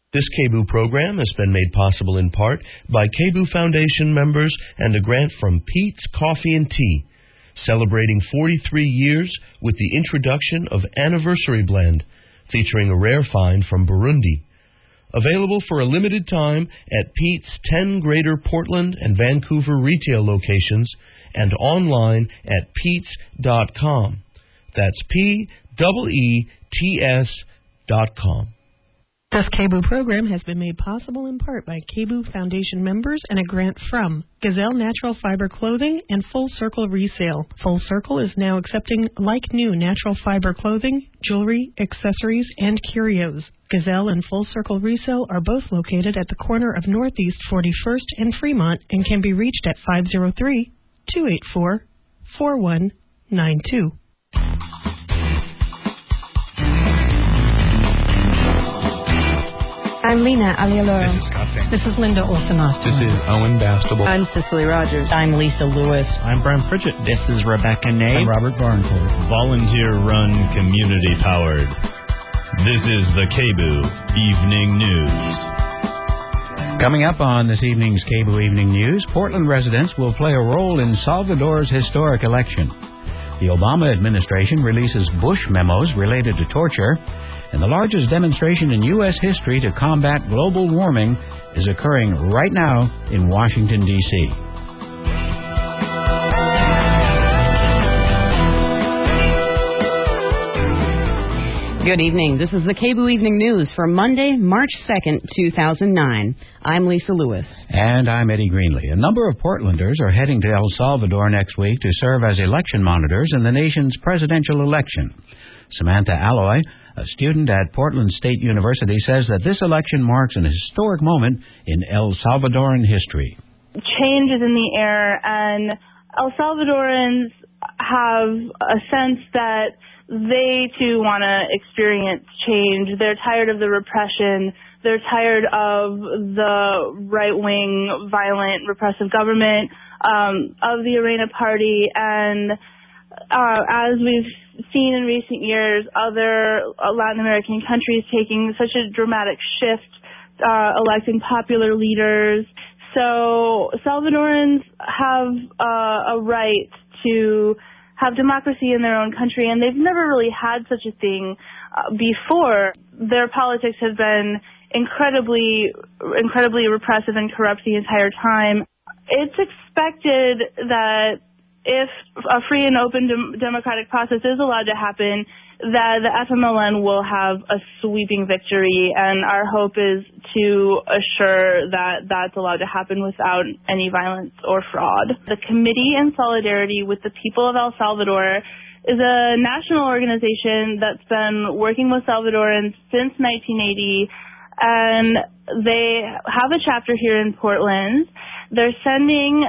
This KBOO program has been made possible in part by KBOO Foundation members and a grant from Pete's Coffee and Tea, celebrating 43 years with the introduction of Anniversary Blend, featuring a rare find from Burundi. Available for a limited time at Pete's 10 Greater Portland and Vancouver retail locations and online at peets.com. That's PEETS.com. This KBOO program has been made possible in part by KBOO Foundation members and a grant from Gazelle Natural Fiber Clothing and Full Circle Resale. Full Circle is now accepting like-new natural fiber clothing, jewelry, accessories, and curios. Gazelle and Full Circle Resale are both located at the corner of Northeast 41st and Fremont and can be reached at 503-284-4192. I'm Lena Alialoro. This is Scott Fink. This is Linda Olsen-Austin. This is Owen Bastable. I'm Cicely Rogers. I'm Lisa Lewis. I'm Brian Pritchett. This is Rebecca Nave. I'm Robert Barncourt. Volunteer-run, community-powered. This is the KBOO Evening News. Coming up on this evening's KBOO Evening News, Portland residents will play a role in Salvador's historic election. The Obama administration releases Bush memos related to torture, and the largest demonstration in U.S. history to combat global warming is occurring right now in Washington, D.C. Good evening. This is the KBOO Evening News for Monday, March 2nd, 2009. I'm Lisa Lewis. And I'm Eddie Greenlee. A number of Portlanders are heading to El Salvador next week to serve as election monitors in the nation's presidential election. Samantha Alloy, a student at Portland State University, says that this election marks an historic moment in El Salvadoran history. Change is in the air, and El Salvadorans have a sense that they, too, want to experience change. They're tired of the repression. They're tired of the right-wing, violent, repressive government, of the Arena Party, and as we've seen in recent years, other Latin American countries taking such a dramatic shift, electing popular leaders. So Salvadorans have a right to have democracy in their own country, and they've never really had such a thing before. Their politics have been incredibly repressive and corrupt the entire time. It's expected that if a free and open democratic process is allowed to happen, that the FMLN will have a sweeping victory, and our hope is to assure that that's allowed to happen without any violence or fraud. The Committee in Solidarity with the People of El Salvador is a national organization that's been working with Salvadorans since 1980, and they have a chapter here in Portland. They're sending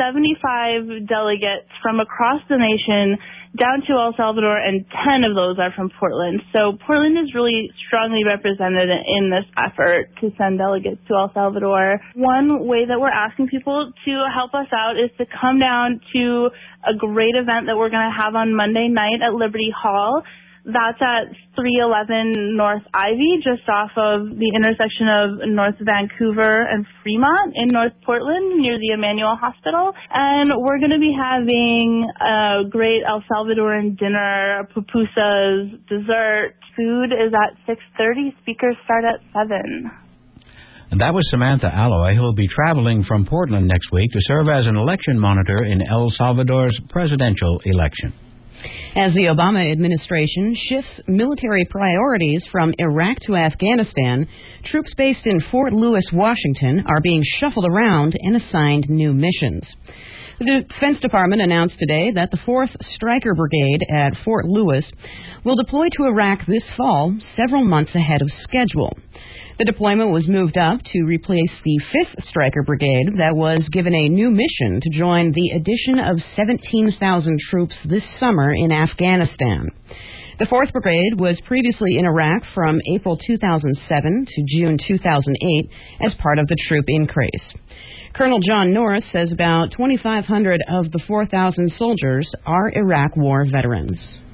75 delegates from across the nation down to El Salvador, and 10 of those are from Portland. So Portland is really strongly represented in this effort to send delegates to El Salvador. One way that we're asking people to help us out is to come down to a great event that we're going to have on Monday night at Liberty Hall. That's at 311 North Ivy, just off of the intersection of North Vancouver and Fremont in North Portland near the Emmanuel Hospital. And we're going to be having a great El Salvadoran dinner, pupusas, dessert. Food is at 6:30. Speakers start at 7. And that was Samantha Alloy, who will be traveling from Portland next week to serve as an election monitor in El Salvador's presidential election. As the Obama administration shifts military priorities from Iraq to Afghanistan, troops based in Fort Lewis, Washington, are being shuffled around and assigned new missions. The Defense Department announced today that the 4th Stryker Brigade at Fort Lewis will deploy to Iraq this fall, several months ahead of schedule. The deployment was moved up to replace the 5th Stryker Brigade that was given a new mission to join the addition of 17,000 troops this summer in Afghanistan. The 4th Brigade was previously in Iraq from April 2007 to June 2008 as part of the troop increase. Colonel John Norris says about 2,500 of the 4,000 soldiers are Iraq War veterans.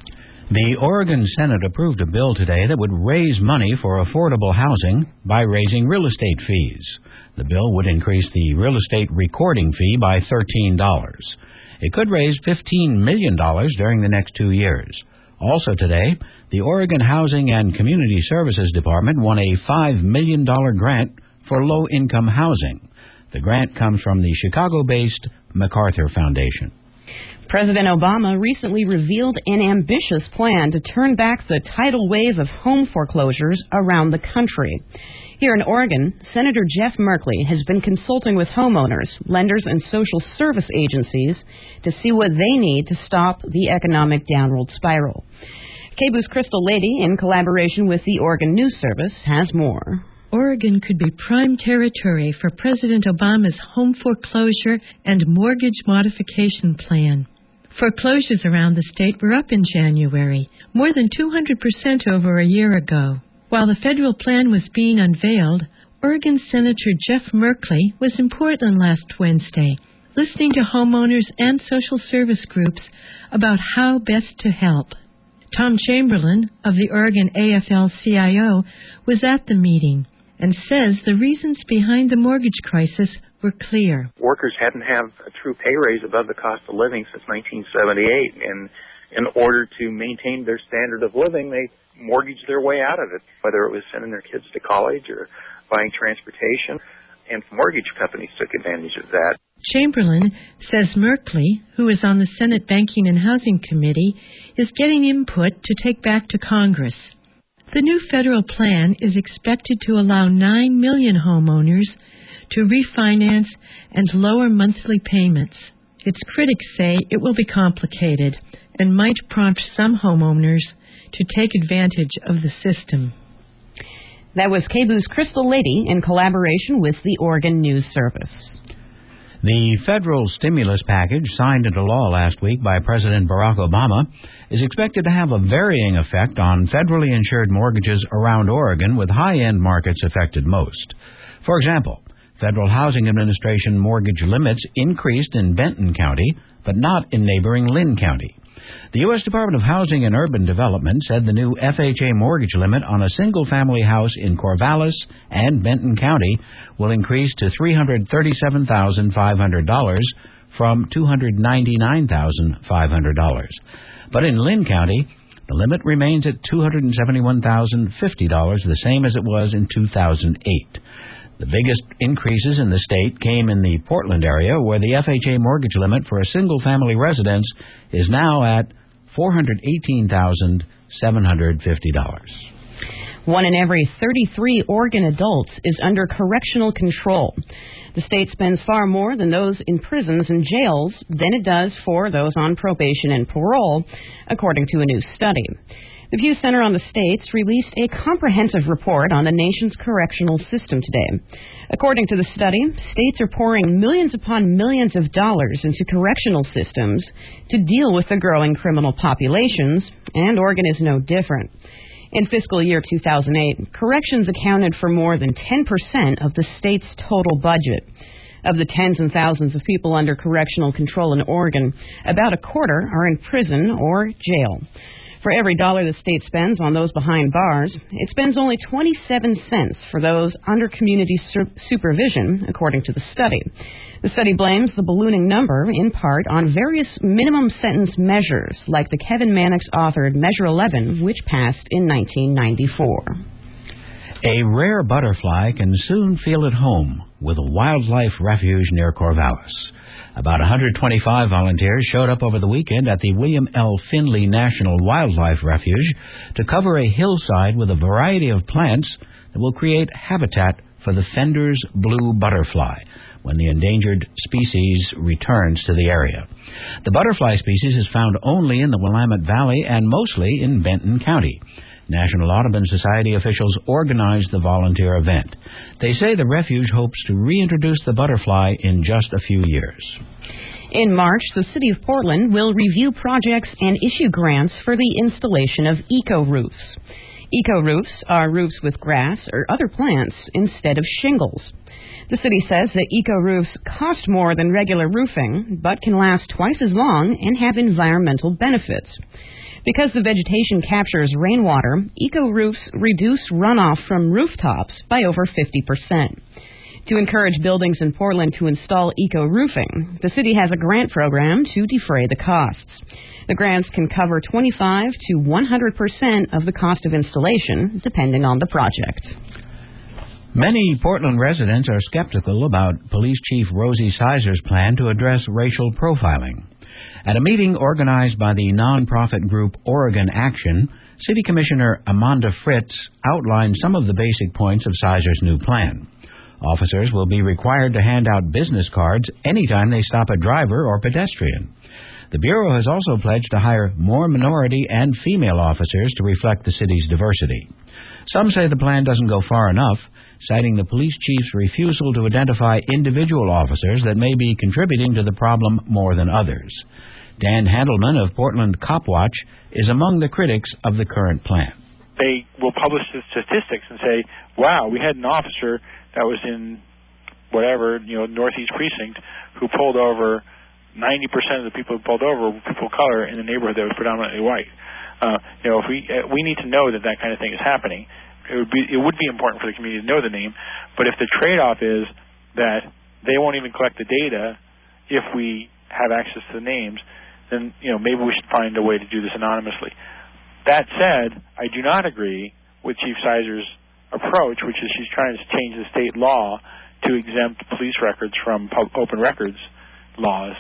The Oregon Senate approved a bill today that would raise money for affordable housing by raising real estate fees. The bill would increase the real estate recording fee by $13. It could raise $15 million during the next 2 years. Also today, the Oregon Housing and Community Services Department won a $5 million grant for low-income housing. The grant comes from the Chicago-based MacArthur Foundation. President Obama recently revealed an ambitious plan to turn back the tidal wave of home foreclosures around the country. Here in Oregon, Senator Jeff Merkley has been consulting with homeowners, lenders, and social service agencies to see what they need to stop the economic downward spiral. KBOO's Crystal Lady, in collaboration with the Oregon News Service, has more. Oregon could be prime territory for President Obama's home foreclosure and mortgage modification plan. Foreclosures around the state were up in January, more than 200% over a year ago. While the federal plan was being unveiled, Oregon Senator Jeff Merkley was in Portland last Wednesday, listening to homeowners and social service groups about how best to help. Tom Chamberlain of the Oregon AFL-CIO was at the meeting and says the reasons behind the mortgage crisis were clear. Workers hadn't had a true pay raise above the cost of living since 1978, and in order to maintain their standard of living, they mortgaged their way out of it, whether it was sending their kids to college or buying transportation, and mortgage companies took advantage of that. Chamberlain says Merkley, who is on the Senate Banking and Housing Committee, is getting input to take back to Congress. The new federal plan is expected to allow 9 million homeowners to refinance and lower monthly payments. Its critics say it will be complicated and might prompt some homeowners to take advantage of the system. That was KBOO's Crystal Lady in collaboration with the Oregon News Service. The federal stimulus package signed into law last week by President Barack Obama is expected to have a varying effect on federally insured mortgages around Oregon, with high-end markets affected most. For example, Federal Housing Administration mortgage limits increased in Benton County, but not in neighboring Lynn County. The U.S. Department of Housing and Urban Development said the new FHA mortgage limit on a single-family house in Corvallis and Benton County will increase to $337,500 from $299,500. But in Lynn County, the limit remains at $271,050, the same as it was in 2008. The biggest increases in the state came in the Portland area, where the FHA mortgage limit for a single-family residence is now at $418,750. 1 in every 33 Oregon adults is under correctional control. The state spends far more than those in prisons and jails than it does for those on probation and parole, according to a new study. The Pew Center on the States released a comprehensive report on the nation's correctional system today. According to the study, states are pouring millions upon millions of dollars into correctional systems to deal with the growing criminal populations, and Oregon is no different. In fiscal year 2008, corrections accounted for more than 10% of the state's total budget. Of the tens and thousands of people under correctional control in Oregon, about a quarter are in prison or jail. For every dollar the state spends on those behind bars, it spends only 27 cents for those under community supervision, according to the study. The study blames the ballooning number, in part, on various minimum sentence measures, like the Kevin Mannix-authored Measure 11, which passed in 1994. A rare butterfly can soon feel at home with a wildlife refuge near Corvallis. About 125 volunteers showed up over the weekend at the William L. Finley National Wildlife Refuge to cover a hillside with a variety of plants that will create habitat for the Fender's blue butterfly when the endangered species returns to the area. The butterfly species is found only in the Willamette Valley and mostly in Benton County. National Audubon Society officials organized the volunteer event. They say the refuge hopes to reintroduce the butterfly in just a few years. In March, the City of Portland will review projects and issue grants for the installation of eco-roofs. Eco-roofs are roofs with grass or other plants instead of shingles. The city says that eco-roofs cost more than regular roofing, but can last twice as long and have environmental benefits. Because the vegetation captures rainwater, eco-roofs reduce runoff from rooftops by over 50%. To encourage buildings in Portland to install eco-roofing, the city has a grant program to defray the costs. The grants can cover 25 to 100% of the cost of installation, depending on the project. Many Portland residents are skeptical about Police Chief Rosie Sizer's plan to address racial profiling. At a meeting organized by the nonprofit group Oregon Action, City Commissioner Amanda Fritz outlined some of the basic points of Sizer's new plan. Officers will be required to hand out business cards anytime they stop a driver or pedestrian. The Bureau has also pledged to hire more minority and female officers to reflect the city's diversity. Some say the plan doesn't go far enough, citing the police chief's refusal to identify individual officers that may be contributing to the problem more than others. Dan Handelman of Portland Copwatch is among the critics of the current plan. They will publish the statistics and say, wow, we had an officer that was in whatever, Northeast Precinct who pulled over 90% of the people who pulled over were people of color in a neighborhood that was predominantly white. If we need to know that kind of thing is happening. It would be important for the community to know the name, but if the trade-off is that they won't even collect the data if we have access to the names, then maybe we should find a way to do this anonymously. That said, I do not agree with Chief Sizer's approach, which is she's trying to change the state law to exempt police records from open records laws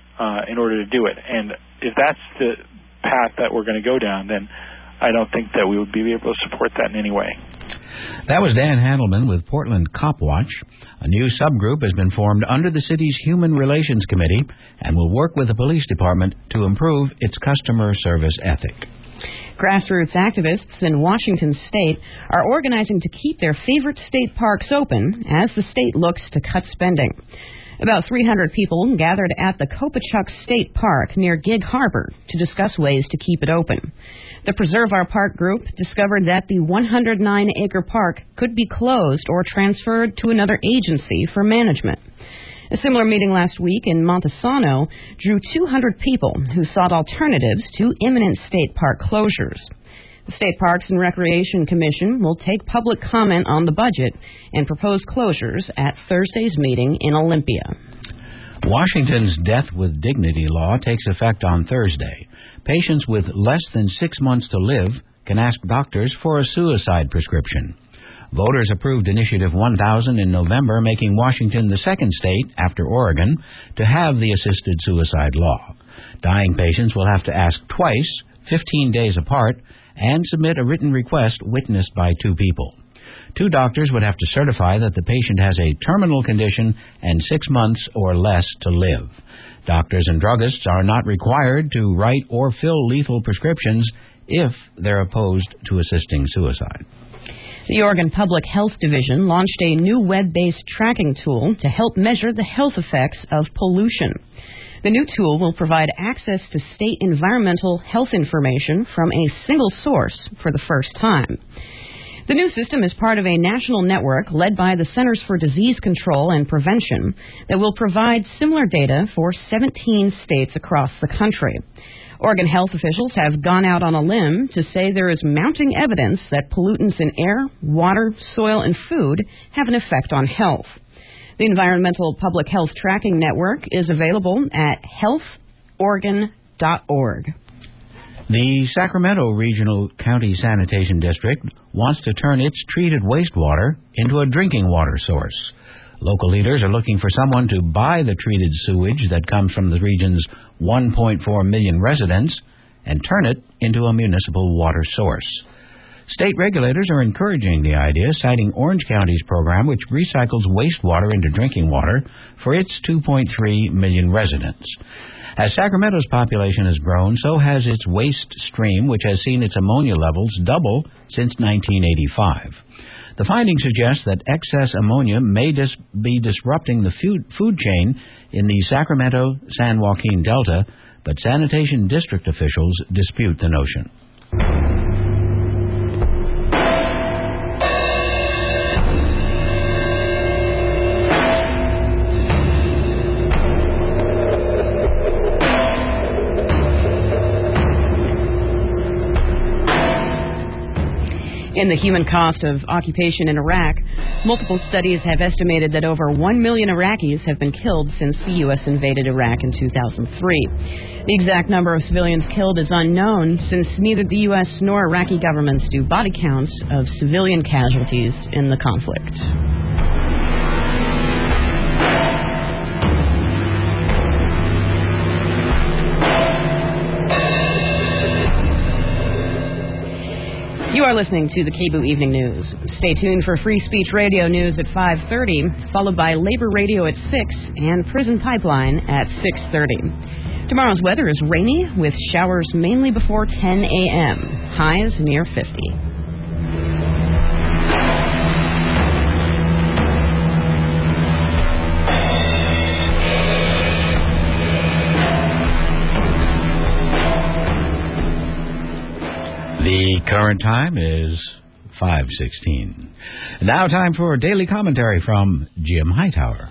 in order to do it. And if that's the path that we're going to go down, then I don't think that we would be able to support that in any way. That was Dan Handelman with Portland Copwatch. A new subgroup has been formed under the city's Human Relations Committee and will work with the police department to improve its customer service ethic. Grassroots activists in Washington state are organizing to keep their favorite state parks open as the state looks to cut spending. About 300 people gathered at the Kopachuk State Park near Gig Harbor to discuss ways to keep it open. The Preserve Our Park group discovered that the 109-acre park could be closed or transferred to another agency for management. A similar meeting last week in Montesano drew 200 people who sought alternatives to imminent state park closures. The State Parks and Recreation Commission will take public comment on the budget and propose closures at Thursday's meeting in Olympia. Washington's Death with Dignity law takes effect on Thursday. Patients with less than 6 months to live can ask doctors for a suicide prescription. Voters approved Initiative 1000 in November, making Washington the second state, after Oregon, to have the assisted suicide law. Dying patients will have to ask twice, 15 days apart, and submit a written request witnessed by 2 people. 2 doctors would have to certify that the patient has a terminal condition and 6 months or less to live. Doctors and druggists are not required to write or fill lethal prescriptions if they're opposed to assisting suicide. The Oregon Public Health Division launched a new web-based tracking tool to help measure the health effects of pollution. The new tool will provide access to state environmental health information from a single source for the first time. The new system is part of a national network led by the Centers for Disease Control and Prevention that will provide similar data for 17 states across the country. Oregon health officials have gone out on a limb to say there is mounting evidence that pollutants in air, water, soil, and food have an effect on health. The Environmental Public Health Tracking Network is available at healthoregon.org. The Sacramento Regional County Sanitation District wants to turn its treated wastewater into a drinking water source. Local leaders are looking for someone to buy the treated sewage that comes from the region's 1.4 million residents and turn it into a municipal water source. State regulators are encouraging the idea, citing Orange County's program, which recycles wastewater into drinking water for its 2.3 million residents. As Sacramento's population has grown, so has its waste stream, which has seen its ammonia levels double since 1985. The findings suggest that excess ammonia may be disrupting the food chain in the Sacramento-San Joaquin Delta, but sanitation district officials dispute the notion. In the human cost of occupation in Iraq, multiple studies have estimated that over 1 million Iraqis have been killed since the U.S. invaded Iraq in 2003. The exact number of civilians killed is unknown, since neither the U.S. nor Iraqi governments do body counts of civilian casualties in the conflict. You are listening to the KBOO Evening News. Stay tuned for Free Speech Radio News at 5:30, followed by Labor Radio at 6 and Prison Pipeline at 6:30. Tomorrow's weather is rainy with showers mainly before 10 a.m. Highs near 50. The current time is 5:16. Now time for daily commentary from Jim Hightower.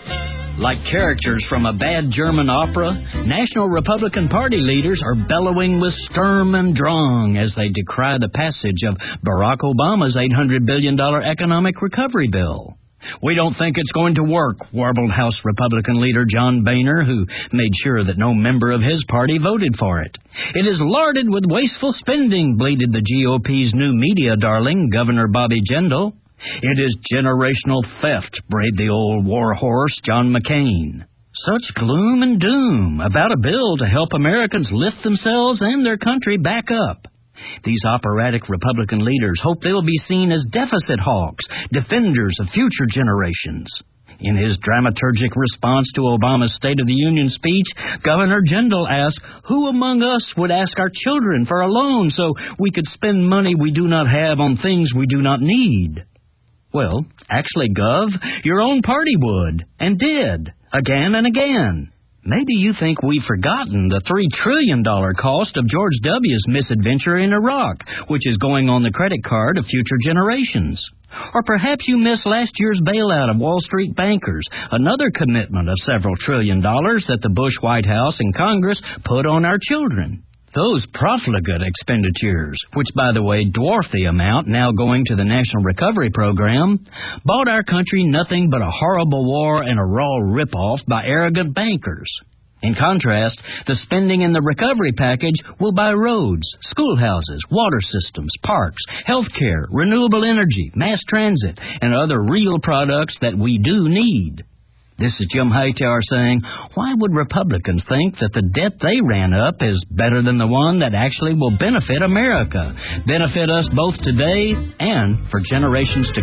Like characters from a bad German opera, National Republican Party leaders are bellowing with Sturm und Drang as they decry the passage of Barack Obama's $800 billion economic recovery bill. We don't think it's going to work, warbled House Republican leader John Boehner, who made sure that no member of his party voted for it. It is larded with wasteful spending, bleated the GOP's new media darling, Governor Bobby Jindal. It is generational theft, brayed the old war horse John McCain. Such gloom and doom about a bill to help Americans lift themselves and their country back up. These operatic Republican leaders hope they'll be seen as deficit hawks, defenders of future generations. In his dramaturgic response to Obama's State of the Union speech, Governor Jindal asked, who among us would ask our children for a loan so we could spend money we do not have on things we do not need? Well, actually, Gov, your own party would, and did, again and again. Maybe you think we've forgotten the $3 trillion cost of George W.'s misadventure in Iraq, which is going on the credit card of future generations. Or perhaps you missed last year's bailout of Wall Street bankers, another commitment of several $1 trillion that the Bush White House and Congress put on our children. Those profligate expenditures, which, by the way, dwarf the amount now going to the National Recovery Program, bought our country nothing but a horrible war and a raw ripoff by arrogant bankers. In contrast, the spending in the recovery package will buy roads, schoolhouses, water systems, parks, health care, renewable energy, mass transit, and other real products that we do need. This is Jim Hightower saying, why would Republicans think that the debt they ran up is better than the one that actually will benefit America, benefit us both today and for generations to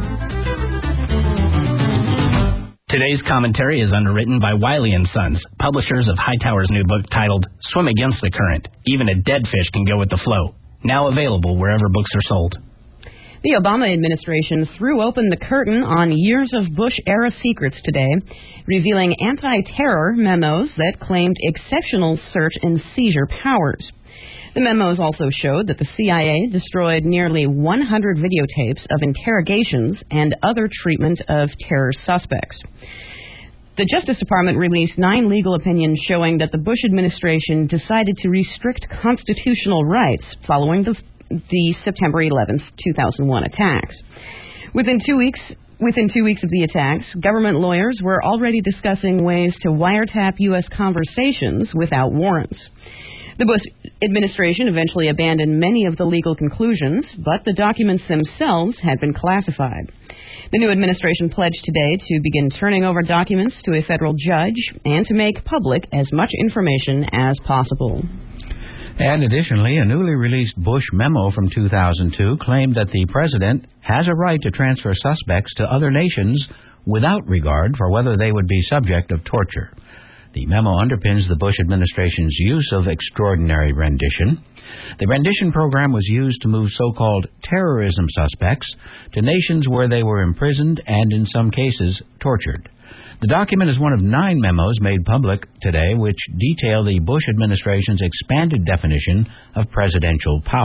come? Today's commentary is underwritten by Wiley & Sons, publishers of Hightower's new book titled Swim Against the Current. Even a dead fish can go with the flow. Now available wherever books are sold. The Obama administration threw open the curtain on years of Bush-era secrets today, revealing anti-terror memos that claimed exceptional search and seizure powers. The memos also showed that the CIA destroyed nearly 100 videotapes of interrogations and other treatment of terror suspects. The Justice Department released 9 legal opinions showing that the Bush administration decided to restrict constitutional rights following the September 11th, 2001 attacks. Within two weeks of the attacks, government lawyers were already discussing ways to wiretap U.S. conversations without warrants. The Bush administration eventually abandoned many of the legal conclusions, but the documents themselves had been classified. The new administration pledged today to begin turning over documents to a federal judge and to make public as much information as possible. And additionally, a newly released Bush memo from 2002 claimed that the president has a right to transfer suspects to other nations without regard for whether they would be subject of torture. The memo underpins the Bush administration's use of extraordinary rendition. The rendition program was used to move so-called terrorism suspects to nations where they were imprisoned and, in some cases, tortured. The document is one of 9 memos made public today which detail the Bush administration's expanded definition of presidential power.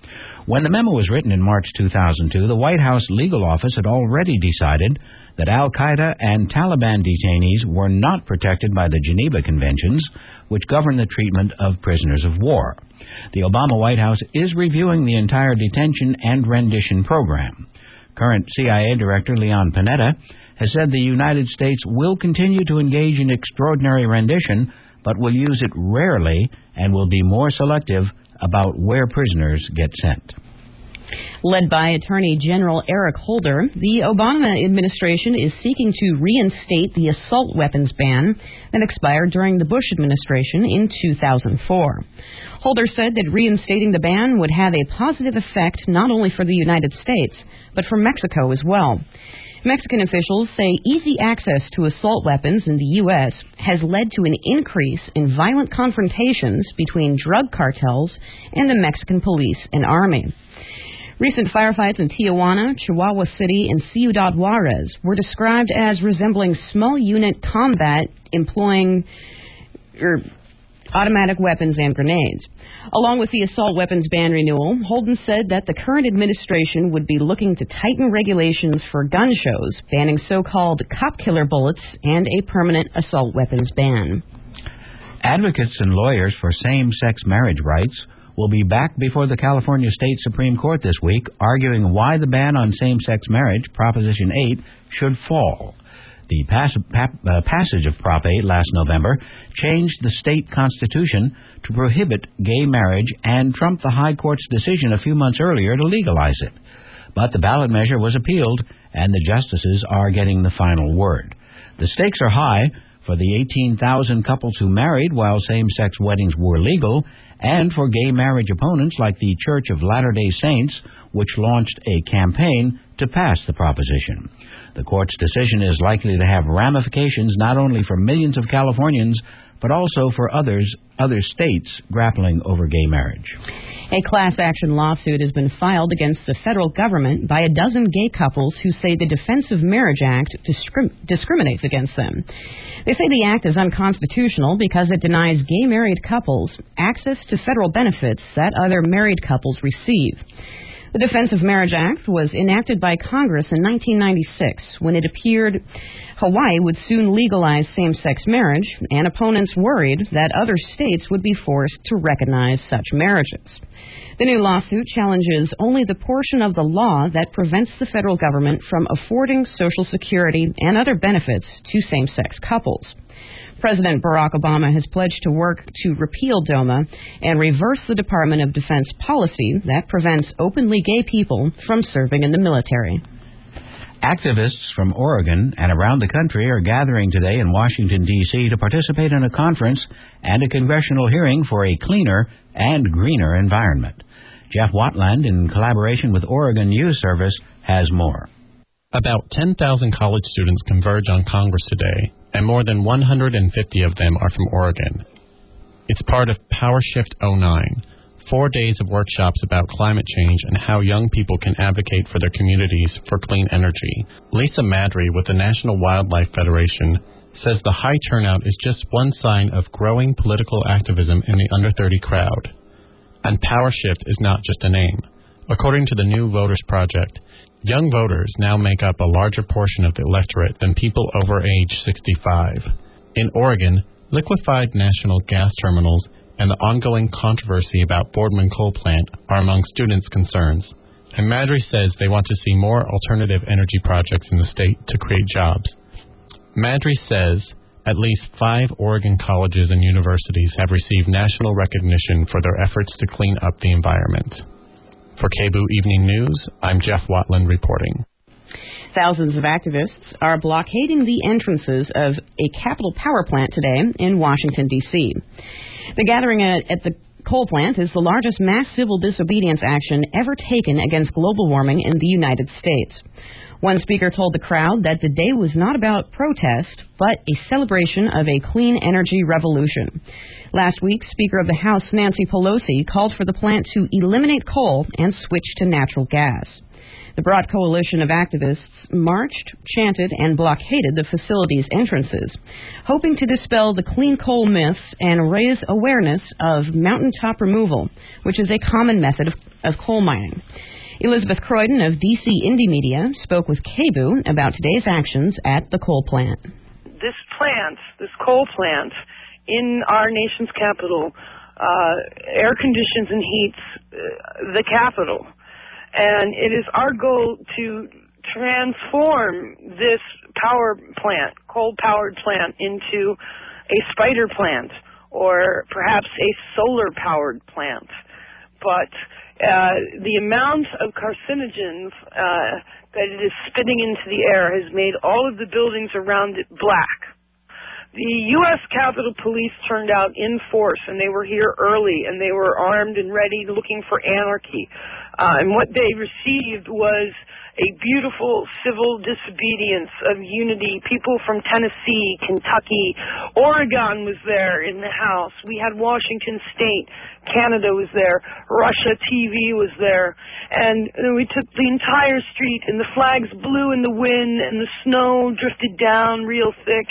When the memo was written in March 2002, the White House legal office had already decided that al-Qaeda and Taliban detainees were not protected by the Geneva Conventions, which govern the treatment of prisoners of war. The Obama White House is reviewing the entire detention and rendition program. Current CIA Director Leon Panetta has said the United States will continue to engage in extraordinary rendition, but will use it rarely and will be more selective about where prisoners get sent. Led by Attorney General Eric Holder, the Obama administration is seeking to reinstate the assault weapons ban that expired during the Bush administration in 2004. Holder said that reinstating the ban would have a positive effect not only for the United States, but for Mexico as well. Mexican officials say easy access to assault weapons in the U.S. has led to an increase in violent confrontations between drug cartels and the Mexican police and army. Recent firefights in Tijuana, Chihuahua City, and Ciudad Juarez were described as resembling small unit combat employing automatic weapons and grenades. Along with the assault weapons ban renewal, Holden said that the current administration would be looking to tighten regulations for gun shows, banning so-called cop killer bullets and a permanent assault weapons ban. Advocates and lawyers for same-sex marriage rights will be back before the California State Supreme Court this week, arguing why the ban on same-sex marriage, Proposition 8, should fall. The passage of Prop 8 last November changed the state constitution to prohibit gay marriage and trumped the High Court's decision a few months earlier to legalize it. But the ballot measure was appealed, and the justices are getting the final word. The stakes are high for the 18,000 couples who married while same-sex weddings were legal, and for gay marriage opponents like the Church of Latter-day Saints, which launched a campaign to pass the proposition. The court's decision is likely to have ramifications not only for millions of Californians, but also for other states grappling over gay marriage. A class action lawsuit has been filed against the federal government by a dozen gay couples who say the Defense of Marriage Act discriminates against them. They say the act is unconstitutional because it denies gay married couples access to federal benefits that other married couples receive. The Defense of Marriage Act was enacted by Congress in 1996 when it appeared Hawaii would soon legalize same-sex marriage, and opponents worried that other states would be forced to recognize such marriages. The new lawsuit challenges only the portion of the law that prevents the federal government from affording Social Security and other benefits to same-sex couples. President Barack Obama has pledged to work to repeal DOMA and reverse the Department of Defense policy that prevents openly gay people from serving in the military. Activists from Oregon and around the country are gathering today in Washington, D.C. to participate in a conference and a congressional hearing for a cleaner and greener environment. Jeff Watland, in collaboration with Oregon News Service, has more. About 10,000 college students converge on Congress today, and more than 150 of them are from Oregon. It's part of PowerShift 09, 4 days of workshops about climate change and how young people can advocate for their communities for clean energy. Lisa Madry with the National Wildlife Federation says the high turnout is just one sign of growing political activism in the under 30 crowd. And PowerShift is not just a name. According to the New Voters Project, young voters now make up a larger portion of the electorate than people over age 65. In Oregon, liquefied natural gas terminals and the ongoing controversy about Boardman Coal Plant are among students' concerns. And Madry says they want to see more alternative energy projects in the state to create jobs. Madry says at least 5 Oregon colleges and universities have received national recognition for their efforts to clean up the environment. For KBOO Evening News, I'm Jeff Watland reporting. Thousands of activists are blockading the entrances of a Capital Power plant today in Washington, D.C. The gathering at the coal plant is the largest mass civil disobedience action ever taken against global warming in the United States. One speaker told the crowd that the day was not about protest, but a celebration of a clean energy revolution. Last week, Speaker of the House Nancy Pelosi called for the plant to eliminate coal and switch to natural gas. The broad coalition of activists marched, chanted, and blockaded the facility's entrances, hoping to dispel the clean coal myths and raise awareness of mountaintop removal, which is a common method of coal mining. Elizabeth Croydon of DC Indie Media spoke with KBOO about today's actions at the coal plant. This coal plant in our nation's capital, air conditions and heats the capital. And it is our goal to transform this power plant, coal-powered plant, into a spider plant or perhaps a solar-powered plant. But the amount of carcinogens that it is spitting into the air has made all of the buildings around it black. The U.S. Capitol Police turned out in force, and they were here early, and they were armed and ready, looking for anarchy. And what they received was a beautiful civil disobedience of unity. People from Tennessee, Kentucky, Oregon was there in the House. We had Washington State. Canada was there. Russia TV was there. And we took the entire street, and the flags blew in the wind, and the snow drifted down real thick.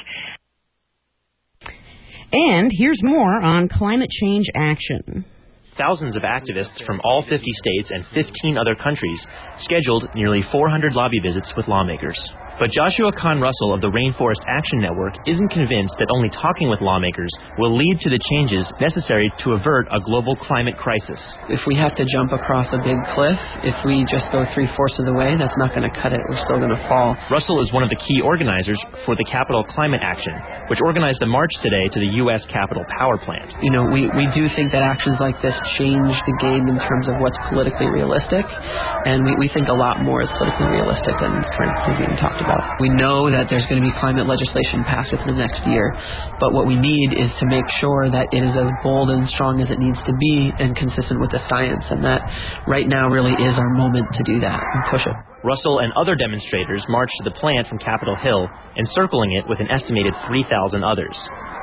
And here's more on climate change action. Thousands of activists from all 50 states and 15 other countries scheduled nearly 400 lobby visits with lawmakers. But Joshua Kahn Russell of the Rainforest Action Network isn't convinced that only talking with lawmakers will lead to the changes necessary to avert a global climate crisis. If we have to jump across a big cliff, if we just go 3/4 of the way, that's not going to cut it. We're still going to fall. Russell is one of the key organizers for the Capitol Climate Action, which organized a march today to the U.S. Capitol Power Plant. You know, we do think that actions like this change the game in terms of what's politically realistic, and we think a lot more is politically realistic than currently being talked about. We know that there's going to be climate legislation passed within the next year, but what we need is to make sure that it is as bold and strong as it needs to be and consistent with the science, and that right now really is our moment to do that and push it. Russell and other demonstrators marched to the plant from Capitol Hill, encircling it with an estimated 3,000 others.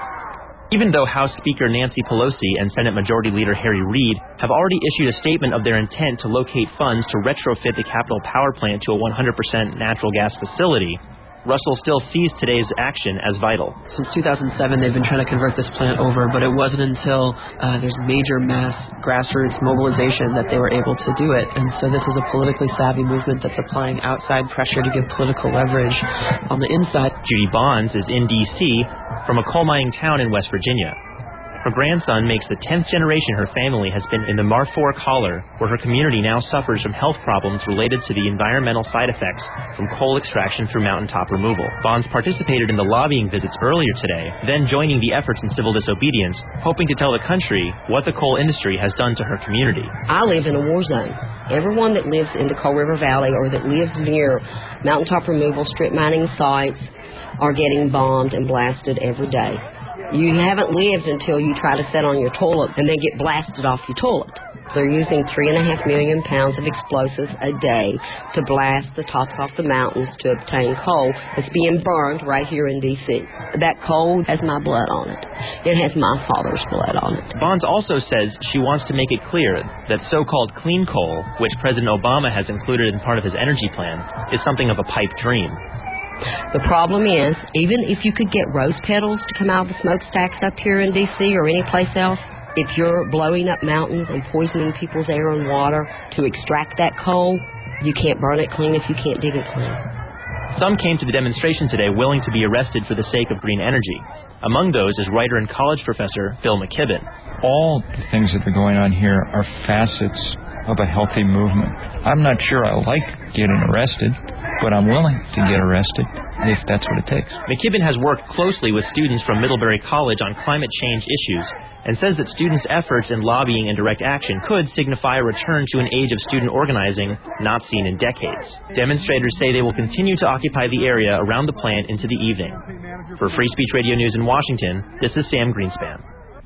Even though House Speaker Nancy Pelosi and Senate Majority Leader Harry Reid have already issued a statement of their intent to locate funds to retrofit the Capitol Power Plant to a 100% natural gas facility, Russell still sees today's action as vital. Since 2007, they've been trying to convert this plant over, but it wasn't until there's major mass grassroots mobilization that they were able to do it. And so this is a politically savvy movement that's applying outside pressure to give political leverage on the inside. Judy Bonds is in D.C. from a coal mining town in West Virginia. Her grandson makes the 10th generation her family has been in the Marfork Holler, where her community now suffers from health problems related to the environmental side effects from coal extraction through mountaintop removal. Bonds participated in the lobbying visits earlier today, then joining the efforts in civil disobedience, hoping to tell the country what the coal industry has done to her community. I live in a war zone. Everyone that lives in the Coal River Valley or that lives near mountaintop removal, strip mining sites are getting bombed and blasted every day. You haven't lived until you try to sit on your toilet and then get blasted off your toilet. They're using 3.5 million pounds of explosives a day to blast the tops off the mountains to obtain coal that's being burned right here in D.C. That coal has my blood on it. It has my father's blood on it. Bonds also says she wants to make it clear that so-called clean coal, which President Obama has included in part of his energy plan, is something of a pipe dream. The problem is, even if you could get rose petals to come out of the smokestacks up here in D.C. or any place else, if you're blowing up mountains and poisoning people's air and water to extract that coal, you can't burn it clean if you can't dig it clean. Some came to the demonstration today willing to be arrested for the sake of green energy. Among those is writer and college professor Bill McKibben. All the things that are going on here are facets of a healthy movement. I'm not sure I like getting arrested, but I'm willing to get arrested if that's what it takes. McKibben has worked closely with students from Middlebury College on climate change issues and says that students' efforts in lobbying and direct action could signify a return to an age of student organizing not seen in decades. Demonstrators say they will continue to occupy the area around the plant into the evening. For Free Speech Radio News in Washington, this is Sam Greenspan.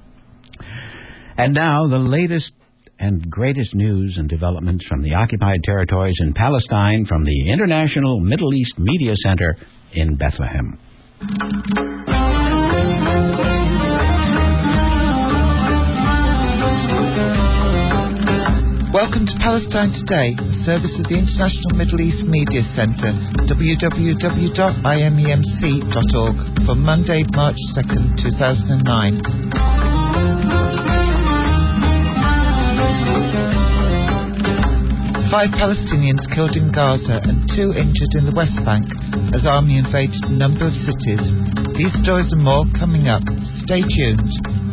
And now the latest and greatest news and developments from the occupied territories in Palestine from the International Middle East Media Center in Bethlehem. Welcome to Palestine Today, a service of the International Middle East Media Center, www.imemc.org, for Monday, March 2nd, 2009. 5 Palestinians killed in Gaza and 2 injured in the West Bank as army invaded a number of cities. These stories and more coming up. Stay tuned.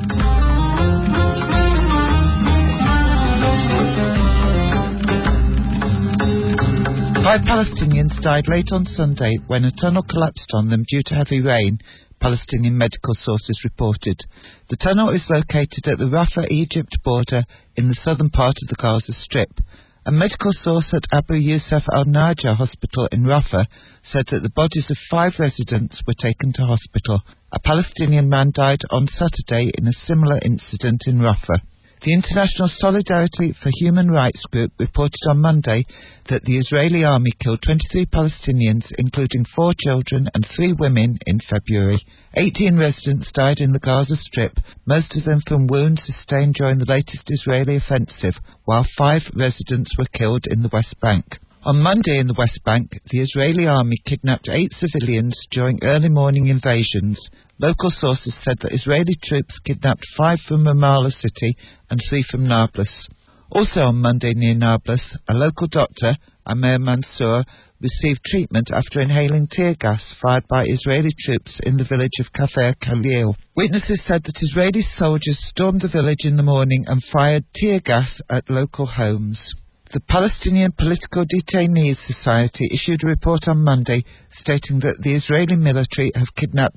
5 Palestinians died late on Sunday when a tunnel collapsed on them due to heavy rain, Palestinian medical sources reported. The tunnel is located at the Rafah-Egypt border in the southern part of the Gaza Strip. A medical source at Abu Yusuf al-Najah Hospital in Rafah said that the bodies of 5 residents were taken to hospital. A Palestinian man died on Saturday in a similar incident in Rafah. The International Solidarity for Human Rights group reported on Monday that the Israeli army killed 23 Palestinians, including 4 children and 3 women, in February. 18 residents died in the Gaza Strip, most of them from wounds sustained during the latest Israeli offensive, while 5 residents were killed in the West Bank. On Monday in the West Bank, the Israeli army kidnapped 8 civilians during early morning invasions. Local sources said that Israeli troops kidnapped 5 from Ramallah city and 3 from Nablus. Also on Monday near Nablus, a local doctor, Amer Mansour, received treatment after inhaling tear gas fired by Israeli troops in the village of Kafir Khalil. Witnesses said that Israeli soldiers stormed the village in the morning and fired tear gas at local homes. The Palestinian Political Detainees Society issued a report on Monday stating that the Israeli military have kidnapped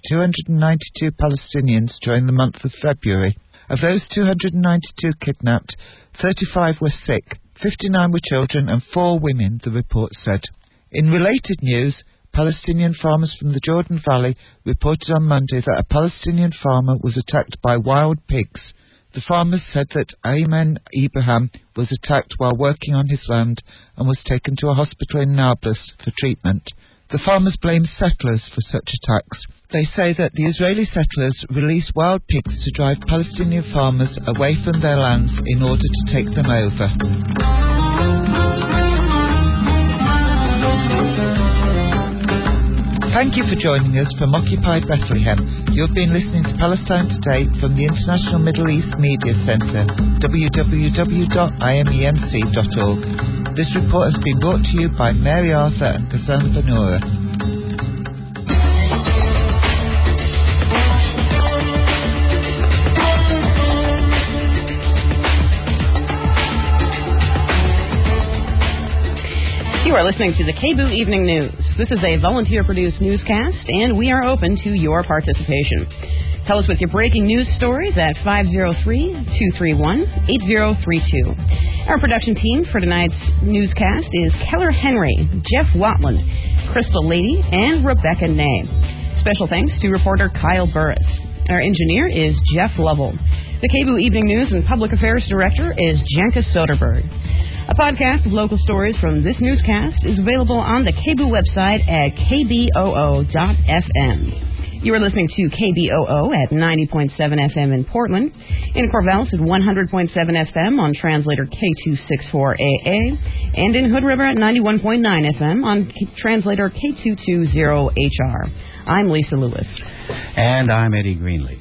292 Palestinians during the month of February. Of those 292 kidnapped, 35 were sick, 59 were children and 4 women, the report said. In related news, Palestinian farmers from the Jordan Valley reported on Monday that a Palestinian farmer was attacked by wild pigs. The farmers said that Ayman Ibrahim was attacked while working on his land and was taken to a hospital in Nablus for treatment. The farmers blame settlers for such attacks. They say that the Israeli settlers release wild pigs to drive Palestinian farmers away from their lands in order to take them over. Thank you for joining us from Occupied Bethlehem. You've been listening to Palestine Today from the International Middle East Media Centre, www.imemc.org. This report has been brought to you by Mary Arthur and Kazan Benora. You are listening to the KBOO Evening News. This is a volunteer-produced newscast, and we are open to your participation. Tell us with your breaking news stories at 503-231-8032. Our production team for tonight's newscast is Keller Henry, Jeff Watland, Crystal Lady, and Rebecca Ney. Special thanks to reporter Kyle Burris. Our engineer is Jeff Lovell. The KBOO Evening News and Public Affairs Director is Janka Soderberg. A podcast of local stories from this newscast is available on the KBOO website at kboo.fm. You are listening to KBOO at 90.7 FM in Portland, in Corvallis at 100.7 FM on translator K264AA, and in Hood River at 91.9 FM on translator K220HR. I'm Lisa Lewis. And I'm Eddie Greenlee.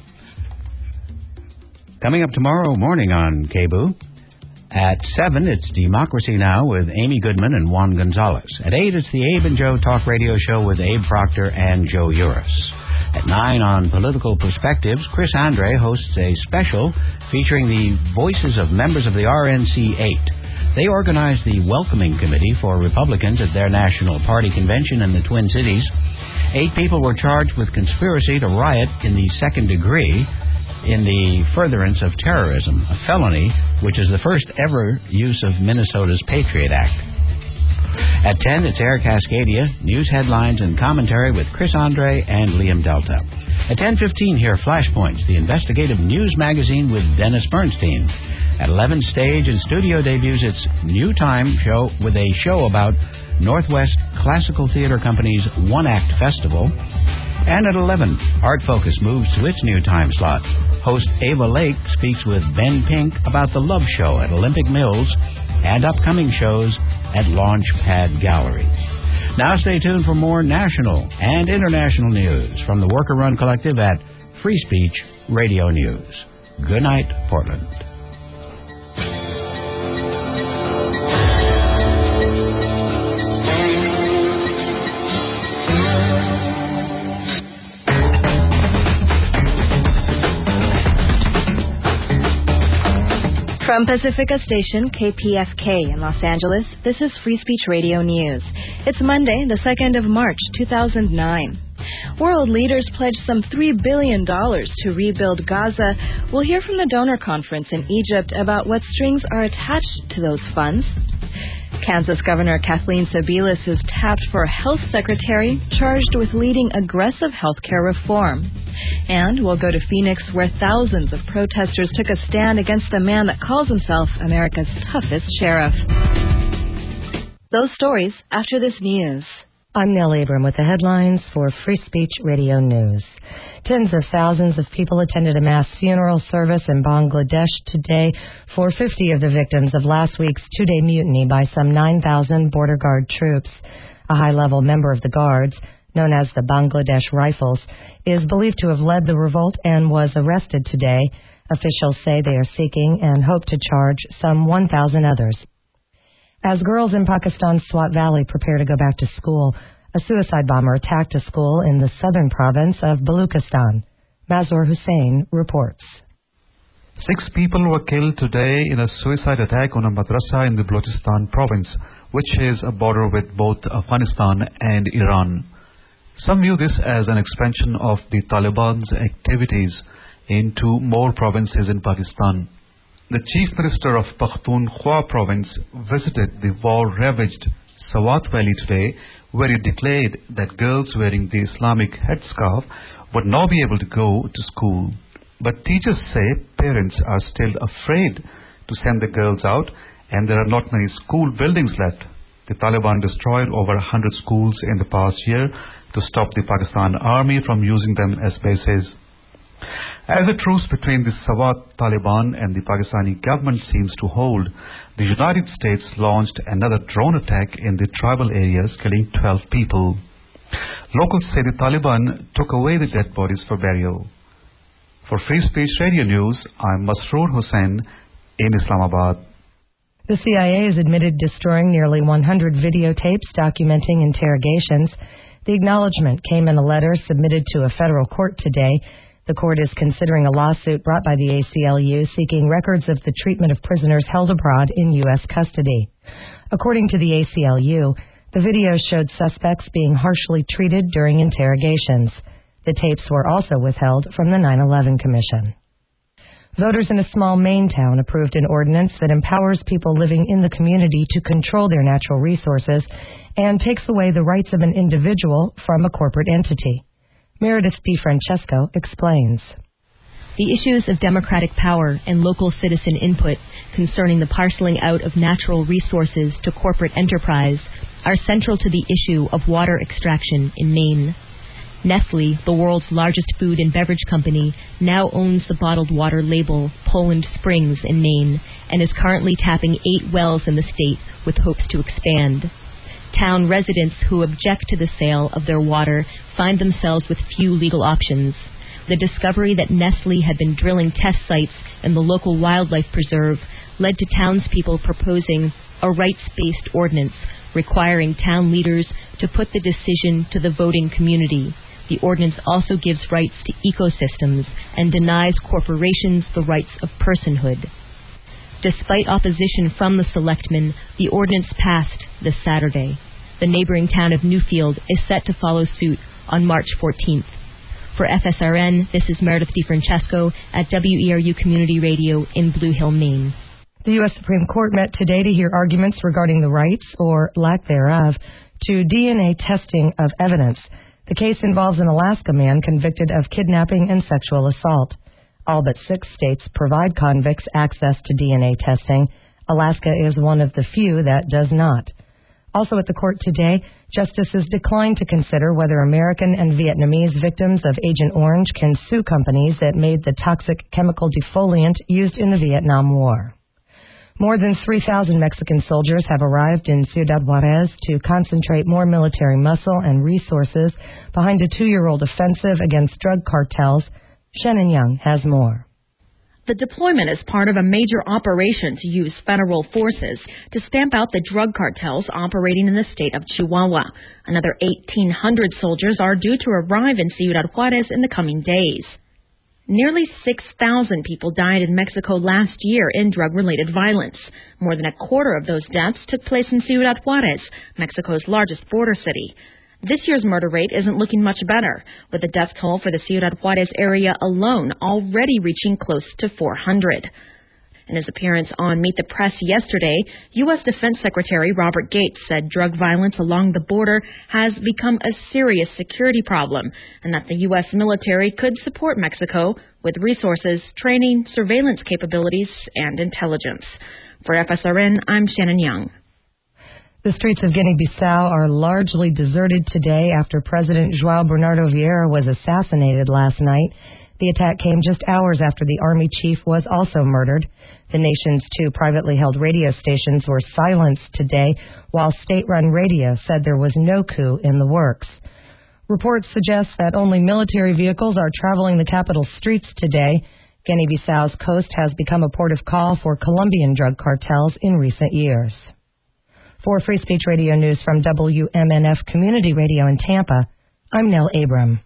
Coming up tomorrow morning on KBOO, at 7, it's Democracy Now! With Amy Goodman and Juan Gonzalez. At 8, it's the Abe and Joe Talk Radio Show with Abe Proctor and Joe Uris. At 9, on Political Perspectives, Chris Andre hosts a special featuring the voices of members of the RNC 8. They organized the Welcoming Committee for Republicans at their National Party Convention in the Twin Cities. 8 people were charged with conspiracy to riot in the second degree in the furtherance of terrorism, a felony which is the first ever use of Minnesota's Patriot Act. At 10, it's Air Cascadia, news headlines and commentary with Chris Andre and Liam Delta. At 10:15, here Flashpoints, the investigative news magazine with Dennis Bernstein. At 11, stage and studio debuts its New Time show with a show about Northwest Classical Theater Company's One-Act Festival. And at 11, Art Focus moves to its new time slot. Host Ava Lake speaks with Ben Pink about the Love Show at Olympic Mills and upcoming shows at Launchpad Gallery. Now stay tuned for more national and international news from the Worker Run Collective at Free Speech Radio News. Good night, Portland. From Pacifica Station, KPFK in Los Angeles, this is Free Speech Radio News. It's Monday, the 2nd of March, 2009. World leaders pledged some $3 billion to rebuild Gaza. We'll hear from the donor conference in Egypt about what strings are attached to those funds. Kansas Governor Kathleen Sebelius is tapped for a health secretary charged with leading aggressive health care reform. And we'll go to Phoenix, where thousands of protesters took a stand against the man that calls himself America's toughest sheriff. Those stories after this news. I'm Nell Abram with the headlines for Free Speech Radio News. Tens of thousands of people attended a mass funeral service in Bangladesh today for 50 of the victims of last week's two-day mutiny by some 9,000 border guard troops. A high-level member of the guards, known as the Bangladesh Rifles, is believed to have led the revolt and was arrested today. Officials say they are seeking and hope to charge some 1,000 others. As girls in Pakistan's Swat Valley prepare to go back to school, a suicide bomber attacked a school in the southern province of Baluchistan. Mazur Hussain reports. 6 people were killed today in a suicide attack on a madrasa in the Balochistan province, which is a border with both Afghanistan and Iran. Some view this as an expansion of the Taliban's activities into more provinces in Pakistan. The Chief Minister of Pakhtunkhwa province visited the war-ravaged Swat Valley today, where he declared that girls wearing the Islamic headscarf would now be able to go to school. But teachers say parents are still afraid to send the girls out, and there are not many school buildings left. The Taliban destroyed over 100 schools in the past year to stop the Pakistan army from using them as bases. As the truce between the Swat Taliban and the Pakistani government seems to hold, the United States launched another drone attack in the tribal areas, killing 12 people. Locals say the Taliban took away the dead bodies for burial. For Free Speech Radio News, I'm Masroor Hussain in Islamabad. The CIA has admitted destroying nearly 100 videotapes documenting interrogations. The acknowledgement came in a letter submitted to a federal court today. The court is considering a lawsuit brought by the ACLU seeking records of the treatment of prisoners held abroad in U.S. custody. According to the ACLU, the videos showed suspects being harshly treated during interrogations. The tapes were also withheld from the 9/11 Commission. Voters in a small Maine town approved an ordinance that empowers people living in the community to control their natural resources and takes away the rights of an individual from a corporate entity. Meredith DeFrancesco explains. The issues of democratic power and local citizen input concerning the parceling out of natural resources to corporate enterprise are central to the issue of water extraction in Maine. Nestle, the world's largest food and beverage company, now owns the bottled water label Poland Springs in Maine and is currently tapping 8 wells in the state with hopes to expand. Town residents who object to the sale of their water find themselves with few legal options. The discovery that Nestle had been drilling test sites in the local wildlife preserve led to townspeople proposing a rights-based ordinance requiring town leaders to put the decision to the voting community. The ordinance also gives rights to ecosystems and denies corporations the rights of personhood. Despite opposition from the selectmen, the ordinance passed this Saturday. The neighboring town of Newfield is set to follow suit on March 14th. For FSRN, this is Meredith DeFrancesco at WERU Community Radio in Blue Hill, Maine. The U.S. Supreme Court met today to hear arguments regarding the rights, or lack thereof, to DNA testing of evidence. The case involves an Alaska man convicted of kidnapping and sexual assault. All but 6 states provide convicts access to DNA testing. Alaska is one of the few that does not. Also at the court today, justices declined to consider whether American and Vietnamese victims of Agent Orange can sue companies that made the toxic chemical defoliant used in the Vietnam War. More than 3,000 Mexican soldiers have arrived in Ciudad Juarez to concentrate more military muscle and resources behind a 2-year-old offensive against drug cartels. Shannon Young has more. The deployment is part of a major operation to use federal forces to stamp out the drug cartels operating in the state of Chihuahua. Another 1,800 soldiers are due to arrive in Ciudad Juarez in the coming days. Nearly 6,000 people died in Mexico last year in drug-related violence. More than a quarter of those deaths took place in Ciudad Juárez, Mexico's largest border city. This year's murder rate isn't looking much better, with the death toll for the Ciudad Juárez area alone already reaching close to 400. In his appearance on Meet the Press yesterday, U.S. Defense Secretary Robert Gates said drug violence along the border has become a serious security problem and that the U.S. military could support Mexico with resources, training, surveillance capabilities, and intelligence. For FSRN, I'm Shannon Young. The streets of Guinea-Bissau are largely deserted today after President João Bernardo Vieira was assassinated last night. The attack came just hours after the army chief was also murdered. The nation's two privately held radio stations were silenced today, while state-run radio said there was no coup in the works. Reports suggest that only military vehicles are traveling the capital's streets today. Guinea-Bissau's coast has become a port of call for Colombian drug cartels in recent years. For Free Speech Radio News from WMNF Community Radio in Tampa, I'm Nell Abram.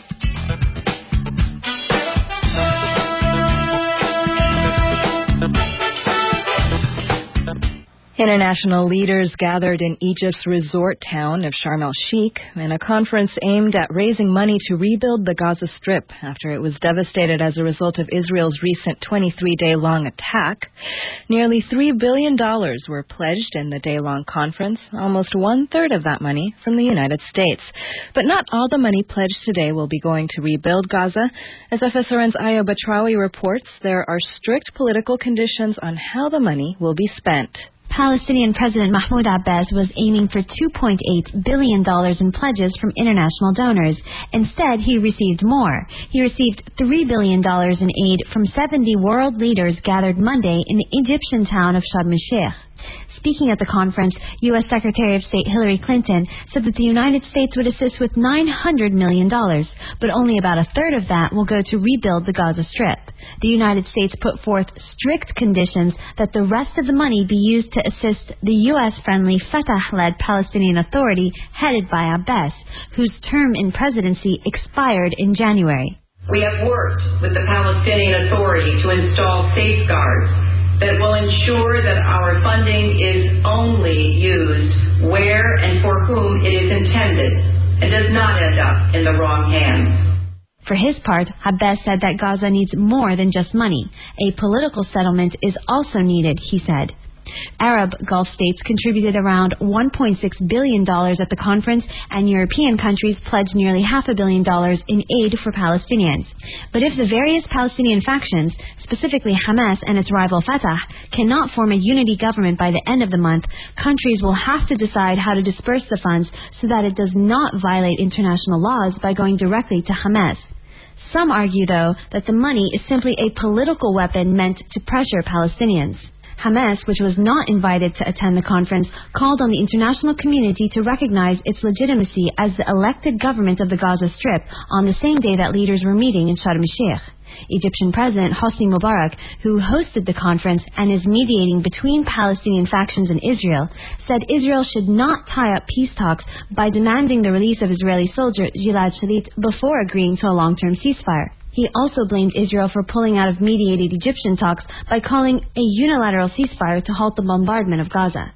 International leaders gathered in Egypt's resort town of Sharm el-Sheikh in a conference aimed at raising money to rebuild the Gaza Strip after it was devastated as a result of Israel's recent 23-day-long attack. Nearly $3 billion were pledged in the day-long conference, almost one-third of that money from the United States. But not all the money pledged today will be going to rebuild Gaza. As FSRN's Aya Batrawi reports, there are strict political conditions on how the money will be spent. Palestinian President Mahmoud Abbas was aiming for $2.8 billion in pledges from international donors. Instead, he received more. He received $3 billion in aid from 70 world leaders gathered Monday in the Egyptian town of Sharm el-Sheikh. Speaking at the conference, U.S. Secretary of State Hillary Clinton said that the United States would assist with $900 million, but only about a third of that will go to rebuild the Gaza Strip. The United States put forth strict conditions that the rest of the money be used to assist the U.S.-friendly Fatah-led Palestinian Authority headed by Abbas, whose term in presidency expired in January. We have worked with the Palestinian Authority to install safeguards that will ensure that our funding is only used where and for whom it is intended and does not end up in the wrong hands. For his part, Abbas said that Gaza needs more than just money. A political settlement is also needed, he said. Arab Gulf states contributed around $1.6 billion at the conference, and European countries pledged nearly $500 million in aid for Palestinians. But if the various Palestinian factions, specifically Hamas and its rival Fatah, cannot form a unity government by the end of the month, countries will have to decide how to disperse the funds so that it does not violate international laws by going directly to Hamas. Some argue, though, that the money is simply a political weapon meant to pressure Palestinians. Hamas, which was not invited to attend the conference, called on the international community to recognize its legitimacy as the elected government of the Gaza Strip on the same day that leaders were meeting in Sharm el-Sheikh. Egyptian President Hosni Mubarak, who hosted the conference and is mediating between Palestinian factions and Israel, said Israel should not tie up peace talks by demanding the release of Israeli soldier Gilad Shalit before agreeing to a long-term ceasefire. He also blamed Israel for pulling out of mediated Egyptian talks by calling a unilateral ceasefire to halt the bombardment of Gaza.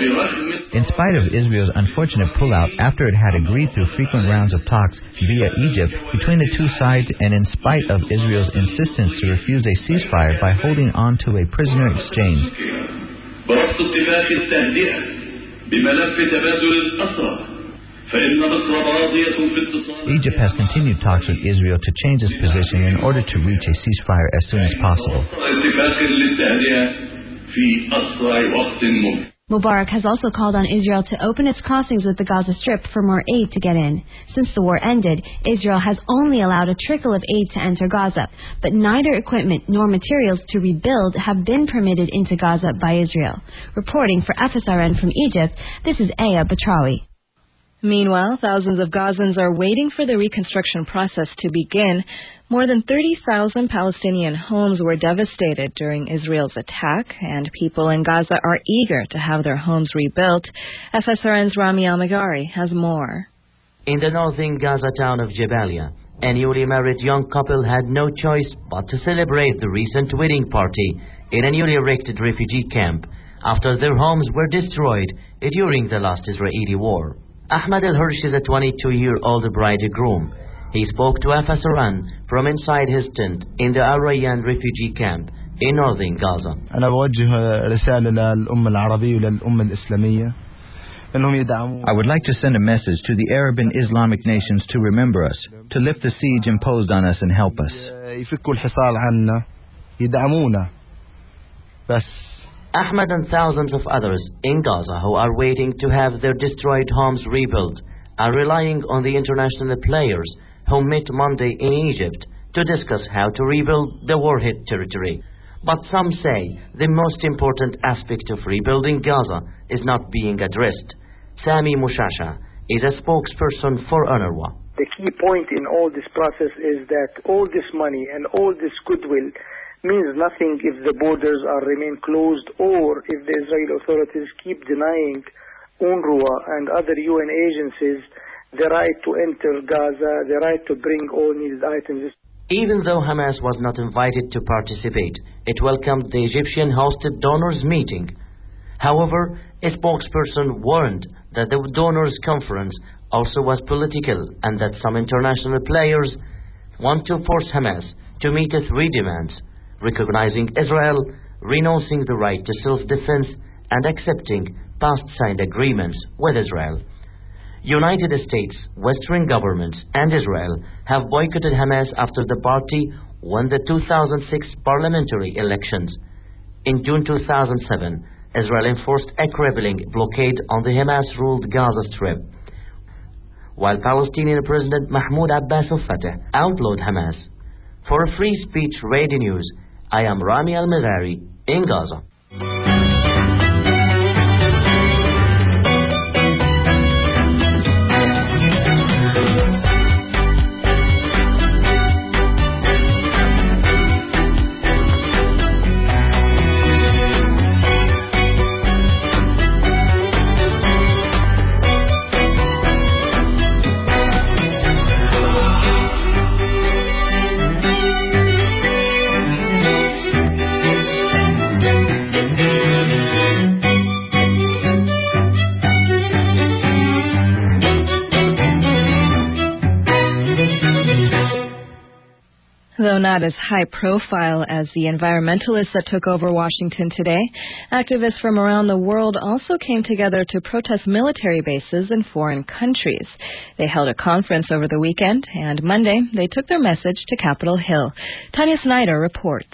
In spite of Israel's unfortunate pullout after it had agreed through frequent rounds of talks via Egypt between the two sides, and in spite of Israel's insistence to refuse a ceasefire by holding on to a prisoner exchange, Egypt has continued talks with Israel to change its position in order to reach a ceasefire as soon as possible. Mubarak has also called on Israel to open its crossings with the Gaza Strip for more aid to get in. Since the war ended, Israel has only allowed a trickle of aid to enter Gaza, but neither equipment nor materials to rebuild have been permitted into Gaza by Israel. Reporting for FSRN from Egypt, this is Aya Batrawi. Meanwhile, thousands of Gazans are waiting for the reconstruction process to begin. More than 30,000 Palestinian homes were devastated during Israel's attack, and people in Gaza are eager to have their homes rebuilt. FSRN's Rami Al-Magari has more. In the northern Gaza town of Jabalia, A newly married young couple had no choice but to celebrate the recent wedding party in a newly erected refugee camp after their homes were destroyed during the last Israeli war. Ahmad El-Hirsh is a 22-year-old bridegroom. He spoke to Afa Saran from inside his tent in the Al Rayyan refugee camp in northern Gaza. أنا بوجه رسالة للأمة العربية وللأمة الإسلامية. I would like to send a message to the Arab and Islamic nations to remember us, to lift the siege imposed on us and help us. يفكوا الحصار عنا يدعمونا بس. Ahmad and thousands of others in Gaza who are waiting to have their destroyed homes rebuilt are relying on the international players who met Monday in Egypt to discuss how to rebuild the war-hit territory. But some say the most important aspect of rebuilding Gaza is not being addressed. Sami Mushasha is a spokesperson for UNRWA. The key point in all this process is that all this money and all this goodwill means nothing if the borders remain closed or if the Israeli authorities keep denying UNRWA and other UN agencies the right to enter Gaza, the right to bring all needed items. Even though Hamas was not invited to participate, it welcomed the Egyptian-hosted donors meeting. However, a spokesperson warned that the donors conference also was political and that some international players want to force Hamas to meet three demands: recognizing Israel, renouncing the right to self-defense, and accepting past signed agreements with Israel. United States, Western governments, and Israel have boycotted Hamas after the party won the 2006 parliamentary elections. In June 2007, Israel enforced a crippling blockade on the Hamas-ruled Gaza Strip, while Palestinian President Mahmoud Abbas al-Fatah outlawed Hamas. For Free Speech Radio News, I am Rami Al-Mavari in Gaza. Though not as high profile as the environmentalists that took over Washington today, activists from around the world also came together to protest military bases in foreign countries. They held a conference over the weekend, and Monday they took their message to Capitol Hill. Tanya Snyder reports.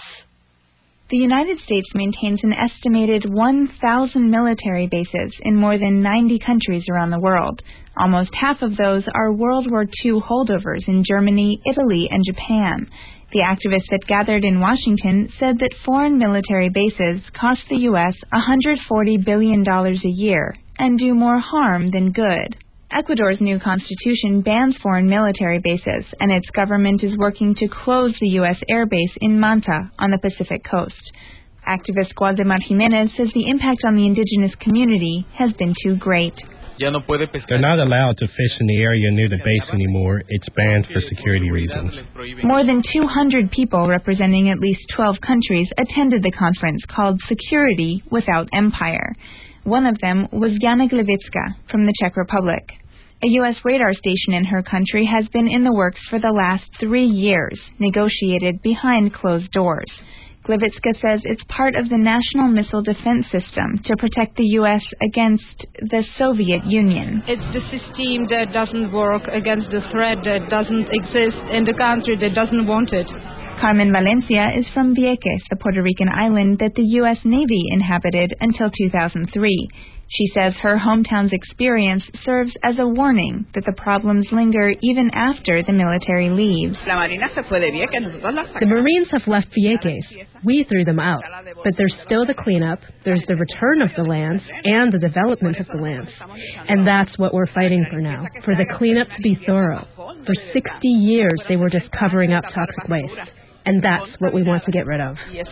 The United States maintains an estimated 1,000 military bases in more than 90 countries around the world. Almost half of those are World War II holdovers in Germany, Italy, and Japan. The activists that gathered in Washington said that foreign military bases cost the U.S. $140 billion a year and do more harm than good. Ecuador's new constitution bans foreign military bases, and its government is working to close the U.S. air base in Manta on the Pacific coast. Activist Gualdemar Jimenez says the impact on the indigenous community has been too great. They're not allowed to fish in the area near the base anymore. It's banned for security reasons. More than 200 people representing at least 12 countries attended the conference called Security Without Empire. One of them was Jana Glevicka from the Czech Republic. A U.S. radar station in her country has been in the works for the last 3 years, negotiated behind closed doors. Glevicka says it's part of the National Missile Defense System to protect the U.S. against the Soviet Union. It's the system that doesn't work against the threat that doesn't exist in the country that doesn't want it. Carmen Valencia is from Vieques, the Puerto Rican island that the U.S. Navy inhabited until 2003. She says her hometown's experience serves as a warning that the problems linger even after the military leaves. The Marines have left Vieques. We threw them out. But there's still the cleanup, there's the return of the lands, and the development of the lands. And that's what we're fighting for now, for the cleanup to be thorough. For 60 years, they were just covering up toxic waste. And that's what we want to get rid of.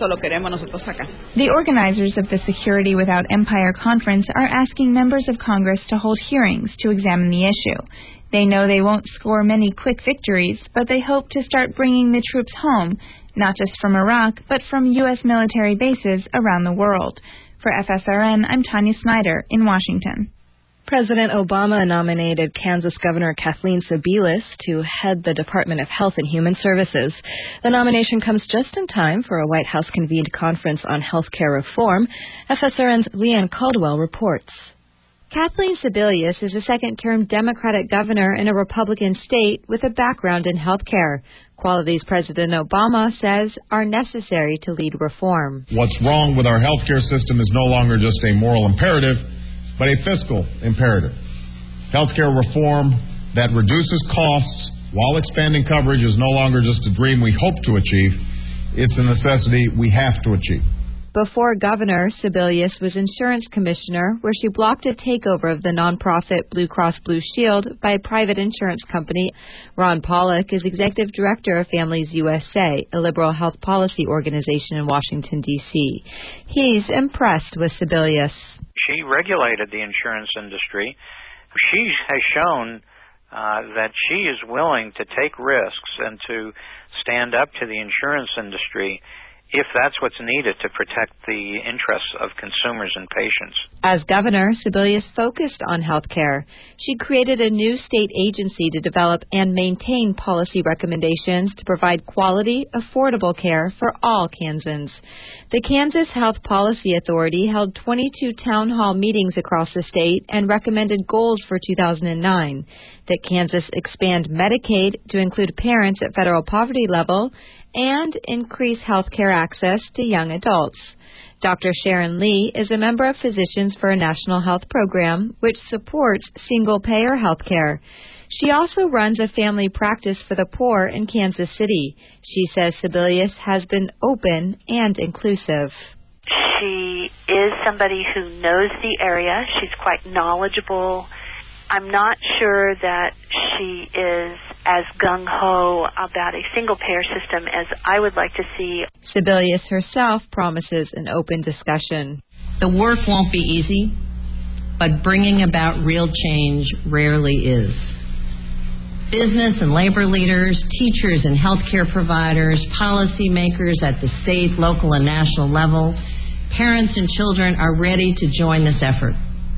The organizers of the Security Without Empire conference are asking members of Congress to hold hearings to examine the issue. They know they won't score many quick victories, but they hope to start bringing the troops home, not just from Iraq, but from U.S. military bases around the world. For FSRN, I'm Tanya Snyder in Washington. President Obama nominated Kansas Governor Kathleen Sebelius to head the Department of Health and Human Services. The nomination comes just in time for a White House-convened conference on health care reform. FSRN's Leanne Caldwell reports. Kathleen Sebelius is a second-term Democratic governor in a Republican state with a background in health care, qualities President Obama says are necessary to lead reform. What's wrong with our health care system is no longer just a moral imperative, but a fiscal imperative. Healthcare reform that reduces costs while expanding coverage is no longer just a dream we hope to achieve. It's a necessity we have to achieve. Before governor, Sebelius was insurance commissioner, where she blocked a takeover of the nonprofit Blue Cross Blue Shield by a private insurance company. Ron Pollock is executive director of Families USA, a liberal health policy organization in Washington, D.C. He's impressed with Sebelius. She regulated the insurance industry. She has shown that she is willing to take risks and to stand up to the insurance industry if that's what's needed to protect the interests of consumers and patients. As governor, Sebelius focused on health care. She created a new state agency to develop and maintain policy recommendations to provide quality, affordable care for all Kansans. The Kansas Health Policy Authority held 22 town hall meetings across the state and recommended goals for 2009. That Kansas expand Medicaid to include parents at federal poverty level and increase health care access to young adults. Dr. Sharon Lee is a member of Physicians for a National Health Program, which supports single-payer health care. She also runs a family practice for the poor in Kansas City. She says Sebelius has been open and inclusive. She is somebody who knows the area. She's quite knowledgeable. I'm not sure that she is as gung-ho about a single-payer system as I would like to see. Sebelius herself promises an open discussion. The work won't be easy, but bringing about real change rarely is. Business and labor leaders, teachers and healthcare providers, policymakers at the state, local, and national level, parents and children are ready to join this effort.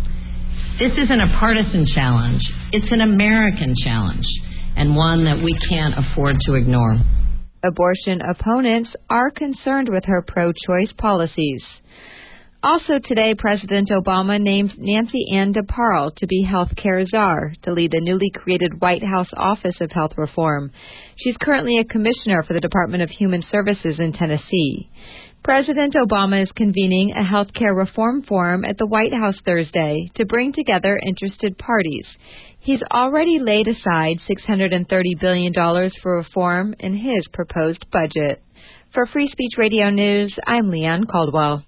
This isn't a partisan challenge. It's an American challenge, and one that we can't afford to ignore. Abortion opponents are concerned with her pro-choice policies. Also today, President Obama named Nancy Ann DeParle to be health care czar to lead the newly created White House Office of Health Reform. She's currently a commissioner for the Department of Human Services in Tennessee. President Obama is convening a health care reform forum at the White House Thursday to bring together interested parties. He's already laid aside $630 billion for reform in his proposed budget. For Free Speech Radio News, I'm Leanne Caldwell.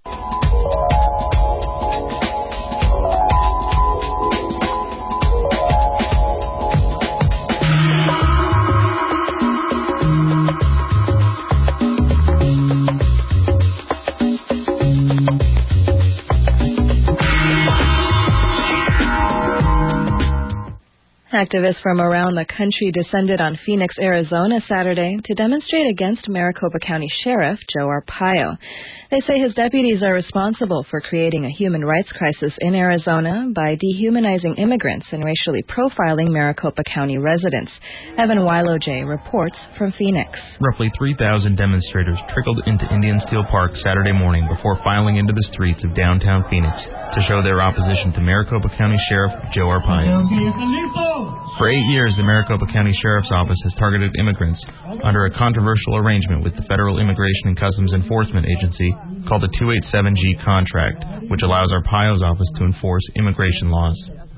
Activists from around the country descended on Phoenix, Arizona Saturday to demonstrate against Maricopa County Sheriff Joe Arpaio. They say his deputies are responsible for creating a human rights crisis in Arizona by dehumanizing immigrants and racially profiling Maricopa County residents. Evan Weiloje reports from Phoenix. Roughly 3,000 demonstrators trickled into Indian Steel Park Saturday morning before filing into the streets of downtown Phoenix to show their opposition to Maricopa County Sheriff Joe Arpaio. For 8 years, the Maricopa County Sheriff's Office has targeted immigrants under a controversial arrangement with the Federal Immigration and Customs Enforcement Agency called the 287G contract, which allows Arpaio's office to enforce immigration laws.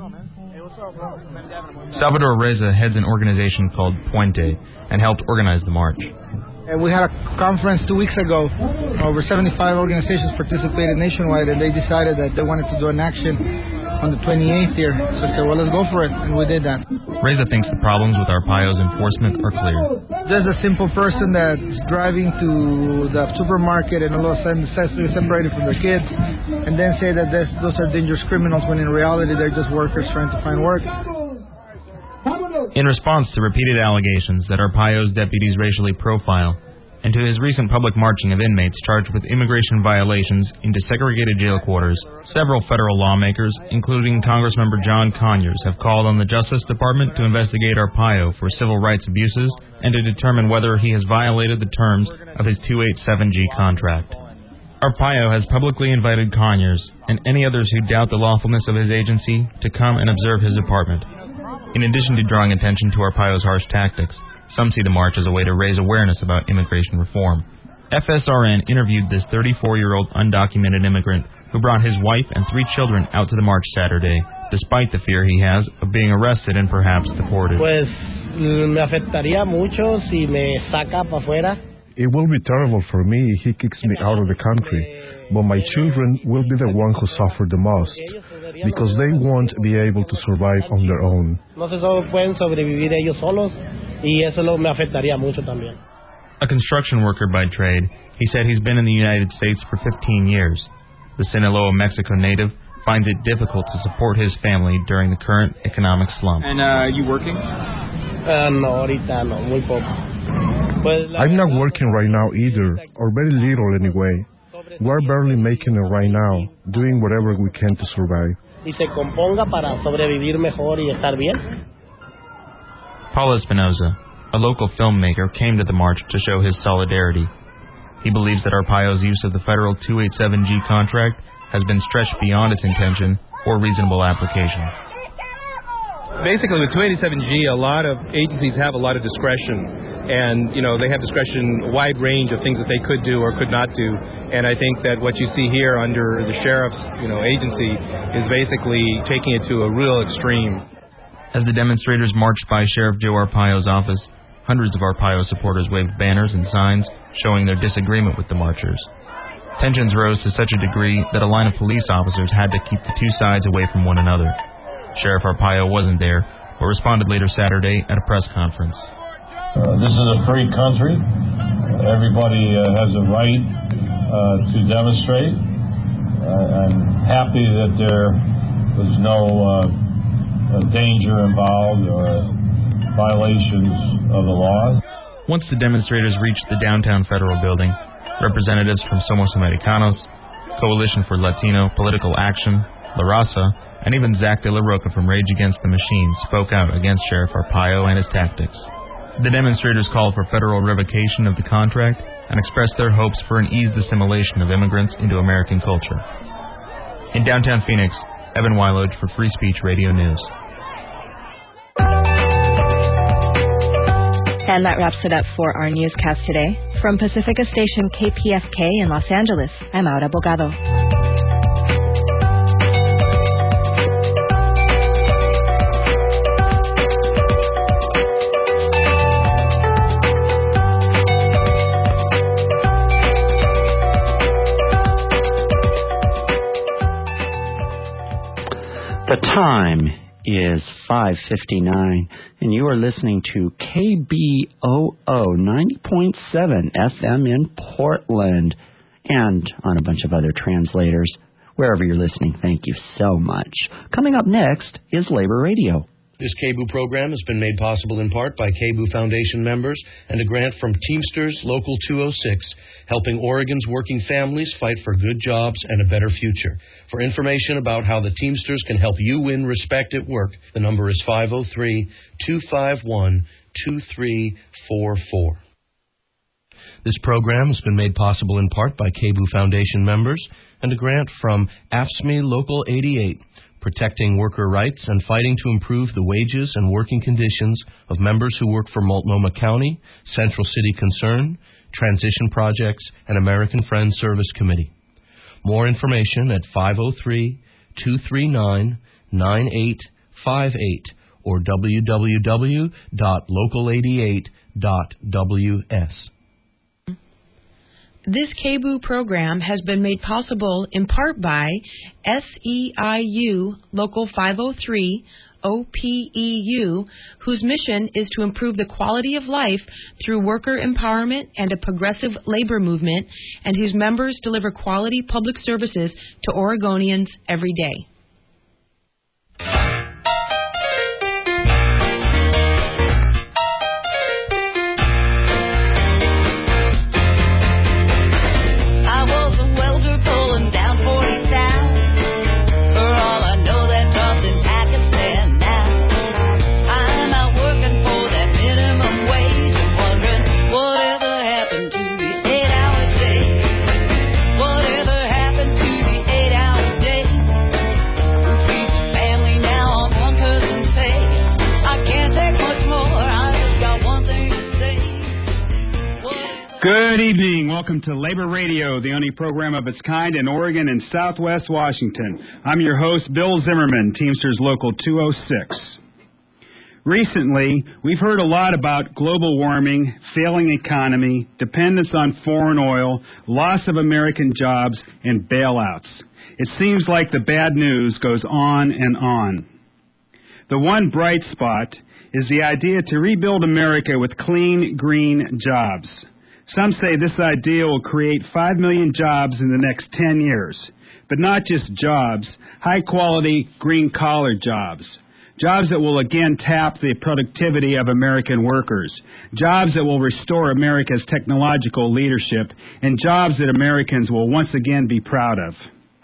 Salvador Reza heads an organization called Puente and helped organize the march. We had a conference 2 weeks ago. Over 75 organizations participated nationwide, and they decided that they wanted to do an action on the 28th here. So I said, well, let's go for it, and we did that. Reza thinks the problems with Arpaio's enforcement are clear. Just a simple person that's driving to the supermarket and all of a sudden decides to be separated from their kids, and then say that those are dangerous criminals when in reality they're just workers trying to find work. In response to repeated allegations that Arpaio's deputies racially profile, and to his recent public marching of inmates charged with immigration violations into segregated jail quarters, several federal lawmakers, including Congressmember John Conyers, have called on the Justice Department to investigate Arpaio for civil rights abuses and to determine whether he has violated the terms of his 287G contract. Arpaio has publicly invited Conyers and any others who doubt the lawfulness of his agency to come and observe his apartment. In addition to drawing attention to Arpaio's harsh tactics, some see the march as a way to raise awareness about immigration reform. FSRN interviewed this 34-year-old undocumented immigrant who brought his wife and 3 children out to the march Saturday, despite the fear he has of being arrested and perhaps deported. Pues me afectaría mucho si me saca para afuera. It will be terrible for me if he kicks me out of the country, but my children will be the ones who suffer the most, because they won't be able to survive on their own. No se pueden sobrevivir ellos solos. Y eso me afectaría mucho también. A construction worker by trade, he said he's been in the United States for 15 years. The Sinaloa, Mexico native finds it difficult to support his family during the current economic slump. And you working? No, ahorita no, muy poco. I'm not working right now either, or very little anyway. We're barely making it right now, doing whatever we can to survive. Y se componga para sobrevivir mejor y estar bien. Paul Espinoza, a local filmmaker, came to the march to show his solidarity. He believes that Arpaio's use of the federal 287G contract has been stretched beyond its intention or reasonable application. Basically, with 287G, a lot of agencies have a lot of discretion, and they have discretion, a wide range of things that they could do or could not do. And I think that what you see here under the sheriff's agency is basically taking it to a real extreme. As the demonstrators marched by Sheriff Joe Arpaio's office, hundreds of Arpaio supporters waved banners and signs showing their disagreement with the marchers. Tensions rose to such a degree that a line of police officers had to keep the two sides away from one another. Sheriff Arpaio wasn't there, but responded later Saturday at a press conference. This is a free country. Everybody has a right to demonstrate. I'm happy that there was no danger involved or violations of the law. Once the demonstrators reached the downtown Federal Building, representatives from Somos Americanos, Coalition for Latino Political Action, La Raza, and even Zach De La Roca from Rage Against the Machine spoke out against Sheriff Arpaio and his tactics. The demonstrators called for federal revocation of the contract and expressed their hopes for an eased assimilation of immigrants into American culture. In downtown Phoenix, Evan Weiloge for Free Speech Radio News. And that wraps it up for our newscast today. From Pacifica Station KPFK in Los Angeles, I'm Aura Bogado. The time is 5:59, and you are listening to KBOO 90.7 FM in Portland, and on a bunch of other translators. Wherever you're listening, thank you so much. Coming up next is Labor Radio. This KBOO program has been made possible in part by KBOO Foundation members and a grant from Teamsters Local 206, helping Oregon's working families fight for good jobs and a better future. For information about how the Teamsters can help you win respect at work, the number is 503-251-2344. This program has been made possible in part by KBOO Foundation members and a grant from AFSCME Local 88, protecting worker rights and fighting to improve the wages and working conditions of members who work for Multnomah County, Central City Concern, Transition Projects, and American Friends Service Committee. More information at 503-239-9858 or www.local88.ws. This KBOO program has been made possible in part by SEIU Local 503 OPEU, whose mission is to improve the quality of life through worker empowerment and a progressive labor movement, and whose members deliver quality public services to Oregonians every day. Good evening. Welcome to Labor Radio, the only program of its kind in Oregon and Southwest Washington. I'm your host, Bill Zimmerman, Teamsters Local 206. Recently, we've heard a lot about global warming, failing economy, dependence on foreign oil, loss of American jobs, and bailouts. It seems like the bad news goes on and on. The one bright spot is the idea to rebuild America with clean, green jobs. Some say this idea will create 5 million jobs in the next 10 years. But not just jobs, high-quality, green-collar jobs. Jobs that will again tap the productivity of American workers. Jobs that will restore America's technological leadership. And jobs that Americans will once again be proud of.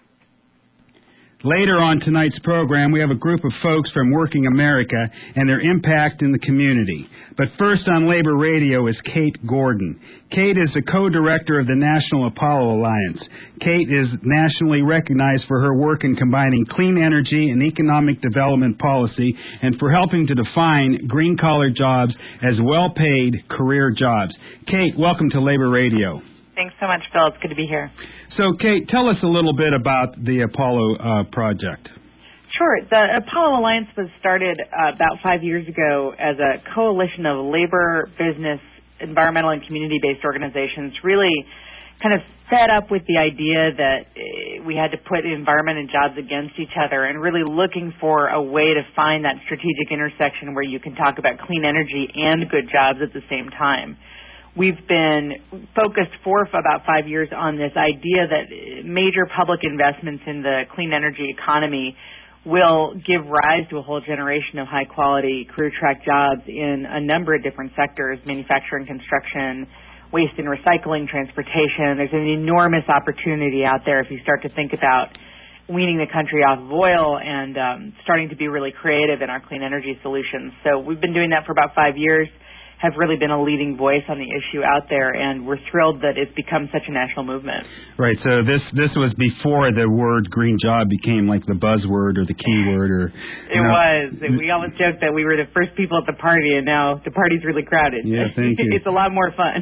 Later on tonight's program, we have a group of folks from Working America and their impact in the community. But first on Labor Radio is Kate Gordon. Kate is the co-director of the National Apollo Alliance. Kate is nationally recognized for her work in combining clean energy and economic development policy and for helping to define green-collar jobs as well-paid career jobs. Kate, welcome to Labor Radio. Thanks so much, Phil. It's good to be here. So, Kate, tell us a little bit about the Apollo project. Sure. The Apollo Alliance was started about 5 years ago as a coalition of labor, business, environmental, and community-based organizations, really kind of fed up with the idea that we had to put environment and jobs against each other and really looking for a way to find that strategic intersection where you can talk about clean energy and good jobs at the same time. We've been focused for about 5 years on this idea that major public investments in the clean energy economy will give rise to a whole generation of high-quality career-track jobs in a number of different sectors: manufacturing, construction, waste and recycling, transportation. There's an enormous opportunity out there if you start to think about weaning the country off of oil and starting to be really creative in our clean energy solutions. So we've been doing that for about 5 years. Have really been a leading voice on the issue out there, and we're thrilled that it's become such a national movement. Right, so this was before the word green job became like the buzzword or the keyword. Or It was. We always joke that we were the first people at the party, and now the party's really crowded. Yeah, thank you. It's a lot more fun.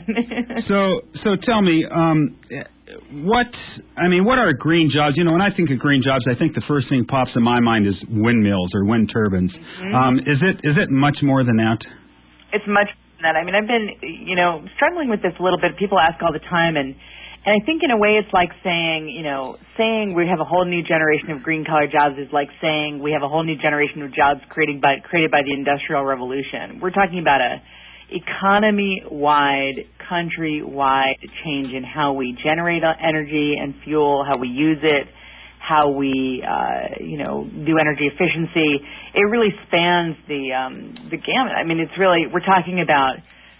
So tell me, what are green jobs? You know, when I think of green jobs, I think the first thing pops in my mind is windmills or wind turbines. Mm-hmm. Is it much more than that? It's much that. I mean, I've been, struggling with this a little bit. People ask all the time, and I think in a way it's like saying we have a whole new generation of green-collar jobs is like saying we have a whole new generation of jobs created by the Industrial Revolution. We're talking about a economy-wide, country-wide change in how we generate energy and fuel, how we use it, how we, do energy efficiency. It really spans the gamut. I mean, we're talking about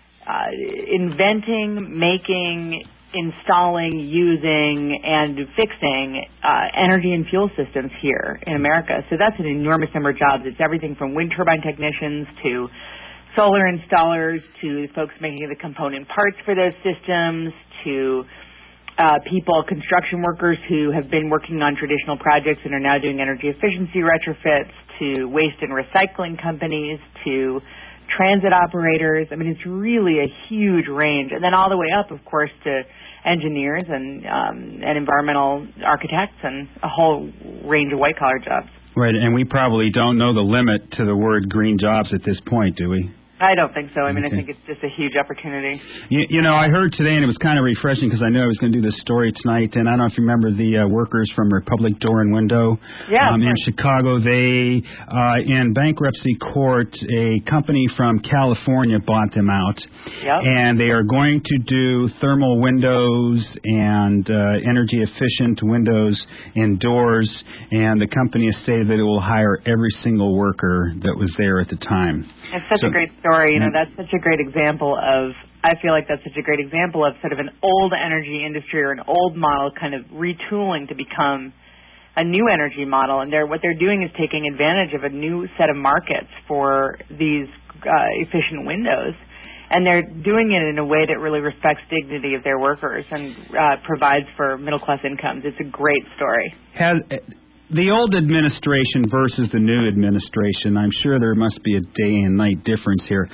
inventing, making, installing, using, and fixing energy and fuel systems here in America. So that's an enormous number of jobs. It's everything from wind turbine technicians to solar installers to folks making the component parts for those systems to construction workers who have been working on traditional projects and are now doing energy efficiency retrofits, to waste and recycling companies, to transit operators. I mean, it's really a huge range. And then all the way up, of course, to engineers and environmental architects and a whole range of white-collar jobs. Right, and we probably don't know the limit to the word green jobs at this point, do we? I don't think so. I mean, I think it's just a huge opportunity. You know, I heard today, and it was kind of refreshing because I knew I was going to do this story tonight, and I don't know if you remember the workers from Republic Door and Window in Chicago. They, in bankruptcy court, a company from California bought them out, and they are going to do thermal windows and energy-efficient windows indoors, and the company has stated that it will hire every single worker that was there at the time. It's such a great story. You know, that's such a great example of, I feel like that's such a great example of sort of an old energy industry or an old model kind of retooling to become a new energy model. And what they're doing is taking advantage of a new set of markets for these efficient windows. And they're doing it in a way that really respects dignity of their workers and provides for middle-class incomes. It's a great story. The old administration versus the new administration, I'm sure there must be a day and night difference here.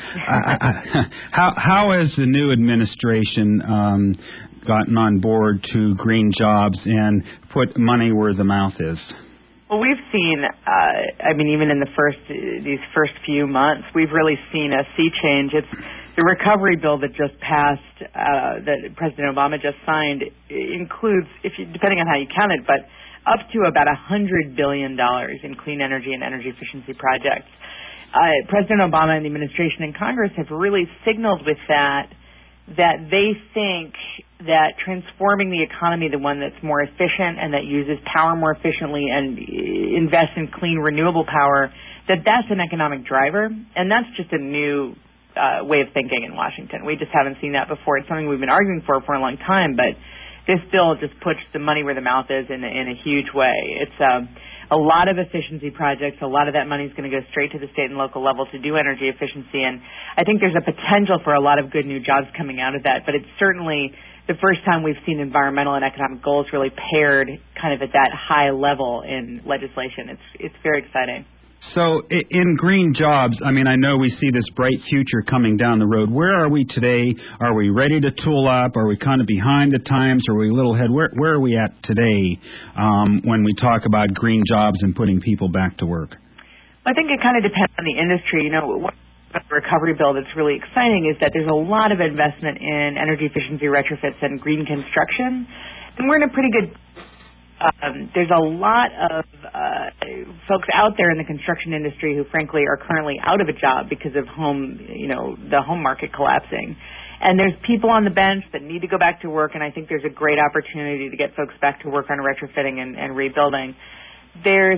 How has the new administration gotten on board to green jobs and put money where the mouth is? Well, we've seen, I mean, even in these first few months, we've really seen a sea change. It's the recovery bill that just passed, that President Obama just signed, includes, depending on how you count it, but up to about $100 billion in clean energy and energy efficiency projects. President Obama and the administration and Congress have really signaled with that they think that transforming the economy, the one that's more efficient and that uses power more efficiently and invests in clean renewable power, that's an economic driver. And that's just a new way of thinking in Washington. We just haven't seen that before. It's something we've been arguing for a long time, but this bill just puts the money where the mouth is in a huge way. It's a lot of efficiency projects. A lot of that money is going to go straight to the state and local level to do energy efficiency. And I think there's a potential for a lot of good new jobs coming out of that. But it's certainly the first time we've seen environmental and economic goals really paired kind of at that high level in legislation. It's very exciting. So in green jobs, I mean, I know we see this bright future coming down the road. Where are we today? Are we ready to tool up? Are we kind of behind the times? Are we a little ahead? Where are we at today when we talk about green jobs and putting people back to work? I think it kind of depends on the industry. You know, one recovery bill that's really exciting is that there's a lot of investment in energy efficiency retrofits and green construction. And we're in a pretty good there's a lot of folks out there in the construction industry who, frankly, are currently out of a job because of the home market collapsing. And there's people on the bench that need to go back to work, and I think there's a great opportunity to get folks back to work on retrofitting and rebuilding. There's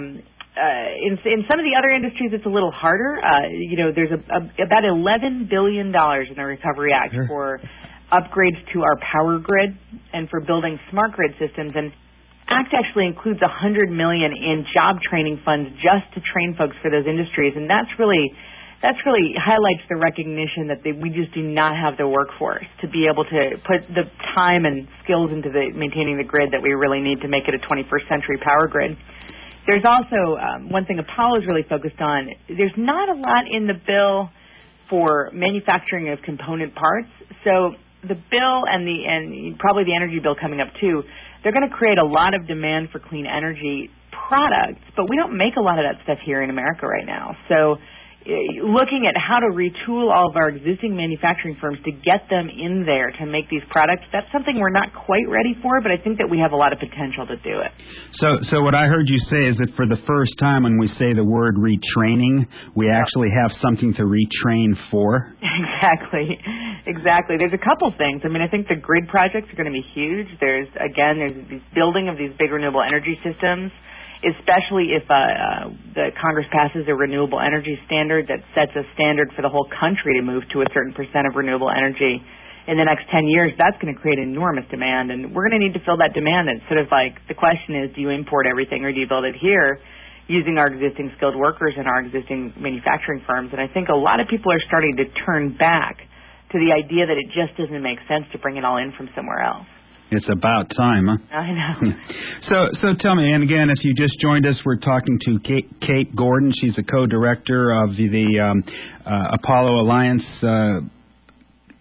in some of the other industries, it's a little harder. There's about $11 billion in the Recovery Act for upgrades to our power grid and for building smart grid systems. And Act actually includes $100 million in job training funds just to train folks for those industries, and that's really highlights the recognition that we just do not have the workforce to be able to put the time and skills into maintaining the grid that we really need to make it a 21st century power grid. There's also one thing Apollo is really focused on. There's not a lot in the bill for manufacturing of component parts, so the bill and probably the energy bill coming up too, they're going to create a lot of demand for clean energy products, but we don't make a lot of that stuff here in America right now. So looking at how to retool all of our existing manufacturing firms to get them in there to make these products, that's something we're not quite ready for, but I think that we have a lot of potential to do it. So what I heard you say is that for the first time when we say the word retraining, we actually have something to retrain for? Exactly. There's a couple things. I mean, I think the grid projects are going to be huge. There's this building of these big renewable energy systems, especially if the Congress passes a renewable energy standard that sets a standard for the whole country to move to a certain percent of renewable energy in the next 10 years. That's going to create enormous demand, and we're going to need to fill that demand. It's sort of like the question is, do you import everything or do you build it here using our existing skilled workers and our existing manufacturing firms? And I think a lot of people are starting to turn back to the idea that it just doesn't make sense to bring it all in from somewhere else. It's about time, huh? I know. So tell me, and again, if you just joined us, we're talking to Kate Gordon. She's a co-director of the Apollo Alliance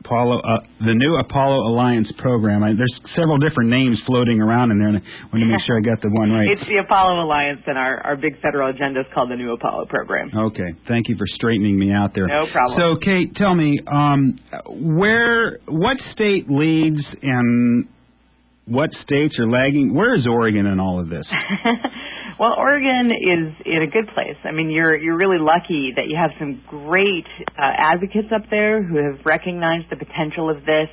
the new Apollo Alliance program. There's several different names floating around in there, and I want to make sure I got the one right. It's the Apollo Alliance, and our big federal agenda is called the new Apollo program. Okay, thank you for straightening me out there. No problem. So, Kate, tell me, what state leads and what states are lagging? Where is Oregon in all of this? Well, Oregon is in a good place. I mean, you're really lucky that you have some great advocates up there who have recognized the potential of this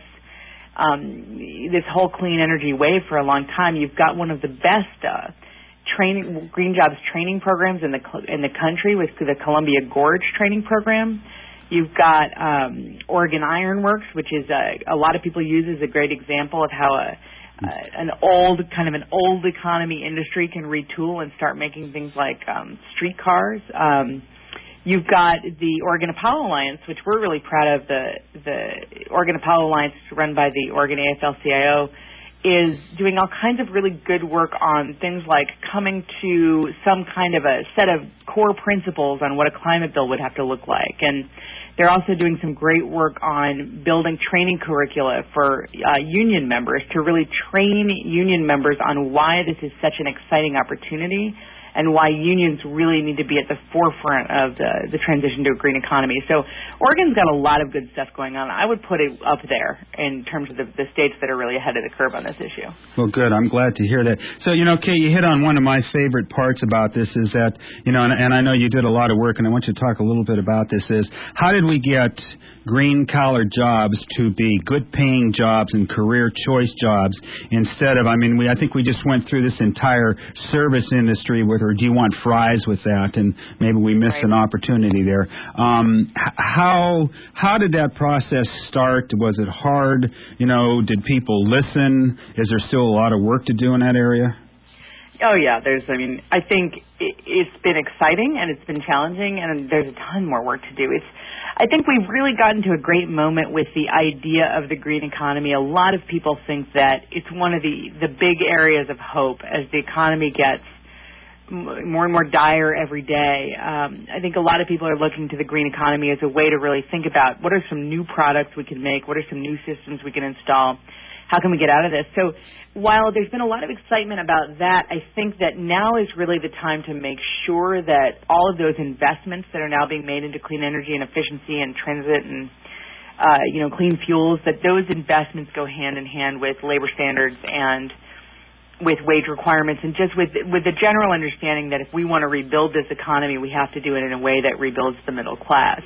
whole clean energy wave for a long time. You've got one of the best green jobs training programs in the country with the Columbia Gorge training program. You've got Oregon Iron Works, which is a lot of people use as a great example of how an old economy industry can retool and start making things like streetcars. You've got the Oregon Apollo Alliance, which we're really proud of. The Oregon Apollo Alliance, run by the Oregon AFL-CIO, is doing all kinds of really good work on things like coming to some kind of a set of core principles on what a climate bill would have to look like. And they're also doing some great work on building training curricula for union members to really train union members on why this is such an exciting opportunity and why unions really need to be at the forefront of the transition to a green economy. So Oregon's got a lot of good stuff going on. I would put it up there in terms of the states that are really ahead of the curve on this issue. Well, good. I'm glad to hear that. So, Kate, you hit on one of my favorite parts about this is that, and I know you did a lot of work, and I want you to talk a little bit about this, is how did we get green-collar jobs to be good-paying jobs and career choice jobs instead of, I think we just went through this entire service industry with, or do you want fries with that? And maybe we missed an opportunity there. How did that process start? Was it hard? Did people listen? Is there still a lot of work to do in that area? Oh, yeah. I think it's been exciting and it's been challenging, and there's a ton more work to do. I think we've really gotten to a great moment with the idea of the green economy. A lot of people think that it's one of the big areas of hope as the economy gets more and more dire every day. I think a lot of people are looking to the green economy as a way to really think about what are some new products we can make, what are some new systems we can install, how can we get out of this. So while there's been a lot of excitement about that, I think that now is really the time to make sure that all of those investments that are now being made into clean energy and efficiency and transit and clean fuels, that those investments go hand in hand with labor standards and with wage requirements, and just with the general understanding that if we want to rebuild this economy, we have to do it in a way that rebuilds the middle class.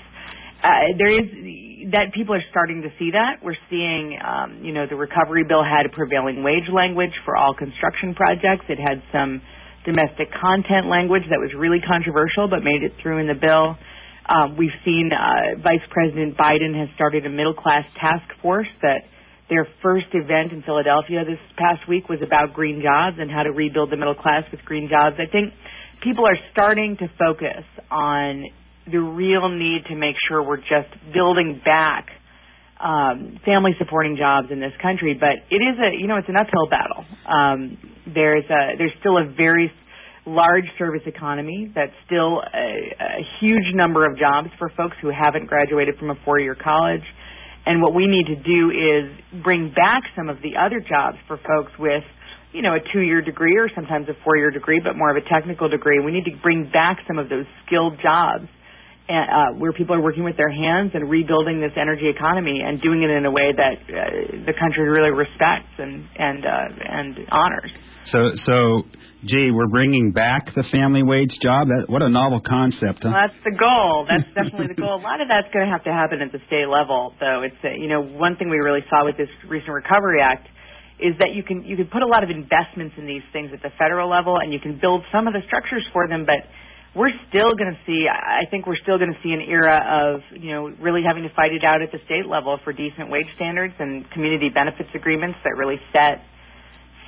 People are starting to see that. We're seeing, the recovery bill had a prevailing wage language for all construction projects. It had some domestic content language that was really controversial but made it through in the bill. We've seen Vice President Biden has started a middle class task force that their first event in Philadelphia this past week was about green jobs and how to rebuild the middle class with green jobs. I think people are starting to focus on the real need to make sure we're just building back family supporting jobs in this country. But it is it's an uphill battle. There's still a very large service economy that's still a huge number of jobs for folks who haven't graduated from a 4-year college. And what we need to do is bring back some of the other jobs for folks with, a 2-year degree or sometimes a 4-year degree, but more of a technical degree. We need to bring back some of those skilled jobs where people are working with their hands and rebuilding this energy economy and doing it in a way that the country really respects and honors. So, gee, we're bringing back the family wage job? What a novel concept, huh? Well, that's the goal. That's definitely the goal. A lot of that's going to have to happen at the state level, though. It's one thing we really saw with this recent Recovery Act is that you can put a lot of investments in these things at the federal level, and you can build some of the structures for them, but we're still going to see, I think we're still going to see an era of, really having to fight it out at the state level for decent wage standards and community benefits agreements that really set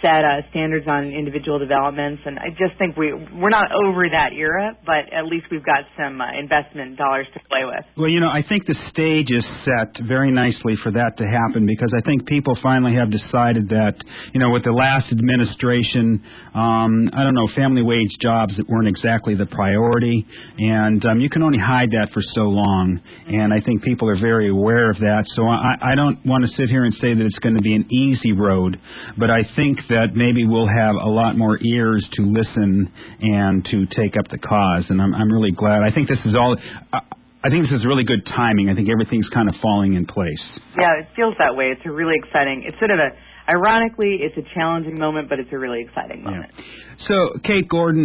set standards on individual developments, and I just think we're not over that era, but at least we've got some investment dollars to play with. Well, I think the stage is set very nicely for that to happen, because I think people finally have decided that, with the last administration, family wage jobs that weren't exactly the priority, and you can only hide that for so long, and I think people are very aware of that, so I don't want to sit here and say that it's going to be an easy road, but I think that maybe we'll have a lot more ears to listen and to take up the cause, and I'm really glad. I think this is really good timing. I think everything's kind of falling in place. Yeah, it feels that way. It's a really exciting. It's sort of ironically, it's a challenging moment, but it's a really exciting moment. Yeah. So, Kate Gordon,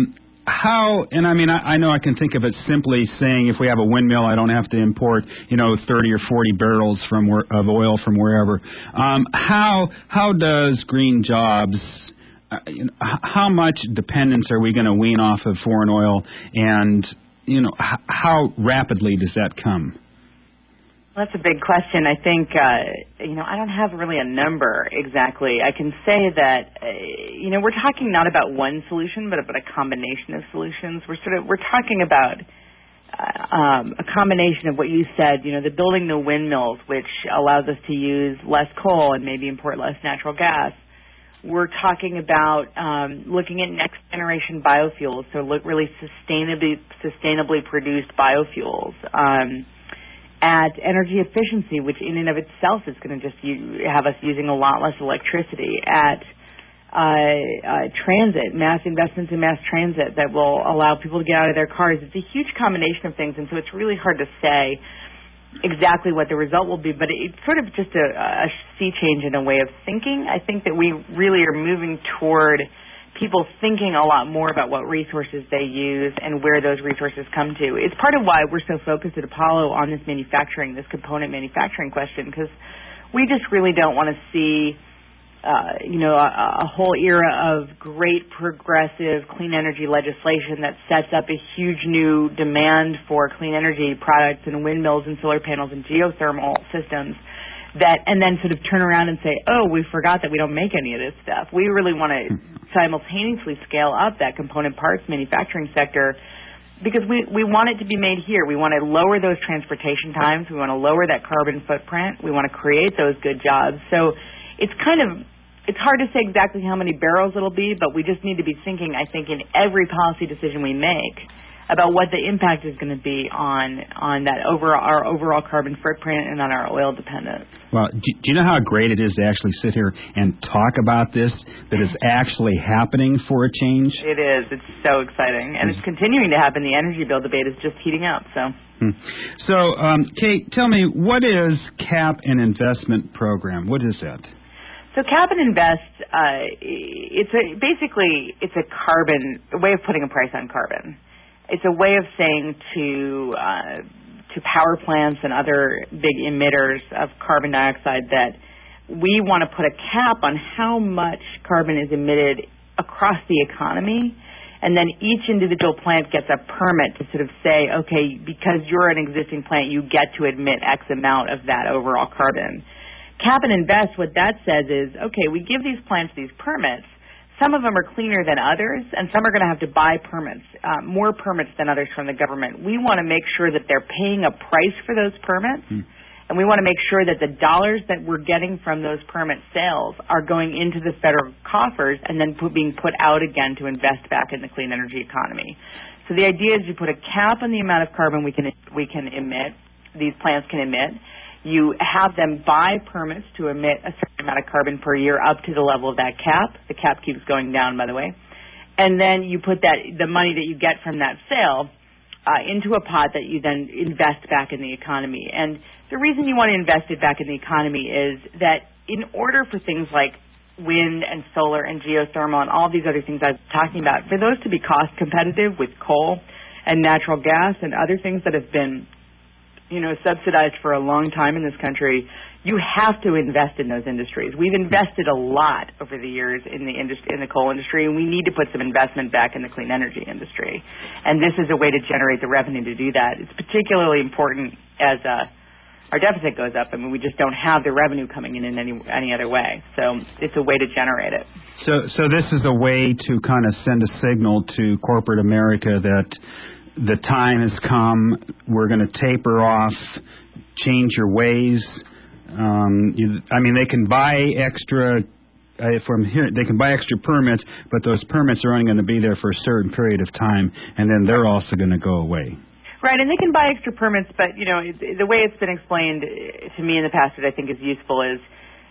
I know I can think of it simply saying if we have a windmill, I don't have to import, 30 or 40 barrels of oil from wherever. How does Green Jobs, how much dependence are we going to wean off of foreign oil, and, how rapidly does that come? Well, that's a big question. I think, I don't have really a number exactly. I can say that, we're talking not about one solution, but about a combination of solutions. We're talking about a combination of what you said, the building the windmills, which allows us to use less coal and maybe import less natural gas. We're talking about looking at next generation biofuels, so really sustainably produced biofuels. At energy efficiency, which in and of itself is going to just have us using a lot less electricity. At transit, mass investments in mass transit that will allow people to get out of their cars. It's a huge combination of things, and so it's really hard to say exactly what the result will be, but it's sort of just a sea change in a way of thinking. I think that we really are moving toward people thinking a lot more about what resources they use and where those resources come to. It's part of why we're so focused at Apollo on this component manufacturing question, because we just really don't want to see, a whole era of great progressive clean energy legislation that sets up a huge new demand for clean energy products and windmills and solar panels and geothermal systems and then sort of turn around and say, oh, we forgot that we don't make any of this stuff. We really want to simultaneously scale up that component parts manufacturing sector because we want it to be made here. We want to lower those transportation times. We want to lower that carbon footprint. We want to create those good jobs. So it's hard to say exactly how many barrels it'll be, but we just need to be thinking, I think, in every policy decision we make about what the impact is going to be on that our overall carbon footprint and on our oil dependence. Well, do you know how great it is to actually sit here and talk about this, that is actually happening for a change? It is. It's so exciting. And it's continuing to happen. The energy bill debate is just heating up. So, Kate, tell me, what is CAP and Investment Program? What is that? So Cap and Invest, it's a way of putting a price on carbon. It's a way of saying to power plants and other big emitters of carbon dioxide that we want to put a cap on how much carbon is emitted across the economy, and then each individual plant gets a permit to sort of say, okay, because you're an existing plant, you get to emit X amount of that overall carbon. Cap and Invest, what that says is, okay, we give these plants these permits. Some of them are cleaner than others, and some are going to have to buy permits, more permits than others from the government. We want to make sure that they're paying a price for those permits, and we want to make sure that the dollars that we're getting from those permit sales are going into the federal coffers and then being put out again to invest back in the clean energy economy. So the idea is you put a cap on the amount of carbon we can emit, these plants can emit. You have them buy permits to emit a certain amount of carbon per year up to the level of that cap. The cap keeps going down, by the way. And then you put the money that you get from that sale into a pot that you then invest back in the economy. And the reason you want to invest it back in the economy is that in order for things like wind and solar and geothermal and all these other things I was talking about, for those to be cost competitive with coal and natural gas and other things that have been subsidized for a long time in this country, you have to invest in those industries. We've invested a lot over the years in the coal industry, and we need to put some investment back in the clean energy industry. And this is a way to generate the revenue to do that. It's particularly important as our deficit goes up. I mean, we just don't have the revenue coming in any other way. So it's a way to generate it. So this is a way to kind of send a signal to corporate America that the time has come. We're going to taper off, change your ways. They can buy extra. From here, they can buy extra permits, but those permits are only going to be there for a certain period of time, and then they're also going to go away. Right, and they can buy extra permits, but, the way it's been explained to me in the past that I think is useful is,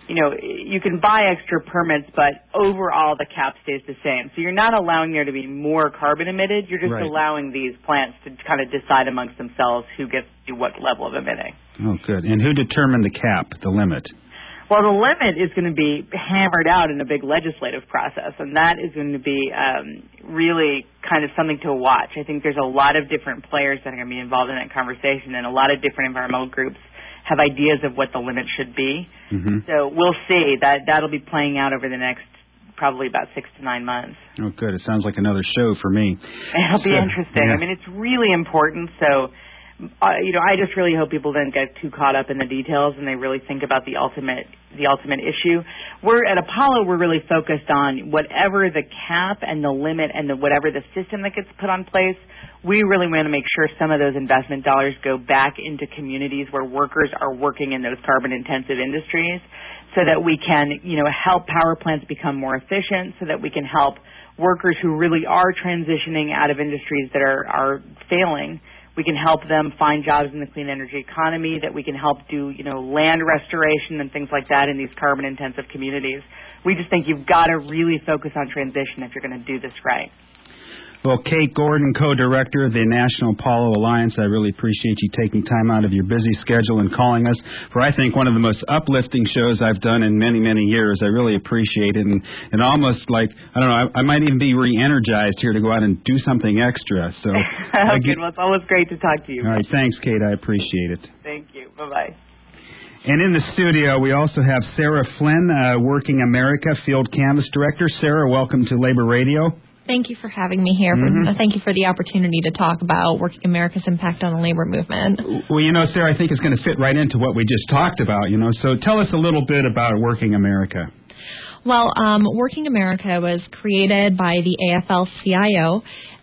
you can buy extra permits, but overall the cap stays the same. So you're not allowing there to be more carbon emitted. You're just allowing these plants to kind of decide amongst themselves who gets to what level of emitting. Oh, good. And who determined the cap, the limit? Well, the limit is going to be hammered out in a big legislative process, and that is going to be really kind of something to watch. I think there's a lot of different players that are going to be involved in that conversation, and a lot of different environmental groups have ideas of what the limit should be. Mm-hmm. So we'll see. That'll be playing out over the next probably about 6 to 9 months. Oh, good. It sounds like another show for me. It'll be interesting. Yeah. I mean, it's really important, so... I just really hope people don't get too caught up in the details and they really think about the ultimate issue. We're at Apollo. We're really focused on whatever the cap and the limit and whatever the system that gets put on place. We really want to make sure some of those investment dollars go back into communities where workers are working in those carbon-intensive industries, so that we can, help power plants become more efficient, so that we can help workers who really are transitioning out of industries that are failing. We can help them find jobs in the clean energy economy, that we can help do, land restoration and things like that in these carbon-intensive communities. We just think you've got to really focus on transition if you're going to do this right. Well, Kate Gordon, co-director of the National Apollo Alliance, I really appreciate you taking time out of your busy schedule and calling us for, I think, one of the most uplifting shows I've done in many, many years. I really appreciate it. And almost like, I don't know, I might even be re-energized here to go out and do something extra. So, good. Well, it's always great to talk to you. All right. Thanks, Kate. I appreciate it. Thank you. Bye-bye. And in the studio, we also have Sarah Flynn, Working America Field Canvas Director. Sarah, welcome to Labor Radio. Thank you for having me here. Mm-hmm. Thank you for the opportunity to talk about Working America's impact on the labor movement. Well, Sarah, I think it's going to fit right into what we just talked about, So tell us a little bit about Working America. Well, Working America was created by the AFL-CIO,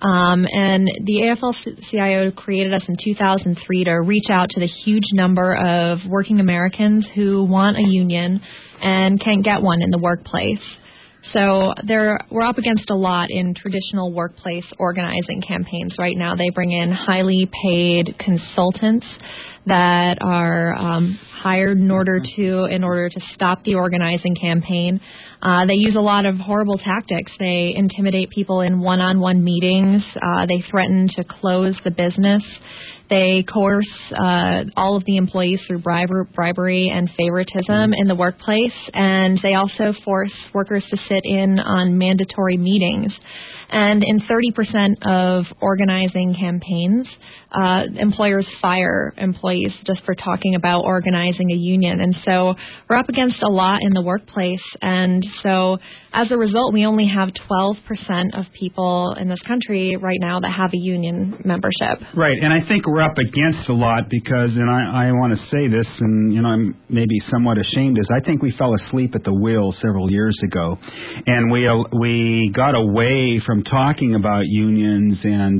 and the AFL-CIO created us in 2003 to reach out to the huge number of working Americans who want a union and can't get one in the workplace. So we're up against a lot in traditional workplace organizing campaigns right now. They bring in highly paid consultants that are hired in order to stop the organizing campaign. They use a lot of horrible tactics. They intimidate people in one-on-one meetings. They threaten to close the business. They coerce all of the employees through bribery and favoritism in the workplace, and they also force workers to sit in on mandatory meetings. And in 30% of organizing campaigns, employers fire employees just for talking about organizing a union. And so we're up against a lot in the workplace. And so as a result, we only have 12% of people in this country right now that have a union membership. Right. And I think we're up against a lot because, and I want to say this, and, I'm maybe somewhat ashamed, is I think we fell asleep at the wheel several years ago. And we got away from talking about unions and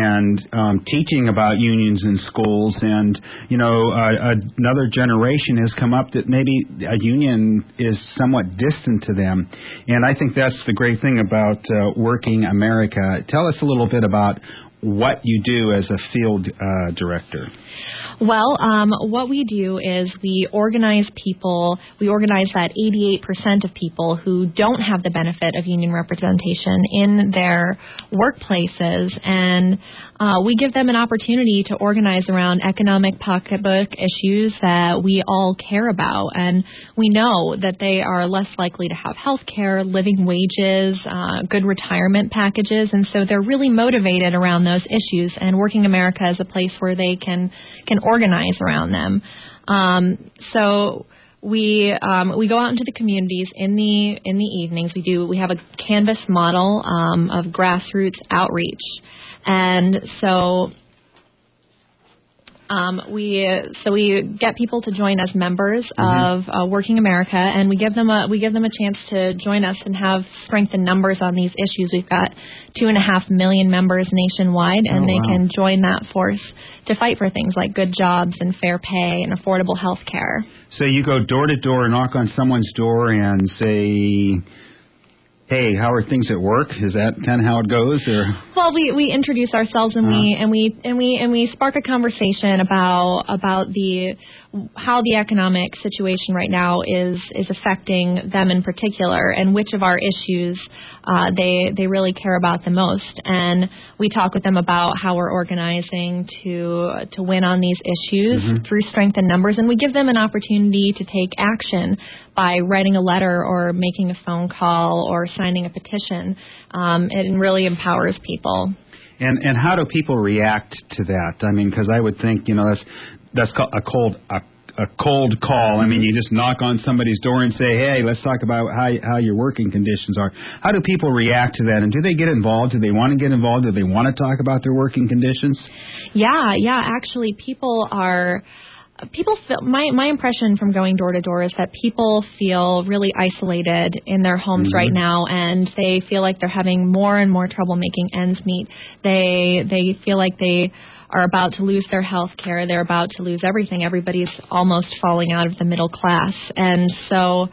teaching about unions in schools, and another generation has come up that maybe a union is somewhat distant to them, and I think that's the great thing about Working America. Tell us a little bit about what you do as a field director. Well, what we do is we organize people. We organize that 88% of people who don't have the benefit of union representation in their workplaces, and we give them an opportunity to organize around economic pocketbook issues that we all care about. And we know that they are less likely to have health care, living wages, good retirement packages, and so they're really motivated around those issues. And Working America is a place where they can organize around them. So we go out into the communities in the evenings. We have a canvas model of grassroots outreach, and so We get people to join as members of Working America, and we give them a chance to join us and have strength in numbers on these issues. We've got 2.5 million members nationwide, and they can join that force to fight for things like good jobs and fair pay and affordable health care. So you go door to door, knock on someone's door, and say, "Hey, how are things at work?" Is that kind of how it goes, or? Well, we introduce ourselves and we spark a conversation about how the economic situation right now is affecting them in particular, and which of our issues they really care about the most. And we talk with them about how we're organizing to win on these issues through strength in numbers, and we give them an opportunity to take action by writing a letter or making a phone call or signing a petition. It really empowers people. And how do people react to that? I mean, because I would think, that's called a cold call. I mean, you just knock on somebody's door and say, "Hey, let's talk about how your working conditions are." How do people react to that? And do they get involved? Do they want to get involved? Do they want to talk about their working conditions? Yeah. Actually, people feel, my impression from going door to door is that people feel really isolated in their homes right now, and they feel like they're having more and more trouble making ends meet. They feel like they are about to lose their health care. They're about to lose everything. Everybody's almost falling out of the middle class. And so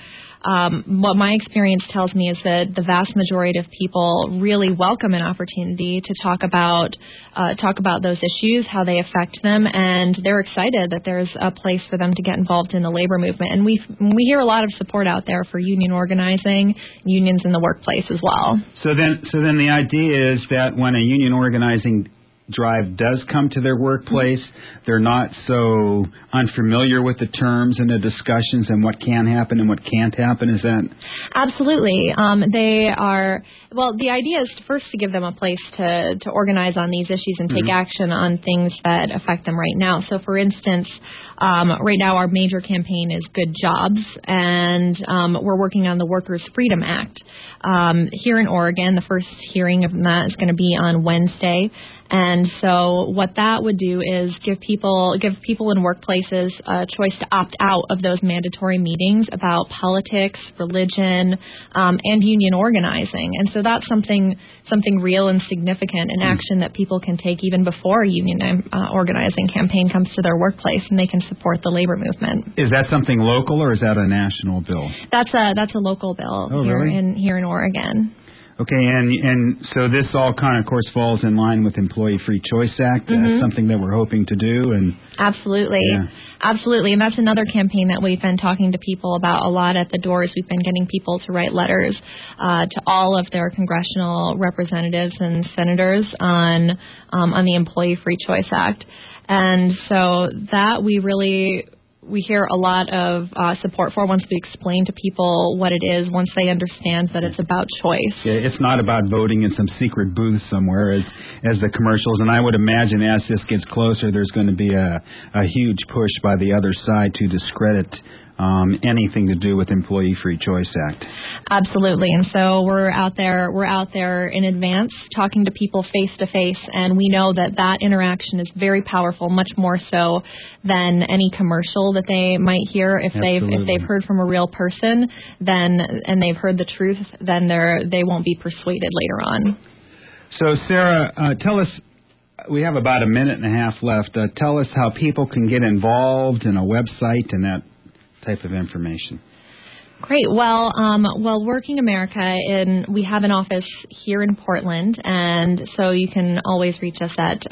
what my experience tells me is that the vast majority of people really welcome an opportunity to talk about those issues, how they affect them, and they're excited that there's a place for them to get involved in the labor movement. And we hear a lot of support out there for union organizing, unions in the workplace as well. So then the idea is that when a union organizing drive does come to their workplace, they're not so unfamiliar with the terms and the discussions and what can happen and what can't happen. Is that? Absolutely. They are. Well, the idea is first to give them a place to organize on these issues and take action on things that affect them right now. So, for instance, right now our major campaign is Good Jobs, and we're working on the Workers' Freedom Act here in Oregon. The first hearing of that is going to be on Wednesday. And so what that would do is give people in workplaces a choice to opt out of those mandatory meetings about politics, religion, and union organizing. And so that's something real and significant, an action that people can take even before a union organizing campaign comes to their workplace, and they can support the labor movement. Is that something local, or is that a national bill? That's a local bill here in Oregon. Okay, and so this all kind of course, falls in line with Employee Free Choice Act. That's something that we're hoping to do. And Absolutely. And that's another campaign that we've been talking to people about a lot at the doors. We've been getting people to write letters to all of their congressional representatives and senators on the Employee Free Choice Act. And so that we hear a lot of support for once we explain to people what it is, once they understand that it's about choice. Yeah, it's not about voting in some secret booth somewhere as the commercials. And I would imagine as this gets closer, there's going to be a huge push by the other side to discredit anything to do with Employee Free Choice Act. Absolutely. And so we're out there in advance talking to people face to face, and we know that interaction is very powerful, much more so than any commercial that they might hear. If they've heard from a real person, and they've heard the truth, then they won't be persuaded later on. So Sarah, tell us, we have about a minute and a half left. Tell us how people can get involved in a website and that type of information. Great. Well, Working America, we have an office here in Portland, and so you can always reach us at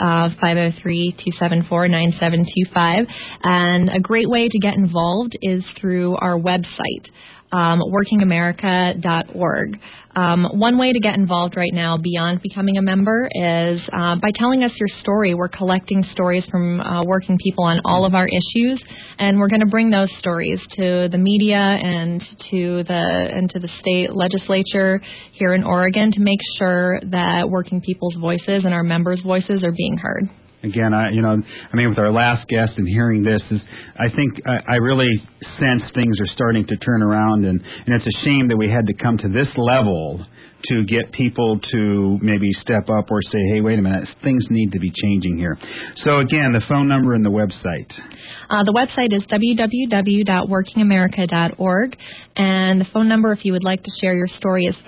503-274-9725. And a great way to get involved is through our website, workingamerica.org. One way to get involved right now beyond becoming a member is by telling us your story. We're collecting stories from working people on all of our issues, and we're going to bring those stories to the media and to the state legislature here in Oregon to make sure that working people's voices and our members' voices are being heard. Again, with our last guest and hearing this, I think I really sense things are starting to turn around, and it's a shame that we had to come to this level to get people to maybe step up or say, hey, wait a minute, things need to be changing here. So, again, the phone number and the website. The website is www.workingamerica.org, and the phone number, if you would like to share your story, is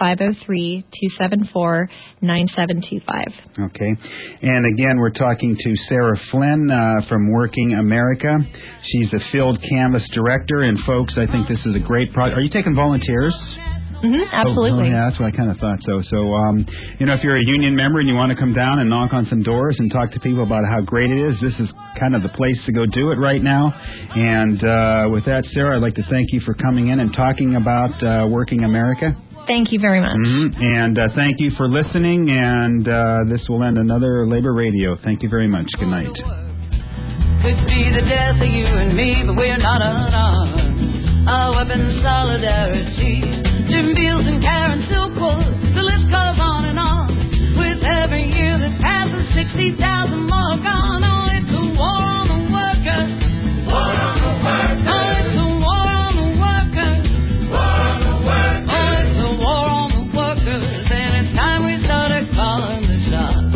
503-274-9725. Okay. And again, we're talking to Sarah Flynn from Working America. She's a field canvas director, and folks, I think this is a great project. Are you taking volunteers? Absolutely. Oh, yeah, that's what I kind of thought so. So, if you're a union member and you want to come down and knock on some doors and talk to people about how great it is, this is kind of the place to go do it right now. And with that, Sarah, I'd like to thank you for coming in and talking about Working America. Thank you very much. And thank you for listening, and this will end another Labor Radio. Thank you very much. Good night. Could be the death of you and me, but we're not unarmed. Our weapon, solidarity. Jim Beals and Karen Silkwood, the list goes on and on. With every year that passes, 60,000 more gone. Oh, it's a war on the workers. War on the workers. Oh, it's a war on the workers. War on the workers. Oh, it's a war on the workers. And it's time we started calling the shots.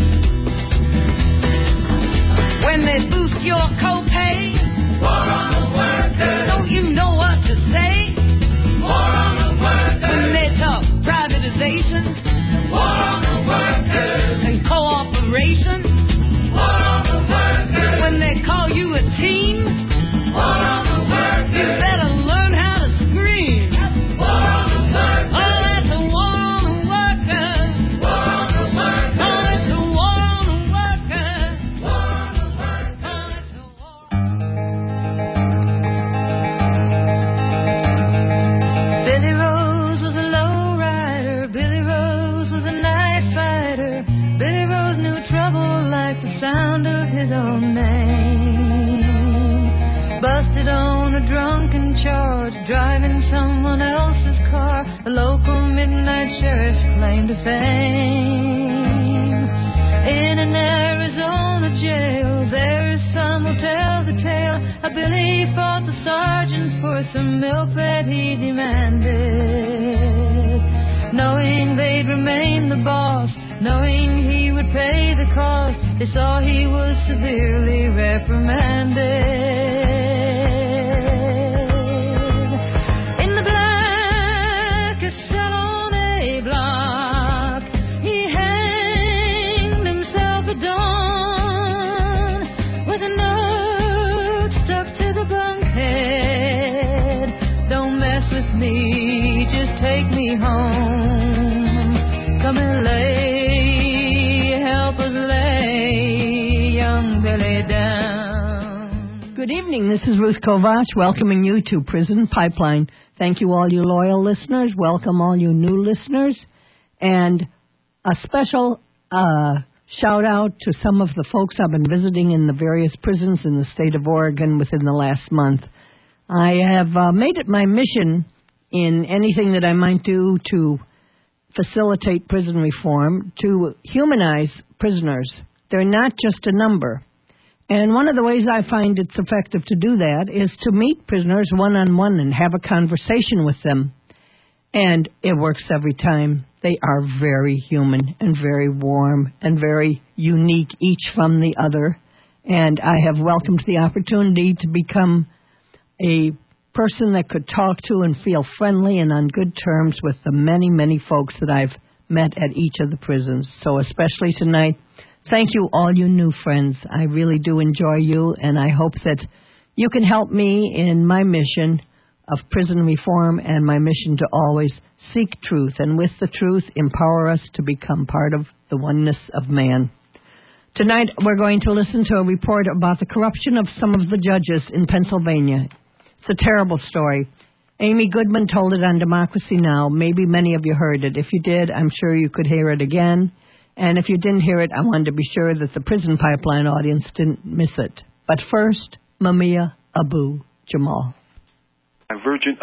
When they boost your copay, war on the workers. Don't you know what to say? War on the workers. When they talk privatization, war on the workers. And cooperation, war on the workers. When they call you a team, war on the workers. You better learn how to scream. War on the workers. Oh, that's a war on the workers. War on the workers. Oh, it's a war on the workers. War on the workers. Oh, it's a war. Billy Rose was a lowrider. Billy Rose was a night fighter. Billy Rose knew trouble like the sound of his own name. Busted on a drunken charge, driving someone else's car. The local midnight sheriff's claim to fame. In an Arizona jail, there is some who tell the tale how Billy fought the sergeant for some milk that he demanded. Knowing they'd remain the boss, knowing he would pay the cost, they saw he was severely reprimanded. In the blackest cell on a block, he hanged himself at dawn with a note stuck to the bunk head. Don't mess with me, just take me home. Come and help us lay young Billy down. Good evening. This is Ruth Kovach welcoming you to Prison Pipeline. Thank you, all you loyal listeners. Welcome, all you new listeners. And a special shout out to some of the folks I've been visiting in the various prisons in the state of Oregon within the last month. I have made it my mission in anything that I might do to facilitate prison reform to humanize prisoners. They're not just a number. And one of the ways I find it's effective to do that is to meet prisoners one-on-one and have a conversation with them. And it works every time. They are very human and very warm and very unique, each from the other. And I have welcomed the opportunity to become a person that could talk to and feel friendly and on good terms with the many, many folks that I've met at each of the prisons. So especially tonight, thank you, all you new friends. I really do enjoy you, and I hope that you can help me in my mission of prison reform and my mission to always seek truth, and with the truth, empower us to become part of the oneness of man. Tonight, we're going to listen to a report about the corruption of some of the judges in Pennsylvania. It's a terrible story. Amy Goodman told it on Democracy Now! Maybe many of you heard it. If you did, I'm sure you could hear it again. And if you didn't hear it, I wanted to be sure that the Prison Pipeline audience didn't miss it. But first, Mumia Abu Jamal. Divergent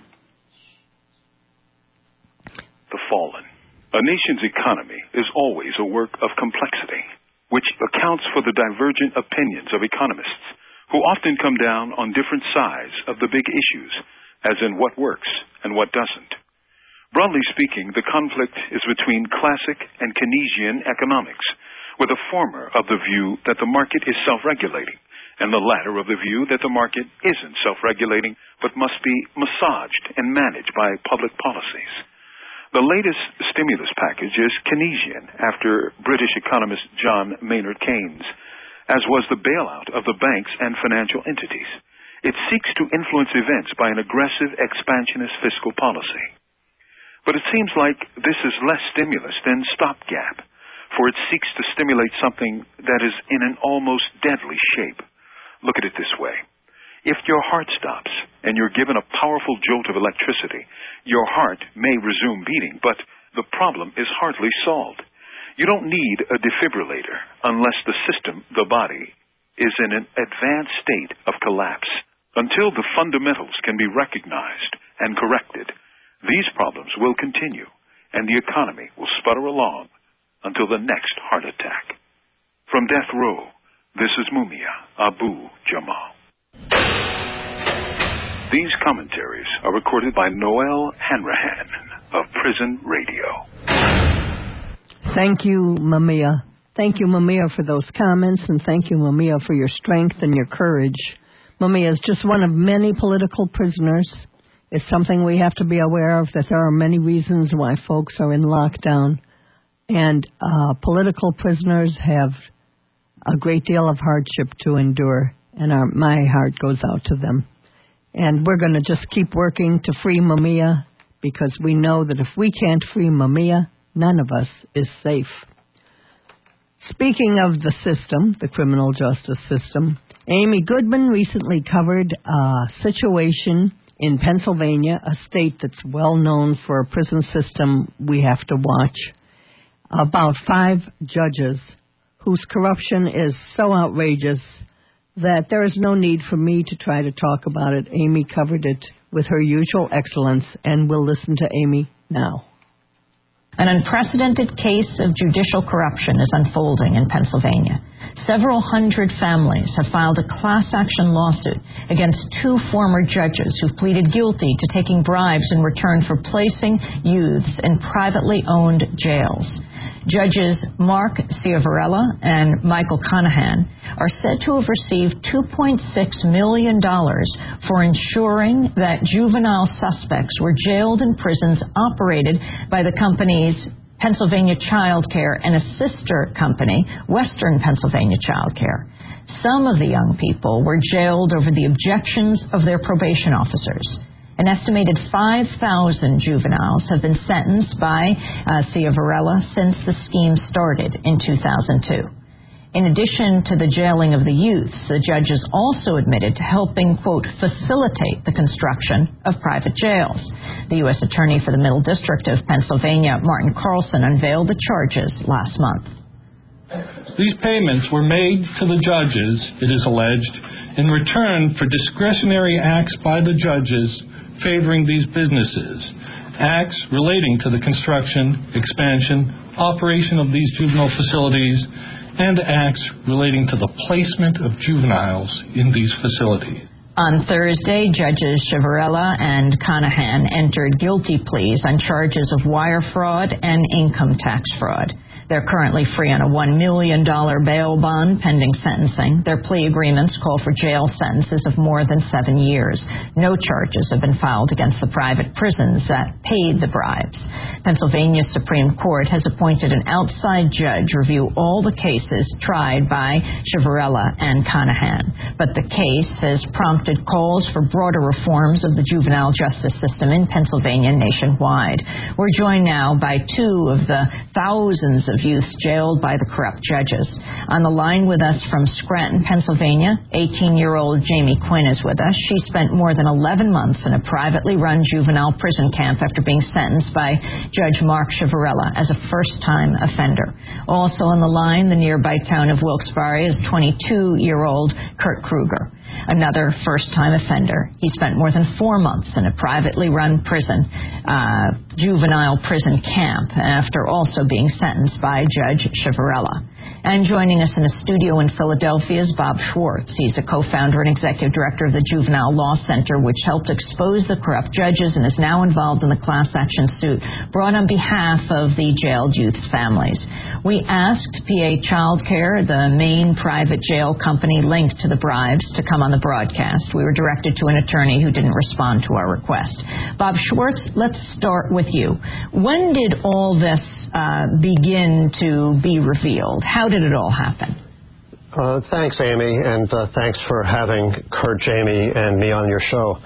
the fallen. A nation's economy is always a work of complexity, which accounts for the divergent opinions of economists, who often come down on different sides of the big issues, as in what works and what doesn't. Broadly speaking, the conflict is between classic and Keynesian economics, with the former of the view that the market is self-regulating, and the latter of the view that the market isn't self-regulating but must be massaged and managed by public policies. The latest stimulus package is Keynesian after British economist John Maynard Keynes, as was the bailout of the banks and financial entities. It seeks to influence events by an aggressive expansionist fiscal policy. But it seems like this is less stimulus than stopgap, for it seeks to stimulate something that is in an almost deadly shape. Look at it this way. If your heart stops and you're given a powerful jolt of electricity, your heart may resume beating, but the problem is hardly solved. You don't need a defibrillator unless the system, the body, is in an advanced state of collapse. Until the fundamentals can be recognized and corrected, these problems will continue, and the economy will sputter along until the next heart attack. From death row, this is Mumia Abu-Jamal. These commentaries are recorded by Noel Hanrahan of Prison Radio. Thank you, Mumia. Thank you, Mumia, for those comments, and thank you, Mumia, for your strength and your courage. Mumia is just one of many political prisoners. It's something we have to be aware of, that there are many reasons why folks are in lockdown. And political prisoners have a great deal of hardship to endure, and my heart goes out to them. And we're going to just keep working to free Mumia, because we know that if we can't free Mumia, none of us is safe. Speaking of the system, the criminal justice system, Amy Goodman recently covered a situation in Pennsylvania, a state that's well known for a prison system we have to watch, about 5 judges whose corruption is so outrageous that there is no need for me to try to talk about it. Amy covered it with her usual excellence, and we'll listen to Amy now. An unprecedented case of judicial corruption is unfolding in Pennsylvania. Several hundred families have filed a class action lawsuit against 2 former judges who pleaded guilty to taking bribes in return for placing youths in privately owned jails. Judges Mark Ciavarella and Michael Conahan are said to have received $2.6 million for ensuring that juvenile suspects were jailed in prisons operated by the companies Pennsylvania Child Care and a sister company, Western Pennsylvania Child Care. Some of the young people were jailed over the objections of their probation officers. An estimated 5,000 juveniles have been sentenced by Ciavarella since the scheme started in 2002. In addition to the jailing of the youths, the judges also admitted to helping, quote, facilitate the construction of private jails. The U.S. Attorney for the Middle District of Pennsylvania, Martin Carlson, unveiled the charges last month. These payments were made to the judges, it is alleged, in return for discretionary acts by the judges favoring these businesses, acts relating to the construction, expansion, operation of these juvenile facilities, and acts relating to the placement of juveniles in these facilities. On Thursday, Judges Ciavarella and Conahan entered guilty pleas on charges of wire fraud and income tax fraud. They're currently free on a $1 million bail bond pending sentencing. Their plea agreements call for jail sentences of more than 7 years. No charges have been filed against the private prisons that paid the bribes. Pennsylvania Supreme Court has appointed an outside judge to review all the cases tried by Ciavarella and Conahan. But the case has prompted calls for broader reforms of the juvenile justice system in Pennsylvania and nationwide. We're joined now by 2 of the thousands of youths jailed by the corrupt judges. On the line with us from Scranton, Pennsylvania, 18-year-old Jamie Quinn is with us. She spent more than 11 months in a privately run juvenile prison camp after being sentenced by Judge Mark Ciavarella as a first-time offender. Also on the line, the nearby town of Wilkes-Barre, is 22-year-old Kurt Kruger, another first-time offender. He spent more than 4 months in a privately run prison, juvenile prison camp, after also being sentenced by Judge Ciavarella. And joining us in the studio in Philadelphia is Bob Schwartz. He's a co-founder and executive director of the Juvenile Law Center, which helped expose the corrupt judges and is now involved in the class action suit brought on behalf of the jailed youth's families. We asked PA Childcare, the main private jail company linked to the bribes, to come on the broadcast. We were directed to an attorney who didn't respond to our request. Bob Schwartz, let's start with you. When did all this begin to be revealed? How did it all happen? Thanks, Amy, and thanks for having Kurt, Jamie, and me on your show.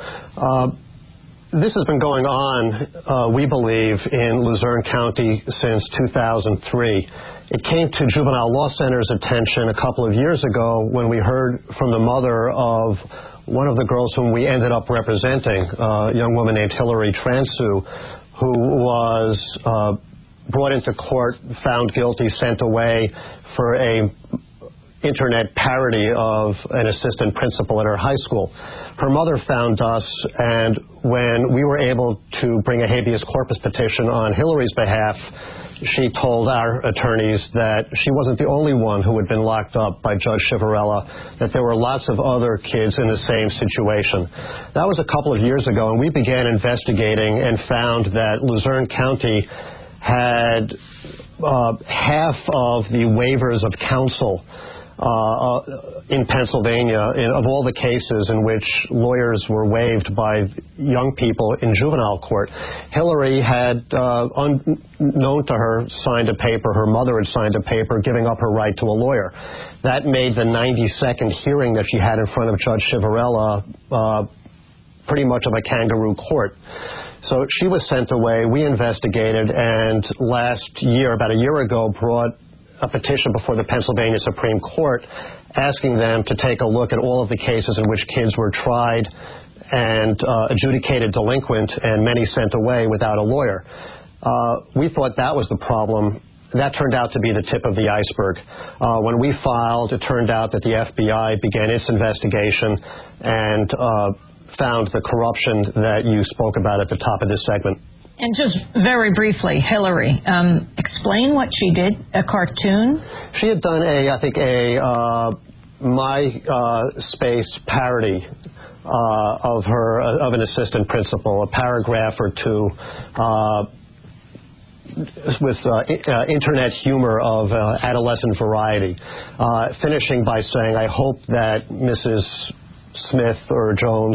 This has been going on, we believe, in Luzerne County since 2003. It came to Juvenile Law Center's attention a couple of years ago when we heard from the mother of one of the girls whom we ended up representing, a young woman named Hillary Transu, who was brought into court, found guilty, sent away for a internet parody of an assistant principal at her high school. Her mother found us, and when we were able to bring a habeas corpus petition on Hillary's behalf, she told our attorneys that she wasn't the only one who had been locked up by Judge Ciavarella, that there were lots of other kids in the same situation. That was a couple of years ago, and we began investigating and found that Luzerne County had half of the waivers of counsel in Pennsylvania, of all the cases in which lawyers were waived by young people in juvenile court. Hillary had, unknown to her, signed a paper, her mother had signed a paper giving up her right to a lawyer. That made the 90-second hearing that she had in front of Judge Ciavarella pretty much of a kangaroo court. So she was sent away, we investigated, and last year, about a year ago, brought a petition before the Pennsylvania Supreme Court asking them to take a look at all of the cases in which kids were tried and adjudicated delinquent and many sent away without a lawyer. We thought that was the problem. That turned out to be the tip of the iceberg. When we filed, it turned out that the FBI began its investigation and found the corruption that you spoke about at the top of this segment. And just very briefly, Hillary, explain what she did, a cartoon? She had done a MySpace parody of an assistant principal, a paragraph or two with internet humor of adolescent variety, finishing by saying, I hope that Mrs. Smith or Jones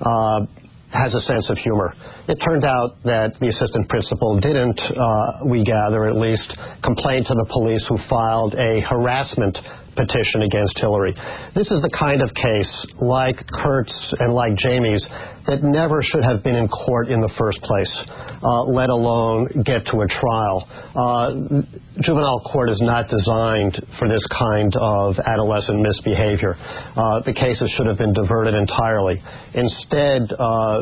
has a sense of humor. It turned out that the assistant principal didn't, we gather at least, complain to the police, who filed a harassment petition against Hillary. This is the kind of case, like Kurt's and like Jamie's, that never should have been in court in the first place, let alone get to a trial. Juvenile court is not designed for this kind of adolescent misbehavior. The cases should have been diverted entirely. Instead,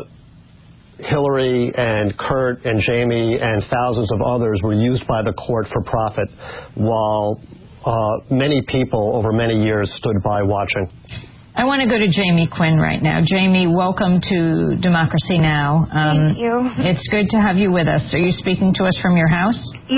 Hillary and Kurt and Jamie and thousands of others were used by the court for profit, while many people over many years stood by watching. I want to go to Jamie Quinn right now. Jamie, welcome to Democracy Now! Thank you. It's good to have you with us. Are you speaking to us from your house?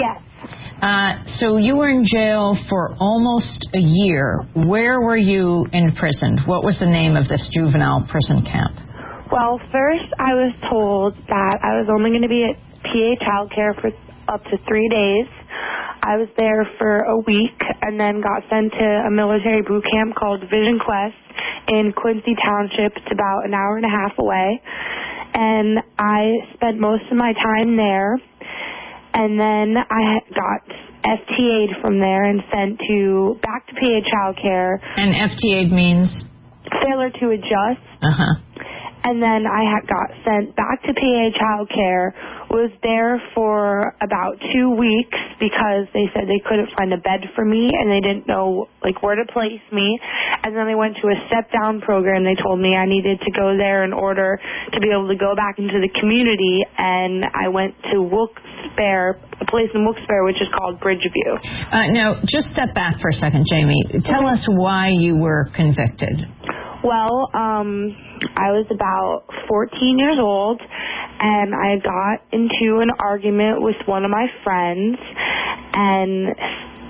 Yes. So you were in jail for almost a year. Where were you imprisoned? What was the name of this juvenile prison camp? Well, first I was told that I was only going to be at PA Childcare for up to 3 days. I was there for a week and then got sent to a military boot camp called Vision Quest in Quincy Township. It's about an hour and a half away. And I spent most of my time there. And then I got FTA'd from there and sent back to PA Childcare. And FTA'd means? Failure to adjust. Uh-huh. And then I got sent back to PA Childcare, was there for about 2 weeks because they said they couldn't find a bed for me and they didn't know where to place me. And then I went to a step-down program. They told me I needed to go there in order to be able to go back into the community, and I went to Wilkes-Barre, a place in Wilkes-Barre which is called Bridgeview. Now, just step back for a second, Jamie. Tell us why you were convicted. Well, I was about 14 years old, and I got into an argument with one of my friends, and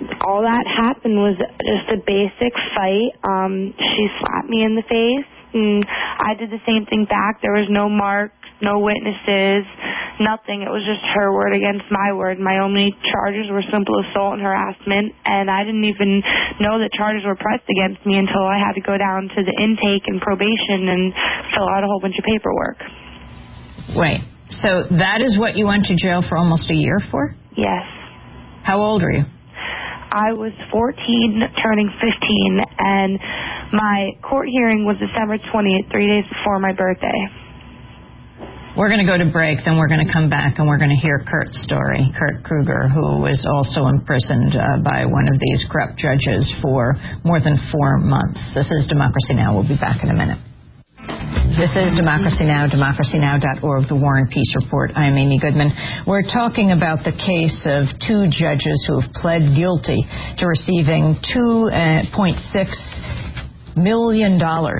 all that happened was just a basic fight. She slapped me in the face, and I did the same thing back. There was no marks, no witnesses, nothing. It was just her word against my word. My only charges were simple assault and harassment, and I didn't even know that charges were pressed against me until I had to go down to the intake and probation and fill out a whole bunch of paperwork. Wait, so that is what you went to jail for almost a year for? Yes. How old were you? I was 14, turning 15, and my court hearing was December 20th, 3 days before my birthday. We're going to go to break, then we're going to come back and we're going to hear Kurt's story. Kurt Kruger, who was also imprisoned by one of these corrupt judges for more than 4 months. This is Democracy Now! We'll be back in a minute. This is Democracy Now!, democracynow.org, the War and Peace Report. I'm Amy Goodman. We're talking about the case of 2 judges who have pled guilty to receiving $2.6 million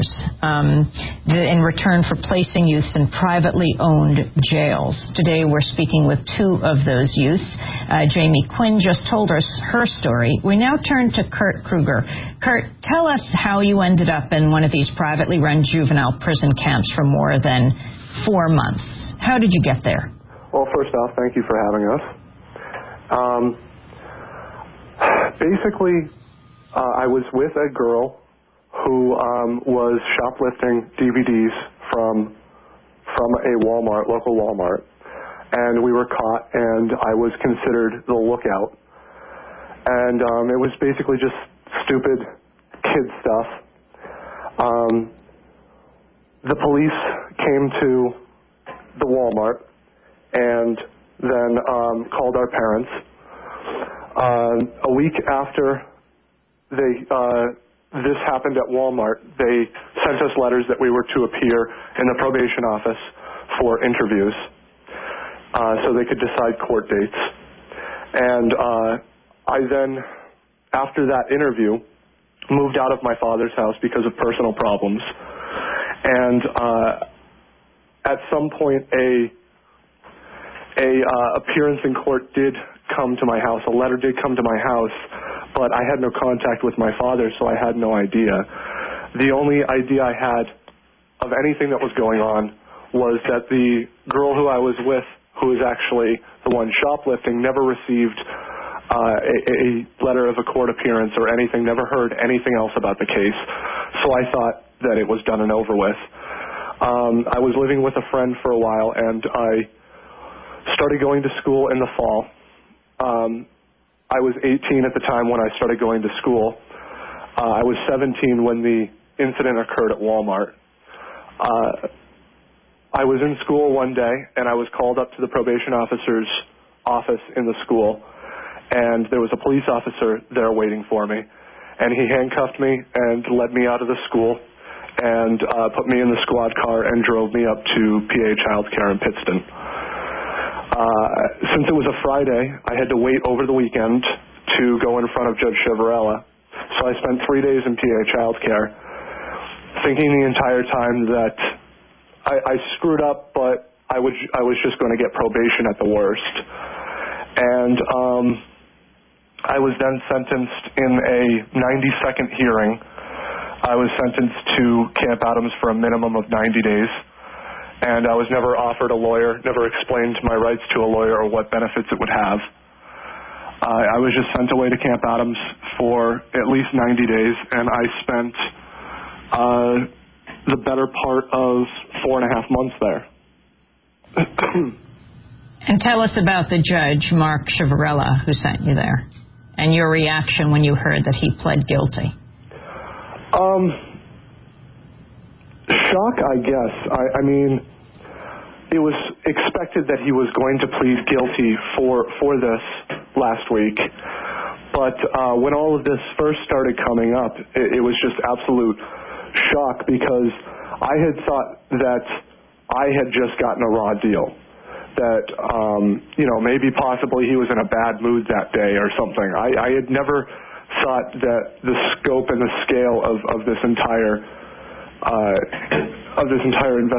in return for placing youth in privately owned jails. Today we're speaking with 2 of those youth. Jamie Quinn just told us her story. We now turn to Kurt Kruger. Kurt, tell us how you ended up in one of these privately run juvenile prison camps for more than 4 months. How did you get there? Well, first off, thank you for having us. Basically, I was with a girl who was shoplifting DVDs from a Walmart, local Walmart, and we were caught, and I was considered the lookout. And it was basically just stupid kid stuff. The police came to the Walmart and then called our parents. A week after this happened at Walmart, they sent us letters that we were to appear in the probation office for interviews so they could decide court dates. And I then, after that interview, moved out of my father's house because of personal problems. And at some point, a appearance in court did come to my house. A letter did come to my house, but I had no contact with my father, so I had no idea. The only idea I had of anything that was going on was that the girl who I was with, who was actually the one shoplifting, never received a letter of a court appearance or anything, never heard anything else about the case. So I thought that it was done and over with. I was living with a friend for a while, and I started going to school in the fall. I was 18 at the time when I started going to school. I was 17 when the incident occurred at Walmart. I was in school one day, and I was called up to the probation officer's office in the school, and there was a police officer there waiting for me. And he handcuffed me and led me out of the school and put me in the squad car and drove me up to PA Child Care in Pittston. Since it was a Friday, I had to wait over the weekend to go in front of Judge Chiavarella. So I spent 3 days in PA Child Care, thinking the entire time that I screwed up, but I was just going to get probation at the worst. And I was then sentenced in a 90-second hearing. I was sentenced to Camp Adams for a minimum of 90 days. And I was never offered a lawyer, never explained my rights to a lawyer or what benefits it would have. I was just sent away to Camp Adams for at least 90 days, and I spent the better part of 4.5 months there. And tell us about the judge, Mark Chiavarella, who sent you there, and your reaction when you heard that he pled guilty. Shock, I guess. I mean, it was expected that he was going to plead guilty for this last week. But when all of this first started coming up, it was just absolute shock, because I had thought that I had just gotten a raw deal. That, maybe possibly he was in a bad mood that day or something. I had never thought that the scope and the scale of this entire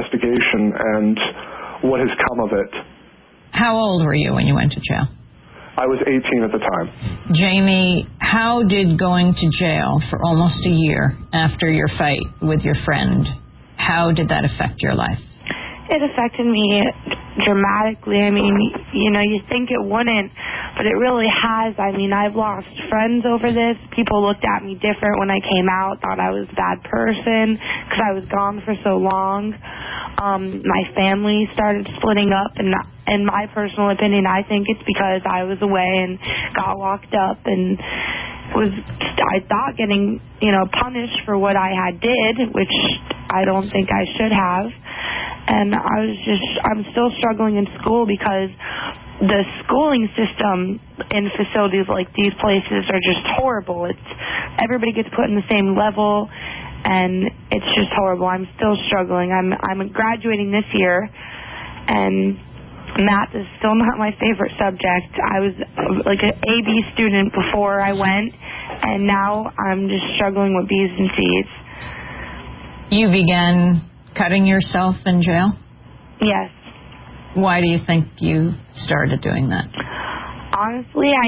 investigation and what has come of it. How old were you when you went to jail? I was 18 at the time. Jamie, how did going to jail for almost a year after your fight with your friend, how did that affect your life? It affected me dramatically. I mean, you think it wouldn't, but it really has. I mean, I've lost friends over this. People looked at me different when I came out, thought I was a bad person because I was gone for so long. My family started splitting up, and in my personal opinion, I think it's because I was away and got locked up and I thought getting, punished for what I had did, which I don't think I should have. And I'm still struggling in school because the schooling system in facilities like these places are just horrible. Everybody gets put in the same level, and it's just horrible. I'm still struggling. I'm graduating this year, and math is still not my favorite subject. I was like an AB student before I went, and now I'm just struggling with B's and C's. You began cutting yourself in jail? Yes. Why do you think you started doing that? Honestly, I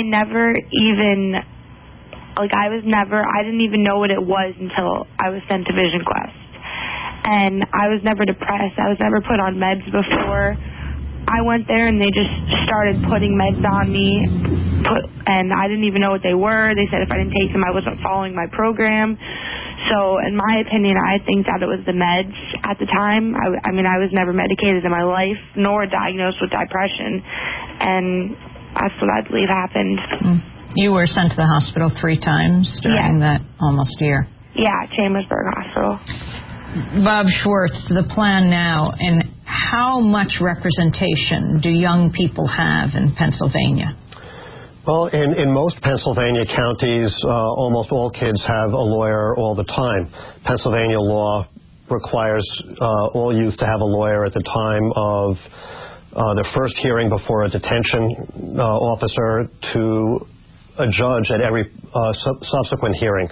didn't even know what it was until I was sent to Vision Quest. And I was never depressed. I was never put on meds before. I went there and they just started putting meds on me, and I didn't even know what they were. They said if I didn't take them, I wasn't following my program. So, in my opinion, I think that it was the meds at the time. I mean, I was never medicated in my life, nor diagnosed with depression, and that's what I believe happened. You were sent to the hospital 3 times during that almost year. Yeah, Chambersburg Hospital. Bob Schwartz, the plan now, and how much representation do young people have in Pennsylvania? Well, in most Pennsylvania counties, almost all kids have a lawyer all the time. Pennsylvania law requires all youth to have a lawyer at the time of their first hearing before a detention officer to a judge at every subsequent hearing.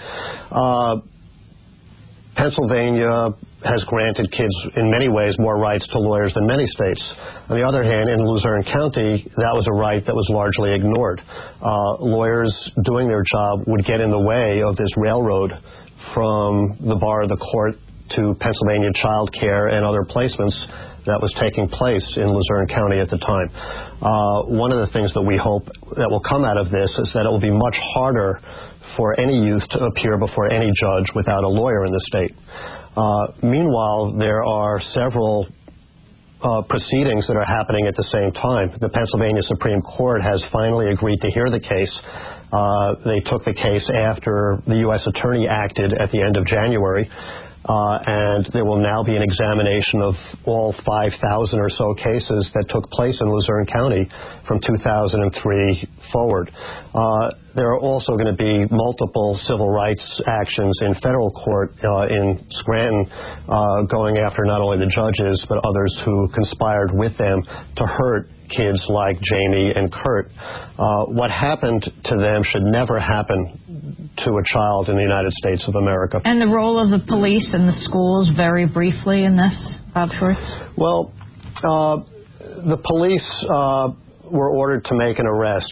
Pennsylvania has granted kids in many ways more rights to lawyers than many states. On the other hand, in Luzerne County, that was a right that was largely ignored. Lawyers doing their job would get in the way of this railroad from the bar of the court to Pennsylvania child care and other placements that was taking place in Luzerne County at the time. One of the things that we hope that will come out of this is that it will be much harder for any youth to appear before any judge without a lawyer in the state. Meanwhile, there are several proceedings that are happening at the same time. The Pennsylvania Supreme Court has finally agreed to hear the case. They took the case after the U.S. Attorney acted at the end of January. And there will now be an examination of all 5,000 or so cases that took place in Luzerne County from 2003 forward. There are also going to be multiple civil rights actions in federal court in Scranton going after not only the judges but others who conspired with them to hurt kids like Jamie and Kurt. What happened to them should never happen to a child in the United States of America. And the role of the police and the schools, very briefly in this, Bob Schwartz? Well, the police were ordered to make an arrest.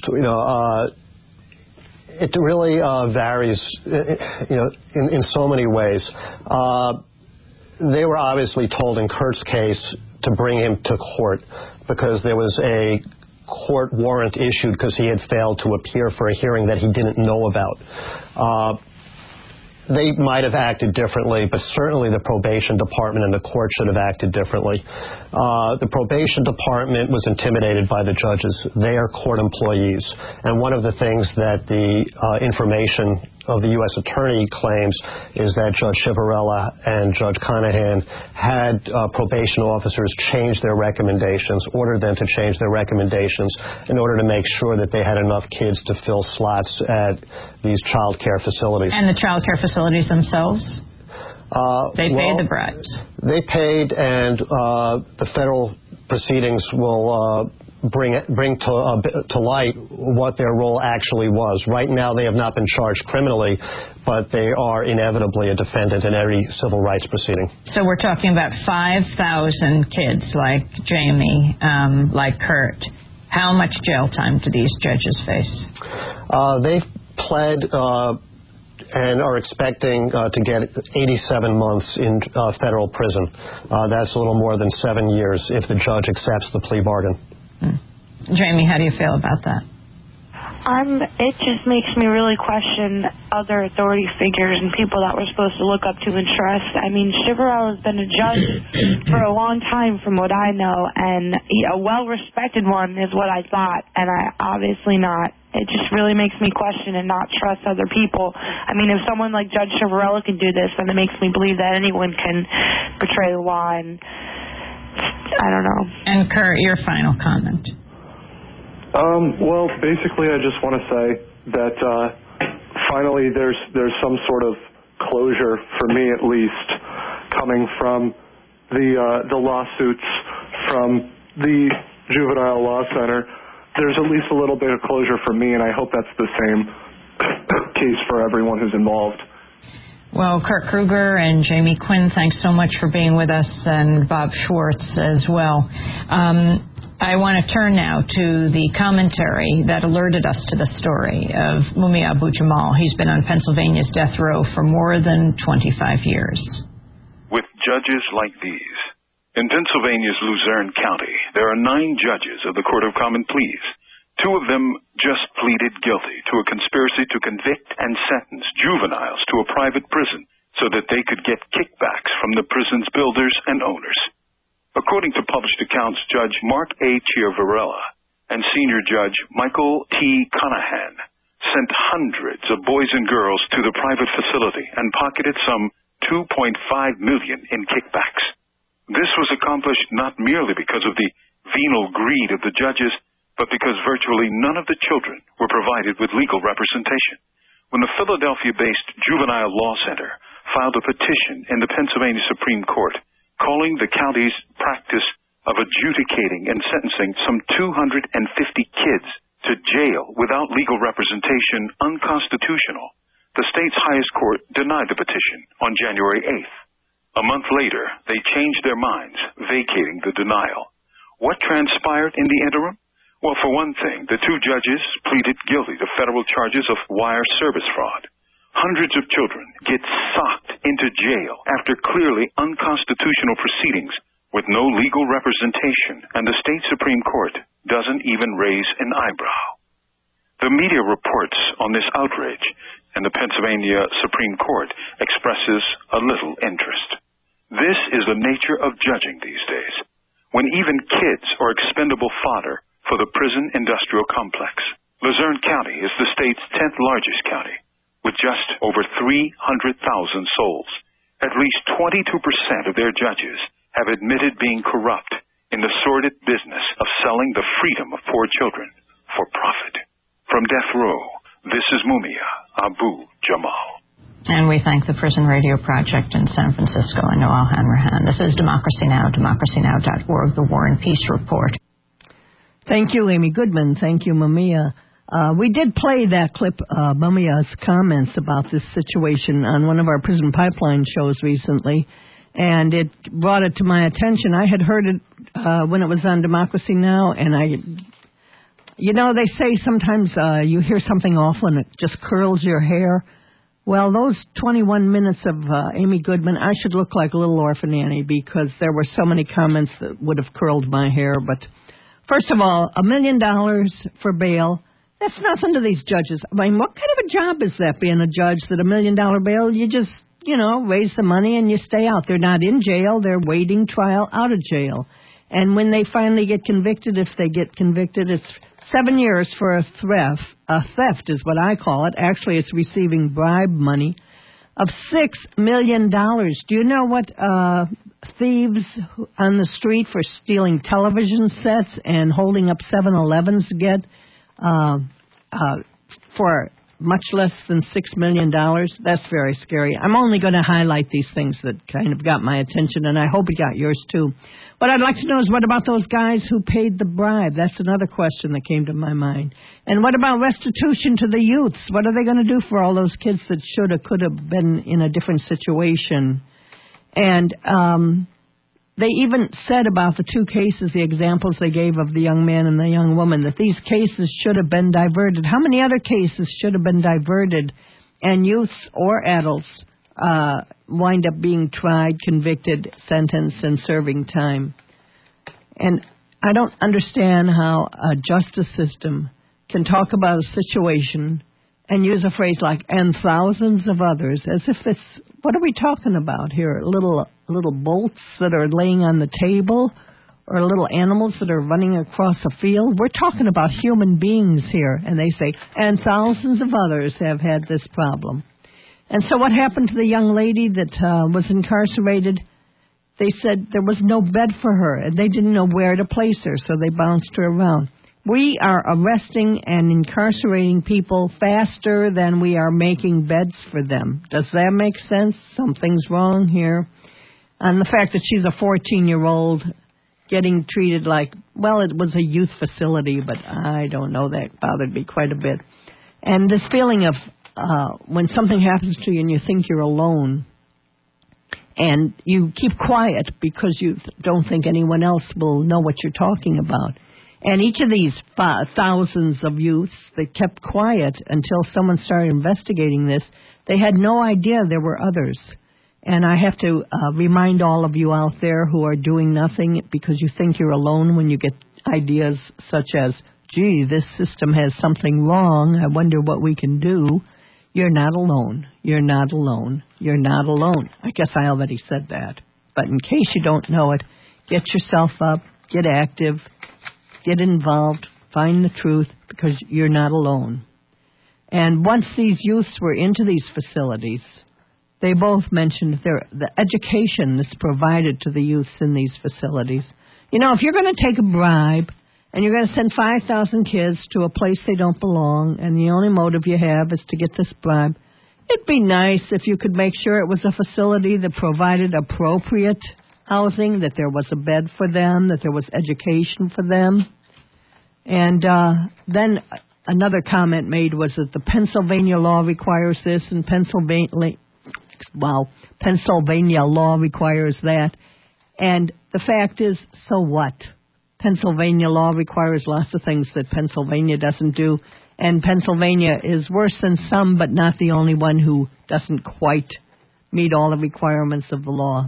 It really varies, in so many ways. They were obviously told in Kurt's case to bring him to court because there was a court warrant issued because he had failed to appear for a hearing that he didn't know about. They might have acted differently, but certainly the probation department and the court should have acted differently. The probation department was intimidated by the judges. They are court employees. And one of the things that the information of the U.S. Attorney claims is that Judge Chivarella and Judge Conahan had probation officers change their recommendations, ordered them to change their recommendations in order to make sure that they had enough kids to fill slots at these child care facilities. And the child care facilities themselves? They paid the bribes. They paid, and the federal proceedings will bring to light what their role actually was. Right now, they have not been charged criminally, but they are inevitably a defendant in every civil rights proceeding. So we're talking about 5,000 kids like Jamie, like Kurt, How much jail time do these judges face? They've pled and are expecting to get 87 months in federal prison. That's a little more than 7 years if the judge accepts the plea bargain. Jamie, how do you feel about that? It just makes me really question other authority figures and people that we're supposed to look up to and trust. I mean, Chivarella has been a judge for a long time from what I know, and a well-respected one is what I thought, and I obviously not. It just really makes me question and not trust other people. I mean, if someone like Judge Chivarella can do this, then it makes me believe that anyone can betray the law, and I don't know. And Kurt, your final comment. Well, basically, I just want to say that finally there's some sort of closure, for me at least, coming from the lawsuits from the Juvenile Law Center. There's at least a little bit of closure for me, and I hope that's the same case for everyone who's involved. Well, Kurt Kruger and Jamie Quinn, thanks so much for being with us, and Bob Schwartz as well. I want to turn now to the commentary that alerted us to the story of Mumia Abu-Jamal. He's been on Pennsylvania's death row for more than 25 years. With judges like these, in Pennsylvania's Luzerne County, there are 9 judges of the Court of Common Pleas. 2 of them just pleaded guilty to a conspiracy to convict and sentence juveniles to a private prison so that they could get kickbacks from the prison's builders and owners. According to published accounts, Judge Mark A. Chiavarella and Senior Judge Michael T. Conahan sent hundreds of boys and girls to the private facility and pocketed some $2.5 million in kickbacks. This was accomplished not merely because of the venal greed of the judges, but because virtually none of the children were provided with legal representation. When the Philadelphia-based Juvenile Law Center filed a petition in the Pennsylvania Supreme Court calling the county's practice of adjudicating and sentencing some 250 kids to jail without legal representation unconstitutional, the state's highest court denied the petition on January 8th. A month later, they changed their minds, vacating the denial. What transpired in the interim? Well, for one thing, the 2 judges pleaded guilty to federal charges of wire service fraud. Hundreds of children get socked into jail after clearly unconstitutional proceedings with no legal representation, and the state Supreme Court doesn't even raise an eyebrow. The media reports on this outrage, and the Pennsylvania Supreme Court expresses a little interest. This is the nature of judging these days, when even kids are expendable fodder for the prison industrial complex. Luzerne County is the state's 10th largest county, with just over 300,000 souls. At least 22% of their judges have admitted being corrupt in the sordid business of selling the freedom of poor children for profit. From death row, this is Mumia Abu-Jamal. And we thank the Prison Radio Project in San Francisco and Noel Hanrahan. This is Democracy Now!, democracynow.org, the War and Peace Report. Thank you, Amy Goodman. Thank you, Mumia. We did play that clip, Mumia's comments about this situation on one of our Prison Pipeline shows recently, and it brought it to my attention. I had heard it when it was on Democracy Now!, and they say sometimes you hear something awful and it just curls your hair. Well, those 21 minutes of Amy Goodman, I should look like a little orphan Annie because there were so many comments that would have curled my hair. But first of all, $1 million for bail. That's nothing to these judges. I mean, what kind of a job is that, being a judge, that $1 million bail, you just, raise the money and you stay out. They're not in jail. They're waiting trial out of jail. And when they finally get convicted, if they get convicted, it's 7 years for a theft. A theft is what I call it. Actually, it's receiving bribe money of $6 million. Do you know what thieves on the street for stealing television sets and holding up 7-Elevens get? For much less than $6 million. That's very scary. I'm only going to highlight these things that kind of got my attention, and I hope it got yours too. What I'd like to know is, what about those guys who paid the bribe? That's another question that came to my mind. And what about restitution to the youths? What are they going to do for all those kids that should have, could have been in a different situation? And they even said about the two cases, the examples they gave of the young man and the young woman, that these cases should have been diverted. How many other cases should have been diverted and youths or adults wind up being tried, convicted, sentenced, and serving time? And I don't understand how a justice system can talk about a situation and use a phrase like, and thousands of others, as if it's, what are we talking about here? Little bolts that are laying on the table, or little animals that are running across a field? We're talking about human beings here. And they say, and thousands of others have had this problem. And so what happened to the young lady that was incarcerated? They said there was no bed for her, and they didn't know where to place her, so they bounced her around. We are arresting and incarcerating people faster than we are making beds for them. Does that make sense? Something's wrong here. And the fact that she's a 14-year-old getting treated like, well, it was a youth facility, but I don't know, that bothered me quite a bit. And this feeling of when something happens to you and you think you're alone, and you keep quiet because you don't think anyone else will know what you're talking about. And each of these thousands of youths, they kept quiet until someone started investigating this. They had no idea there were others. And I have to remind all of you out there who are doing nothing because you think you're alone when you get ideas such as, gee, this system has something wrong, I wonder what we can do. You're not alone. You're not alone. You're not alone. I guess I already said that. But in case you don't know it, get yourself up, get active, get involved, find the truth, because you're not alone. And once these youths were into these facilities, they both mentioned the education that's provided to the youths in these facilities. You know, if you're going to take a bribe and you're going to send 5,000 kids to a place they don't belong, and the only motive you have is to get this bribe, it'd be nice if you could make sure it was a facility that provided appropriate housing, that there was a bed for them, that there was education for them. And then another comment made was that the Pennsylvania law requires this, and Pennsylvania law requires that. And the fact is, so what? Pennsylvania law requires lots of things that Pennsylvania doesn't do. And Pennsylvania is worse than some, but not the only one who doesn't quite meet all the requirements of the law.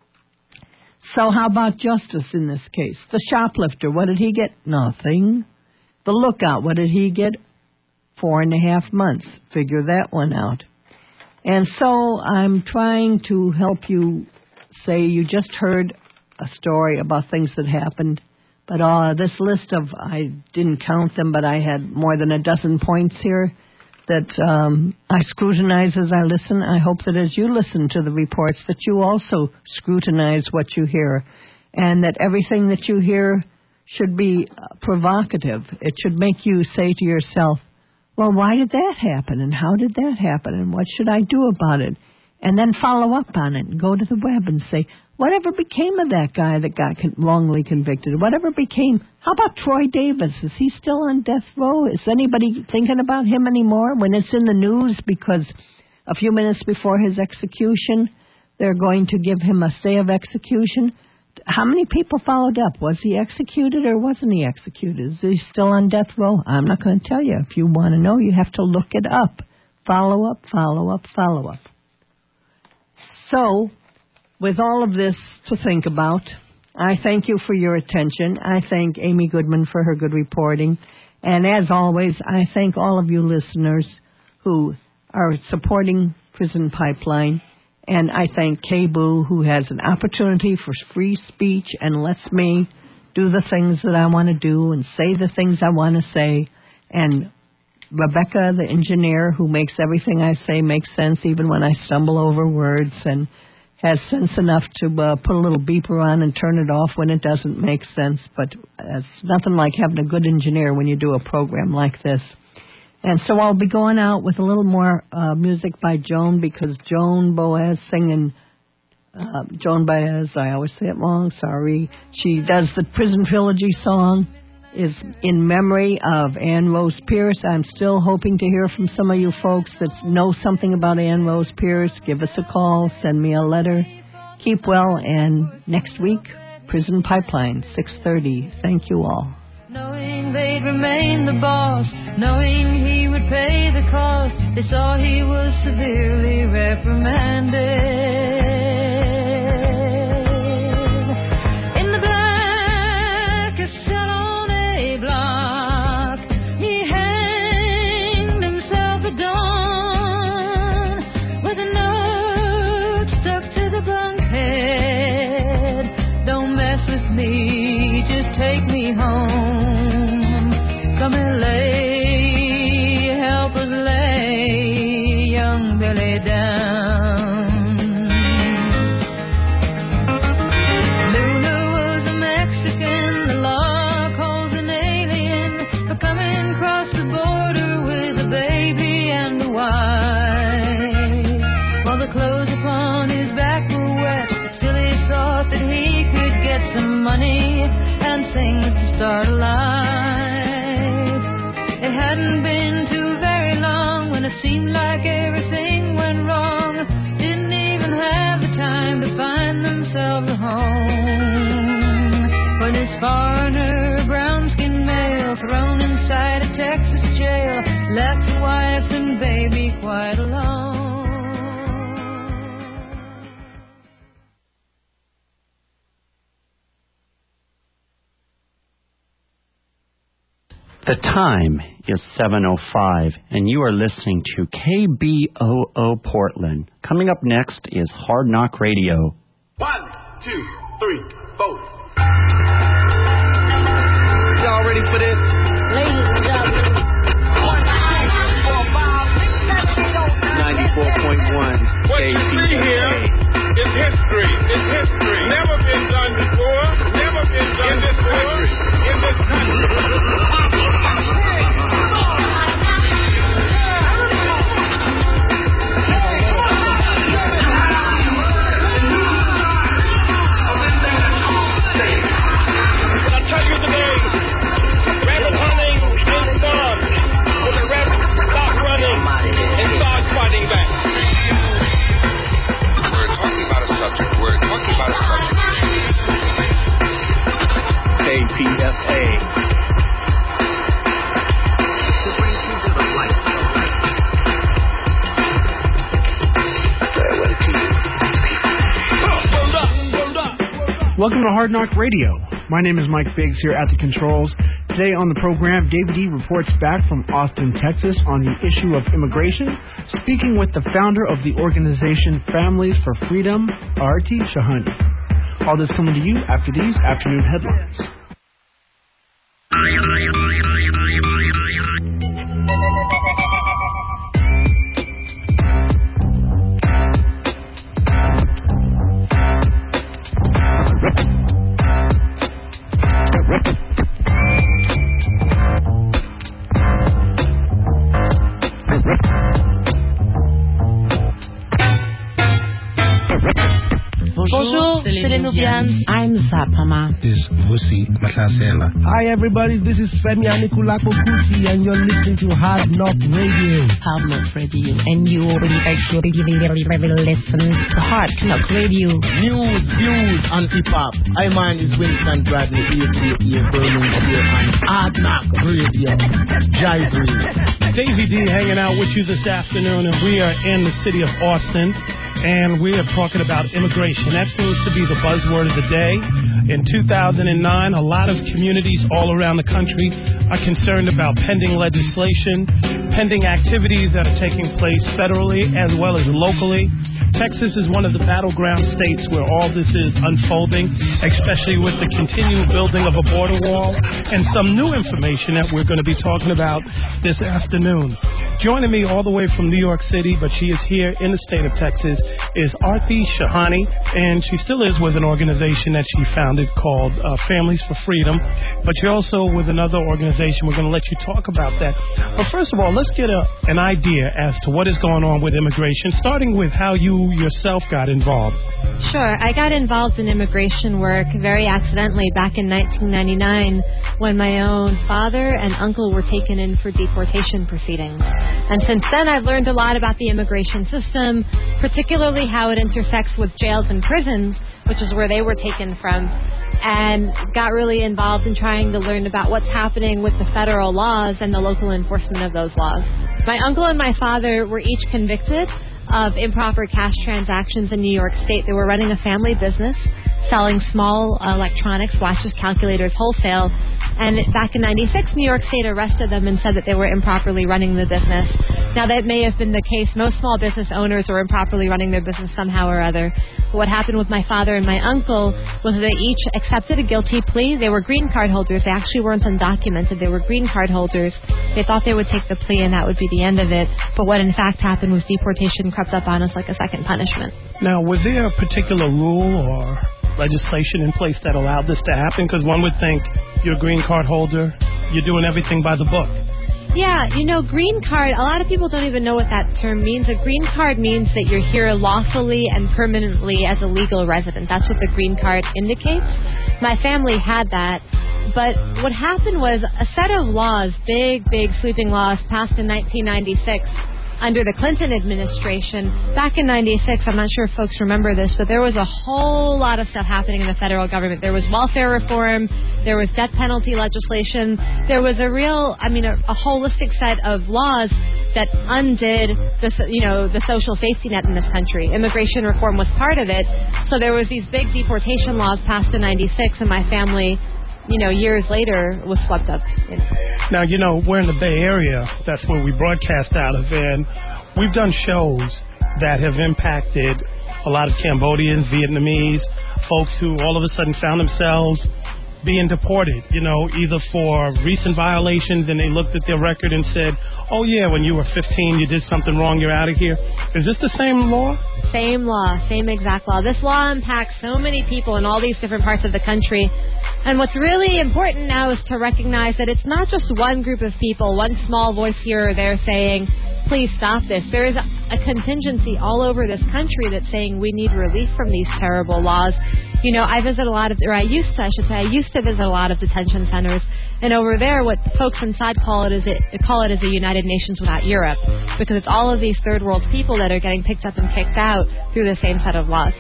So how about justice in this case? The shoplifter, what did he get? Nothing. The lookout, what did he get? 4.5 months. Figure that one out. And so I'm trying to help you say you just heard a story about things that happened. But this list of, I didn't count them, but I had more than a dozen points here that I scrutinize as I listen. I hope that as you listen to the reports that you also scrutinize what you hear, and that everything that you hear should be provocative. It should make you say to yourself, well, why did that happen, and how did that happen, and what should I do about it? And then follow up on it and go to the web and say, whatever became of that guy that got wrongly convicted? Whatever became, how about Troy Davis? Is he still on death row? Is anybody thinking about him anymore? When it's in the news because a few minutes before his execution, they're going to give him a stay of execution. How many people followed up? Was he executed or wasn't he executed? Is he still on death row? I'm not going to tell you. If you want to know, you have to look it up. Follow up, follow up, follow up. So, with all of this to think about, I thank you for your attention. I thank Amy Goodman for her good reporting. And as always, I thank all of you listeners who are supporting Prison Pipeline. And I thank KBOO, who has an opportunity for free speech and lets me do the things that I want to do and say the things I want to say. And Rebecca, the engineer, who makes everything I say make sense even when I stumble over words, and has sense enough to put a little beeper on and turn it off when it doesn't make sense. But it's nothing like having a good engineer when you do a program like this. And so I'll be going out with a little more music by Joan, because Joan Baez singing, Joan Baez, I always say it wrong, sorry. She does the Prison Trilogy song, is in memory of Ann Rose Pierce. I'm still hoping to hear from some of you folks that know something about Ann Rose Pierce. Give us a call, send me a letter. Keep well, and next week Prison Pipeline, 6:30. Thank you all. Knowing they'd remain the boss, knowing he would pay the cost, they saw he was severely reprimanded. In the blackest cell on a block, he hanged himself at dawn with a note stuck to the bunkhead. Don't mess with me, just take me home. Come and lay, help us lay young Billy down. Lulu was a Mexican, the law calls an alien for coming across the border with a baby and a wife. While the clothes upon his back were wet, still he thought that he could get some money and things to start a life. It hadn't been too very long when it seemed like everything went wrong. Didn't even have the time to find themselves a home. When his foreigner, brown-skinned male, thrown inside a Texas jail, left the wife and baby quite alone. The time is 7:05, and you are listening to KBOO Portland. Coming up next is Hard Knock Radio. 1, 2, 3, 4. Y'all ready for this? Ladies and gentlemen. 94.1 KBOO. Here is history. It's history. Never been done before. Never been done before in this country. KPFA. Welcome to Hard Knock Radio. My name is Mike Biggs here at the controls. Today on the program, David E. reports back from Austin, Texas on the issue of immigration, speaking with the founder of the organization Families for Freedom, Artie Shahani. All this coming to you after these afternoon headlines. Bonjour, c'est les Nubians. I'm Zapama. This is Vusi Matasela. Hi everybody, this is Femi Anikulapo Kuti and you're listening to Hard Knock Radio. Hard Knock Radio. And you listen to Hard Knock Radio. News, views, and hip-hop. Hi, mine is Winston Bradley, here, Birmingham, and Hard Knock Radio. Jive. Daisy D hanging out with you this afternoon, and we are in the city of Austin. And we are talking about immigration. That seems to be the buzzword of the day. In 2009, a lot of communities all around the country are concerned about pending legislation, pending activities that are taking place federally as well as locally. Texas is one of the battleground states where all this is unfolding, especially with the continued building of a border wall and some new information that we're going to be talking about this afternoon. Joining me all the way from New York City, but she is here in the state of Texas, is Artie Shahani, and she still is with an organization that she founded called Families for Freedom, but you're also with another organization. We're going to let you talk about that. But first of all, let's get an idea as to what is going on with immigration, starting with how you yourself got involved. Sure. I got involved in immigration work very accidentally back in 1999 when my own father and uncle were taken in for deportation proceedings. And since then, I've learned a lot about the immigration system, particularly how it intersects with jails and prisons, which is where they were taken from. and got really involved in trying to learn about what's happening with the federal laws and the local enforcement of those laws. My uncle and my father were each convicted of improper cash transactions in New York State. They were running a family business, selling small electronics, watches, calculators, wholesale. And back in 96, New York State arrested them and said that they were improperly running the business. Now, that may have been the case. Most small business owners are improperly running their business somehow or other. But what happened with my father and my uncle was they each accepted a guilty plea. They were green card holders. They actually weren't undocumented. They were green card holders. They thought they would take the plea and that would be the end of it. But what in fact happened was deportation crept up on us like a second punishment. Now, was there a particular rule or legislation in place that allowed this to happen? Because one would think you're a green card holder, you're doing everything by the book. Yeah, green card, a lot of people don't even know what that term means. A green card means that you're here lawfully and permanently as a legal resident. That's what the green card indicates. My family had that. But what happened was a set of laws, big sweeping laws, passed in 1996 under the Clinton administration. Back in 96, I'm not sure if folks remember this, but there was a whole lot of stuff happening in the federal government. There was welfare reform, there was death penalty legislation, there was a holistic set of laws that undid the social safety net in this country. Immigration reform was part of it. So there was these big deportation laws passed in 96, and my family, years later, was swept up in it. Now, we're in the Bay Area. That's where we broadcast out of. And we've done shows that have impacted a lot of Cambodians, Vietnamese, folks who all of a sudden found themselves being deported, either for recent violations and they looked at their record and said, oh, yeah, when you were 15, you did something wrong, you're out of here. Is this the same law? Same law, same exact law. This law impacts so many people in all these different parts of the country. And what's really important now is to recognize that it's not just one group of people, one small voice here or there saying, please stop this. There is a contingency all over this country that's saying we need relief from these terrible laws. I used to visit a lot of detention centers, and over there, what folks inside call it is a United Nations without Europe, because it's all of these third world people that are getting picked up and kicked out through the same set of laws.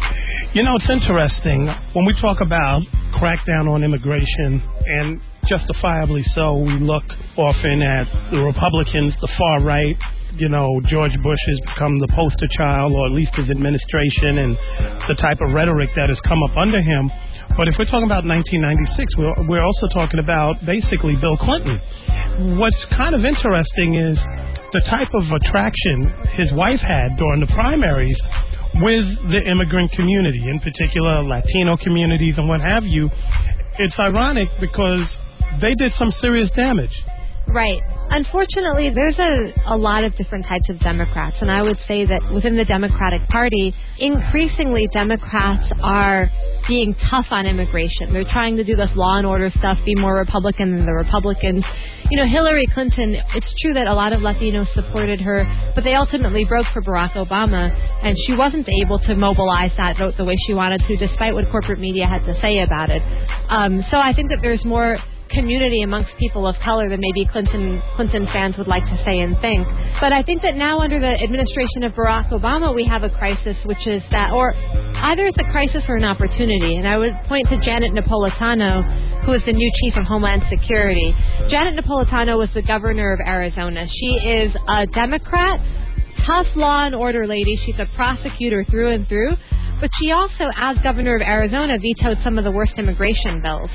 It's interesting when we talk about crackdown on immigration, and justifiably so, we look often at the Republicans, the far right. George Bush has become the poster child, or at least his administration, and the type of rhetoric that has come up under him. But if we're talking about 1996, we're also talking about basically Bill Clinton. What's kind of interesting is the type of attraction his wife had during the primaries with the immigrant community, in particular Latino communities and what have you. It's ironic because they did some serious damage. Right. Unfortunately, there's a lot of different types of Democrats, and I would say that within the Democratic Party, increasingly Democrats are being tough on immigration. They're trying to do this law and order stuff, be more Republican than the Republicans. Hillary Clinton, it's true that a lot of Latinos supported her, but they ultimately broke for Barack Obama, and she wasn't able to mobilize that vote the way she wanted to, despite what corporate media had to say about it. So I think that there's more community amongst people of color than maybe Clinton fans would like to say and think. But I think that now under the administration of Barack Obama, we have a crisis, which is that, or either it's a crisis or an opportunity. And I would point to Janet Napolitano, who is the new chief of Homeland Security. Janet Napolitano was the governor of Arizona. She is a Democrat, tough law and order lady. She's a prosecutor through and through. But she also, as governor of Arizona, vetoed some of the worst immigration bills.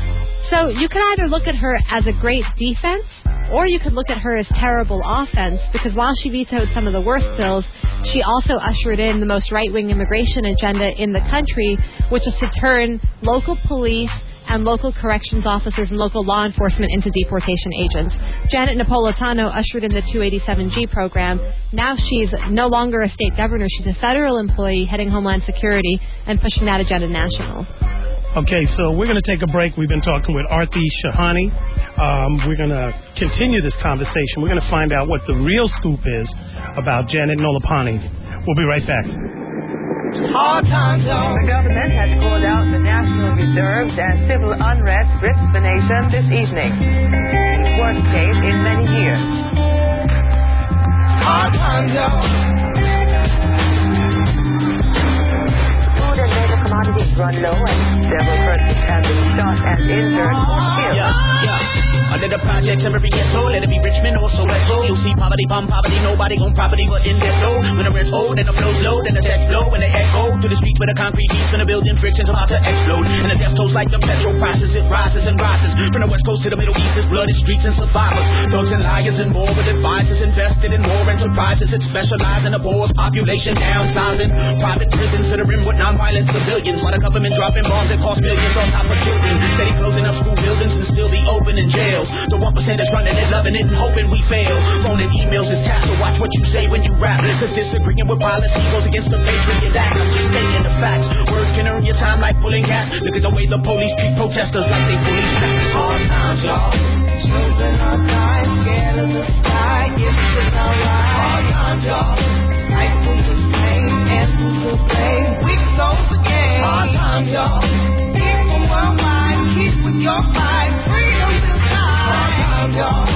So you could either look at her as a great defense, or you could look at her as terrible offense, because while she vetoed some of the worst bills, she also ushered in the most right-wing immigration agenda in the country, which is to turn local police and local corrections officers and local law enforcement into deportation agents. Janet Napolitano ushered in the 287G program. Now she's no longer a state governor. She's a federal employee heading Homeland Security and pushing that agenda national. Okay, so we're going to take a break. We've been talking with Aarti Shahani. We're going to continue this conversation. We're going to find out what the real scoop is about Janet Napolitano. We'll be right back. Hard times, the government has called out the national reserves as civil unrest grips the nation this evening. The worst case in many years. Hard times, Food and major commodity run low and several persons have been shot and injured or killed. Under the projects every ghetto, let it be Richmond or Soweto. You'll see poverty, bomb poverty, nobody on property but in their flow. When the rent's old and the flow's low, then the death blow. When they echo through the streets where the concrete beats and the building friction's about to explode. And the death tolls like the petrol prices, it rises and rises. From the west coast to the middle east, it's bloody streets and survivors. Thugs and liars and more with advisors invested in more enterprises. It specializes in the poor's population downsizing. Private prisons to the rim with non-violent civilians. While the government dropping bombs that cost millions on top of children. Steady closing up school buildings and still be open in jails. The 1% is running it, loving it, and hoping we fail. Phone and emails is tasked, so watch what you say when you rap. Cause disagreeing with policy goes against the Patriot Act. I'm just stating the facts. Words can earn your time like pulling gas. Look at the way the police treat protesters like they police facts. Hard times, y'all. Children are dying, scared of the sky. If it's alright. Hard times, y'all. Like we the same, and who's to blame? Weak souls again. Hard times, y'all. People worldwide, keep with your fight. Freedom is and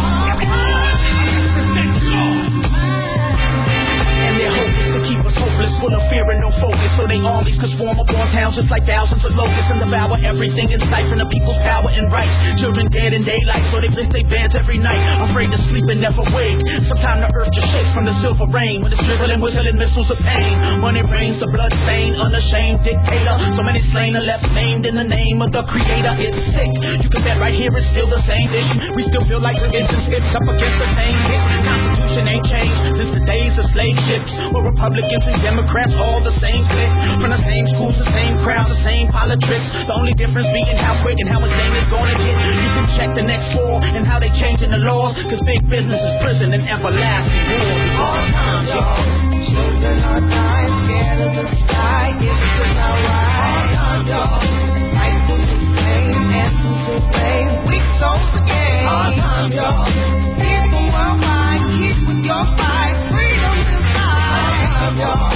their hope is to keep us hopeless, full of fear and no focus. So they armies could swarm upon towns just like thousands of locusts and devour everything in sight from the people's power and rights. Children dead in daylight, so they lift their beds every night, afraid to sleep and never wake. Sometimes the earth just shakes from the silver rain when it's drizzling, whistling missiles of pain. When it rains, the blood stain, unashamed dictator. So many slain are left maimed in the name of the creator. It's sick. You can bet right here it's still the same issue. We still feel like we're getting skips up against the same hit. Constitution ain't changed since the days of slave ships. Where Republicans and Democrats all the same clique. From the same schools, the same crowds, the same politics. The only difference being how quick and how much name is gonna get. You can check the next war and how they changing the laws. Cause big business is prison and everlasting wars. All times, y'all. Children are dying, scared of the sky. If it's not right. All times, y'all. Like who's to blame and who's to blame? Weak souls again. All times, y'all. People worldwide, keep with your fight. Freedom is high. All times, y'all.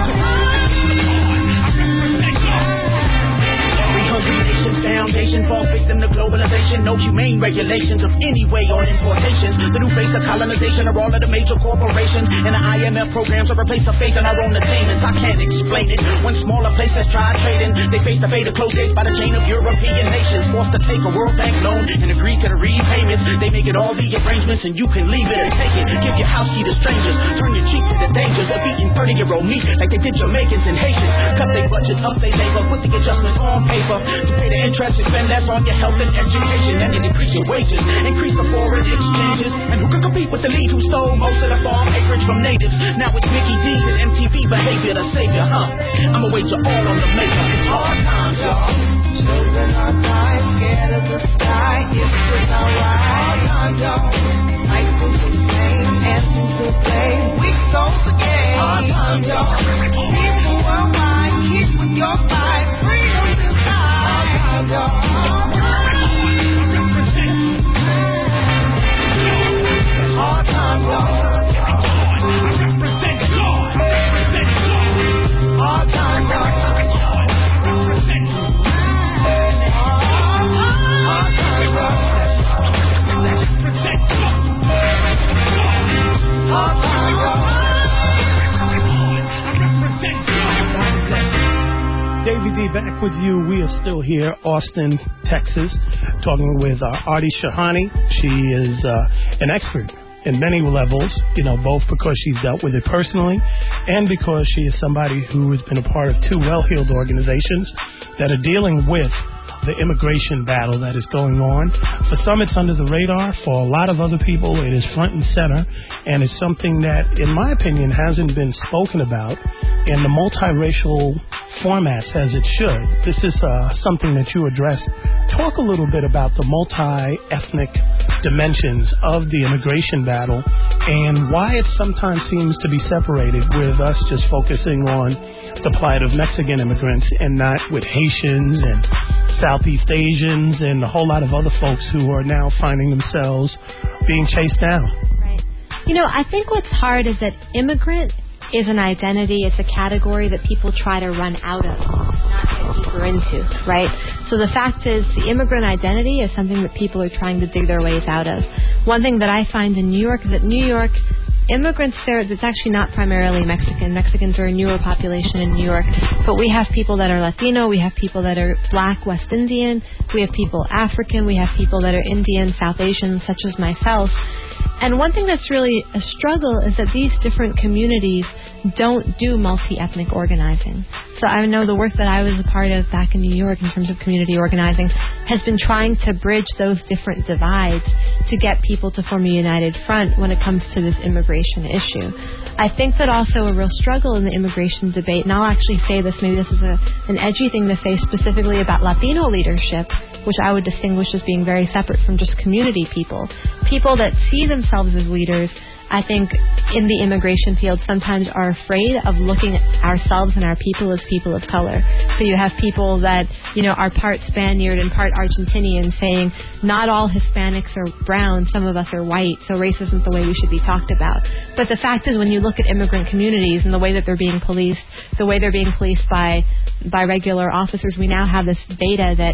Foundation falls victim to globalization. No humane regulations of any way on importations. The new face of colonization are all of the major corporations. And the IMF programs will replace the faith in our own attainments. I can't explain it. When smaller places try trading, they face the fate of closed gates by the chain of European nations. Forced to take a World Bank loan and agree to the repayments. They make it all the arrangements and you can leave it or take it. Give your house key to strangers. Turn your cheek to the dangers of eating 30-year-old meat like they did Jamaicans and Haitians. Cut their budgets up, they labor, put the adjustments on paper to pay the interest and spend less on your health and education. And you decrease your wages, increase the foreign exchanges. And who can compete with the lead who stole most of the farm acreage from natives? Now it's Mickey D's and MTV behavior, the savior, huh? I'ma wager all on the maker. It's hard times, y'all. Children are dying, scared of the sky. If it's not right. Hard times, y'all. Like who's to blame and who's to blame? Weak souls again. Hard times, y'all. People worldwide, keep with your fight. Freedom is high. Hard times, y'all. Hard times, y'all. Hard times, y'all. Davey D back with you. We are still here, Austin, Texas, talking with Artie Shahani. She is an expert in many levels, you know, both because she's dealt with it personally and because she is somebody who has been a part of two well-heeled organizations that are dealing with the immigration battle that is going on. For some, it's under the radar. For a lot of other people, it is front and center, and it's something that, in my opinion, hasn't been spoken about in the multiracial formats as it should. This is something that you address. Talk a little bit about the multi-ethnic dimensions of the immigration battle and why it sometimes seems to be separated, with us just focusing on the plight of Mexican immigrants and not with Haitians and Southeast Asians and a whole lot of other folks who are now finding themselves being chased down. Right. You know, I think what's hard is that immigrant is an identity. It's a category that people try to run out of, not get deeper into, right? So the fact is, the immigrant identity is something that people are trying to dig their ways out of. One thing that I find in New York is that New York immigrants there, it's actually not primarily Mexican. Mexicans are a newer population in New York, but we have people that are Latino, we have people that are Black, West Indian, we have people African, we have people that are Indian, South Asian, such as myself. And one thing that's really a struggle is that these different communities don't do multi-ethnic organizing. So I know the work that I was a part of back in New York in terms of community organizing has been trying to bridge those different divides to get people to form a united front when it comes to this immigration issue. I think that also a real struggle in the immigration debate, and I'll actually say this, maybe this is an edgy thing to say specifically about Latino leadership, which I would distinguish as being very separate from just community people. People that see themselves as leaders, I think, in the immigration field sometimes are afraid of looking at ourselves and our people as people of color. So you have people that, are part Spaniard and part Argentinian saying, not all Hispanics are brown, some of us are white, so race isn't the way we should be talked about. But the fact is, when you look at immigrant communities and the way that they're being policed, the way they're being policed by regular officers, we now have this data that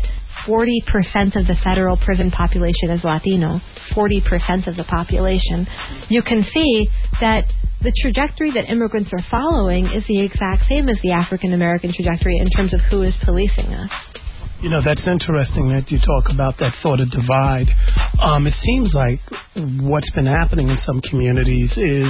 40% of the federal prison population is Latino, 40% of the population. You can see that the trajectory that immigrants are following is the exact same as the African American trajectory in terms of who is policing us. That's interesting that you talk about that sort of divide. It seems like what's been happening in some communities is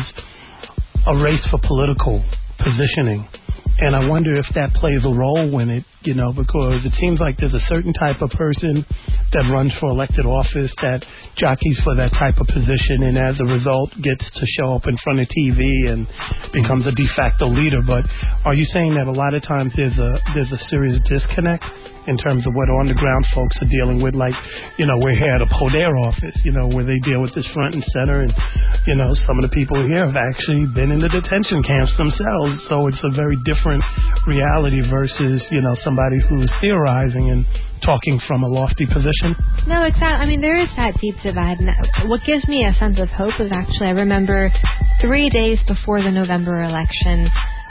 a race for political positioning. And I wonder if that plays a role when it, because it seems like there's a certain type of person that runs for elected office that jockeys for that type of position and as a result gets to show up in front of TV and becomes a de facto leader. But are you saying that a lot of times there's a serious disconnect in terms of what on-the-ground folks are dealing with? Like, we're here at a Poder office, where they deal with this front and center. And, some of the people here have actually been in the detention camps themselves. So it's a very different reality versus, somebody who's theorizing and talking from a lofty position. No, exactly. There is that deep divide. And what gives me a sense of hope is actually, I remember 3 days before the November election,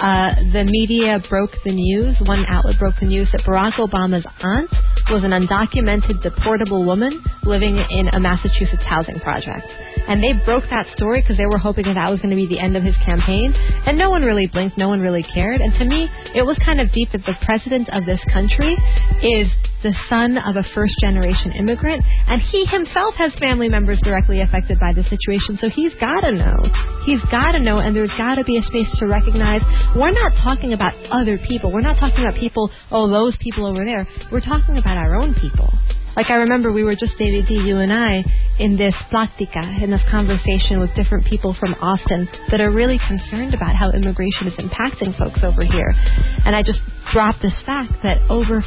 the media broke the news, one outlet broke the news that Barack Obama's aunt was an undocumented, deportable woman living in a Massachusetts housing project. And they broke that story because they were hoping that was going to be the end of his campaign. And no one really blinked, no one really cared. And to me, it was kind of deep that the president of this country is the son of a first-generation immigrant, and he himself has family members directly affected by the situation, so he's got to know. He's got to know, and there's got to be a space to recognize we're not talking about other people. We're not talking about people, those people over there. We're talking about our own people. Like I remember we were just, David D., you and I, in this plática, in this conversation with different people from Austin that are really concerned about how immigration is impacting folks over here. And I just dropped this fact that over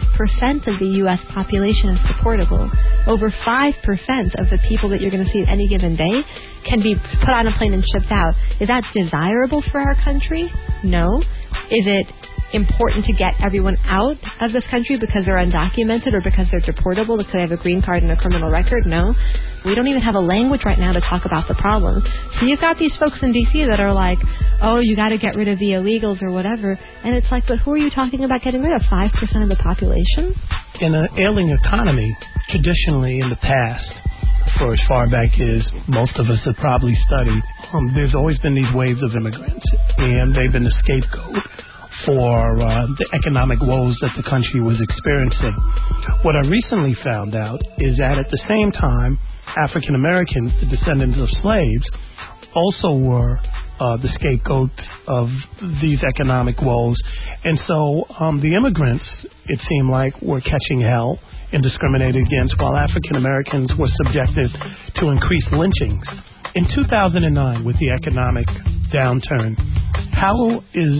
5% of the U.S. population is deportable. Over 5% of the people that you're going to see at any given day can be put on a plane and shipped out. Is that desirable for our country? No. Is it important to get everyone out of this country because they're undocumented or because they're deportable, because they have a green card and a criminal record? No. We don't even have a language right now to talk about the problem. So you've got these folks in D.C. that are like, you got to get rid of the illegals or whatever. And it's like, but who are you talking about getting rid of? 5% of the population? In an ailing economy, traditionally in the past, for as far back as most of us have probably studied, there's always been these waves of immigrants, and they've been the scapegoat for the economic woes that the country was experiencing. What I recently found out is that at the same time, African Americans, the descendants of slaves, also were the scapegoats of these economic woes. And so the immigrants, it seemed like, were catching hell and discriminated against, while African Americans were subjected to increased lynchings. In 2009, with the economic downturn, how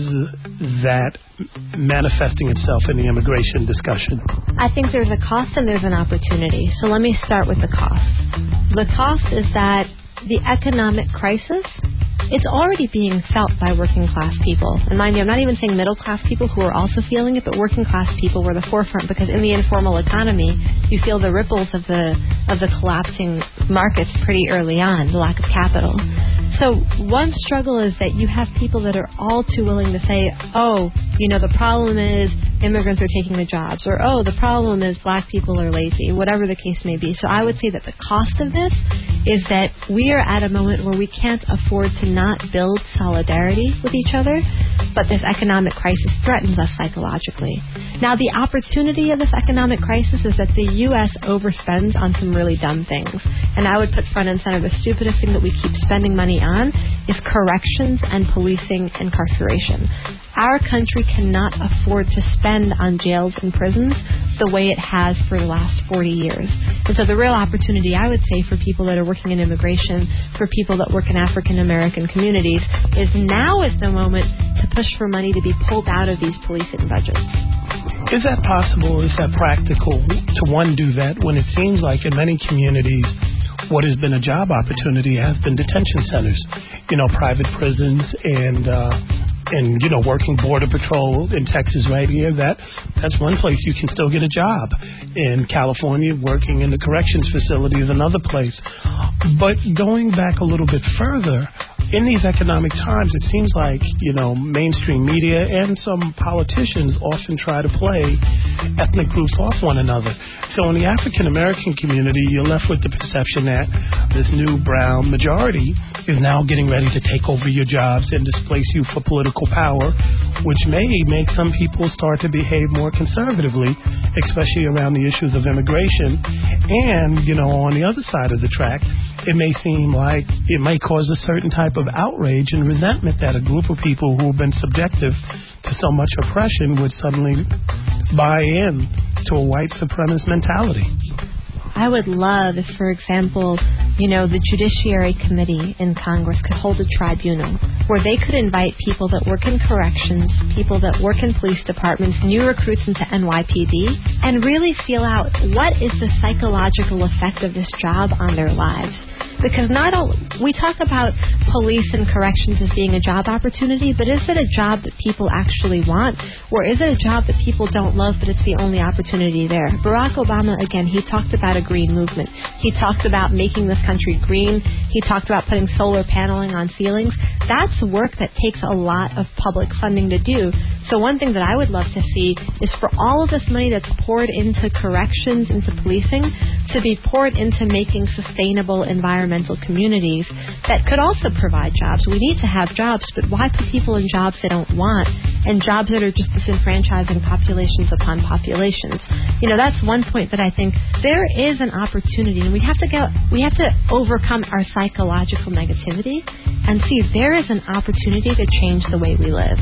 is that manifesting itself in the immigration discussion? I think there's a cost and there's an opportunity. So let me start with the cost. The cost is that the economic crisis, it's already being felt by working class people. And mind you, I'm not even saying middle class people who are also feeling it, but working class people were the forefront, because in the informal economy, you feel the ripples of the collapsing markets pretty early on, the lack of capital. So one struggle is that you have people that are all too willing to say, the problem is immigrants are taking the jobs, or the problem is black people are lazy, whatever the case may be. So I would say that the cost of this is that we are at a moment where we can't afford to not build solidarity with each other, but this economic crisis threatens us psychologically. Now, the opportunity of this economic crisis is that the U.S. overspends on some really dumb things. And I would put front and center the stupidest thing that we keep spending money on is corrections and policing incarceration. Our country cannot afford to spend on jails and prisons the way it has for the last 40 years. And so the real opportunity, I would say, for people that are working in immigration, for people that work in African American communities, is now is the moment to push for money to be pulled out of these policing budgets. Is that possible? Is that practical to, one, do that when it seems like in many communities what has been a job opportunity has been detention centers, private prisons and working Border Patrol in Texas right here, that's one place you can still get a job. In California, working in the corrections facility is another place. But going back a little bit further, in these economic times, it seems like, mainstream media and some politicians often try to play ethnic groups off one another. So in the African American community, you're left with the perception that this new brown majority is now getting ready to take over your jobs and displace you for political power, which may make some people start to behave more conservatively, especially around the issues of immigration. And, on the other side of the track, it may seem like it might cause a certain type of outrage and resentment that a group of people who have been subjective to so much oppression would suddenly buy in to a white supremacist mentality. I would love if, for example, the Judiciary Committee in Congress could hold a tribunal where they could invite people that work in corrections, people that work in police departments, new recruits into NYPD, and really feel out what is the psychological effect of this job on their lives. Because we talk about police and corrections as being a job opportunity, but is it a job that people actually want? Or is it a job that people don't love, but it's the only opportunity there? Barack Obama, again, he talked about a green movement. He talked about making this country green. He talked about putting solar paneling on ceilings. That's work that takes a lot of public funding to do. So one thing that I would love to see is for all of this money that's poured into corrections, into policing, to be poured into making sustainable environmental communities that could also provide jobs. We need to have jobs, but why put people in jobs they don't want and jobs that are just disenfranchising populations upon populations? That's one point that I think there is an opportunity, and we have to overcome our psychological negativity and see there is an opportunity to change the way we live.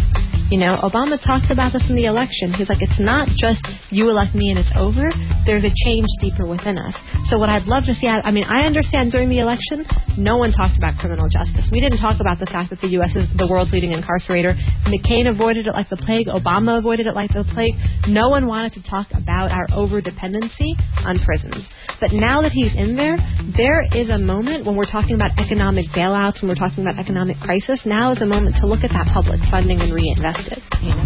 Obama talked about this in the election. He's like, it's not just you elect me and it's over. There's a change deeper within us. So what I'd love to see, I understand during the election, no one talked about criminal justice. We didn't talk about the fact that the U.S. is the world's leading incarcerator. McCain avoided it like the plague. Obama avoided it like the plague. No one wanted to talk about our over-dependency on prisons. But now that he's in there is a moment when we're talking about economic bailouts, when we're talking about economic crisis, now is a moment to look at that public funding and reinvest it.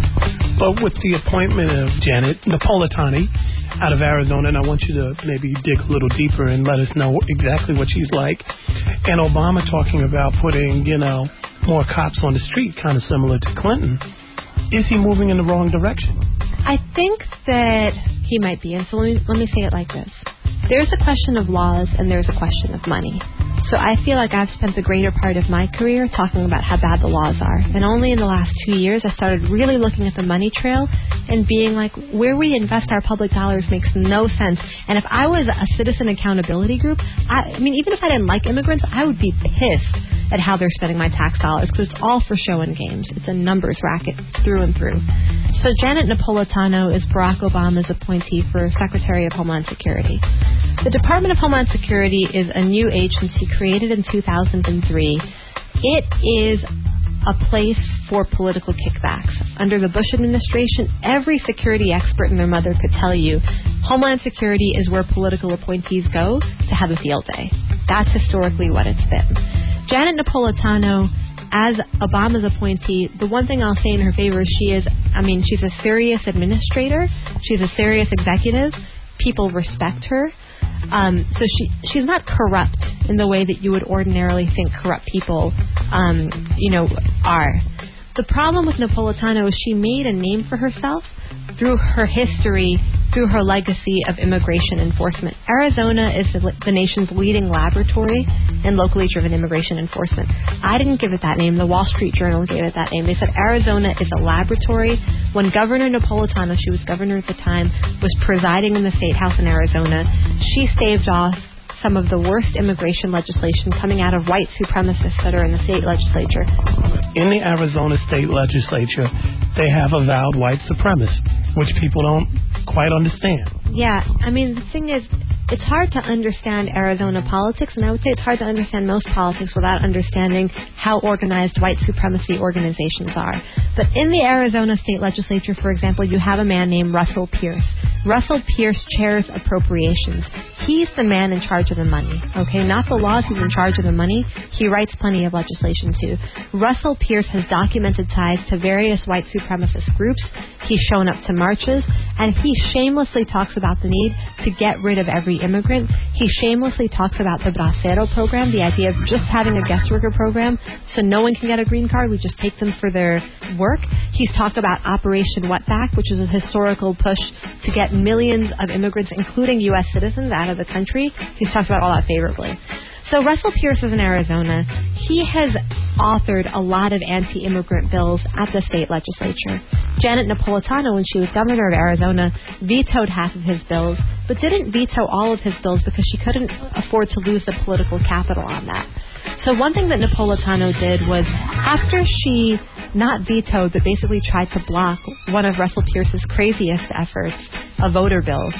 But with the appointment of Janet Napolitano out of Arizona, and I want you to maybe dig a little deeper and let us know exactly what she's like, and Obama talking about putting, more cops on the street, kind of similar to Clinton, is he moving in the wrong direction? I think that he might be, and so let me say it like this. There's a question of laws and there's a question of money. So I feel like I've spent the greater part of my career talking about how bad the laws are. And only in the last 2 years I started really looking at the money trail and being like, where we invest our public dollars makes no sense. And if I was a citizen accountability group, even if I didn't like immigrants, I would be pissed at how they're spending my tax dollars because it's all for show and games. It's a numbers racket through and through. So Janet Napolitano is Barack Obama's appointee for Secretary of Homeland Security. The Department of Homeland Security is a new agency created in 2003. It is a place for political kickbacks. Under the Bush administration, every security expert and their mother could tell you Homeland Security is where political appointees go to have a field day. That's historically what it's been. Janet Napolitano, as Obama's appointee, the one thing I'll say in her favor is she's a serious administrator. She's a serious executive. People respect her. So she's not corrupt in the way that you would ordinarily think corrupt people, are. The problem with Napolitano is she made a name for herself through her history, through her legacy of immigration enforcement. Arizona is the nation's leading laboratory in locally driven immigration enforcement. I didn't give it that name. The Wall Street Journal gave it that name. They said Arizona is a laboratory. When Governor Napolitano, she was governor at the time, was presiding in the State House in Arizona, she staved off some of the worst immigration legislation coming out of white supremacists that are in the state legislature. In the Arizona state legislature, they have avowed white supremacists, which people don't quite understand. Yeah, I mean, the thing is, it's hard to understand Arizona politics, and I would say it's hard to understand most politics without understanding how organized white supremacy organizations are. But in the Arizona state legislature, for example, you have a man named Russell Pierce. Russell Pierce chairs appropriations. He's the man in charge of the money, okay? Not the laws, he's in charge of the money. He writes plenty of legislation, too. Russell Pierce has documented ties to various white supremacist groups. He's shown up to marches, and he shamelessly talks about the need to get rid of every immigrant. He shamelessly talks about the Bracero program, the idea of just having a guest worker program so no one can get a green card. We just take them for their work. He's talked about Operation Wetback, which is a historical push to get millions of immigrants, including U.S. citizens, out of the country. He's talked about all that favorably. So Russell Pierce is in Arizona. He has authored a lot of anti-immigrant bills at the state legislature. Janet Napolitano, when she was governor of Arizona, vetoed half of his bills, but didn't veto all of his bills because she couldn't afford to lose the political capital on that. So one thing that Napolitano did was, after she not vetoed, but basically tried to block one of Russell Pierce's craziest efforts, a voter bill,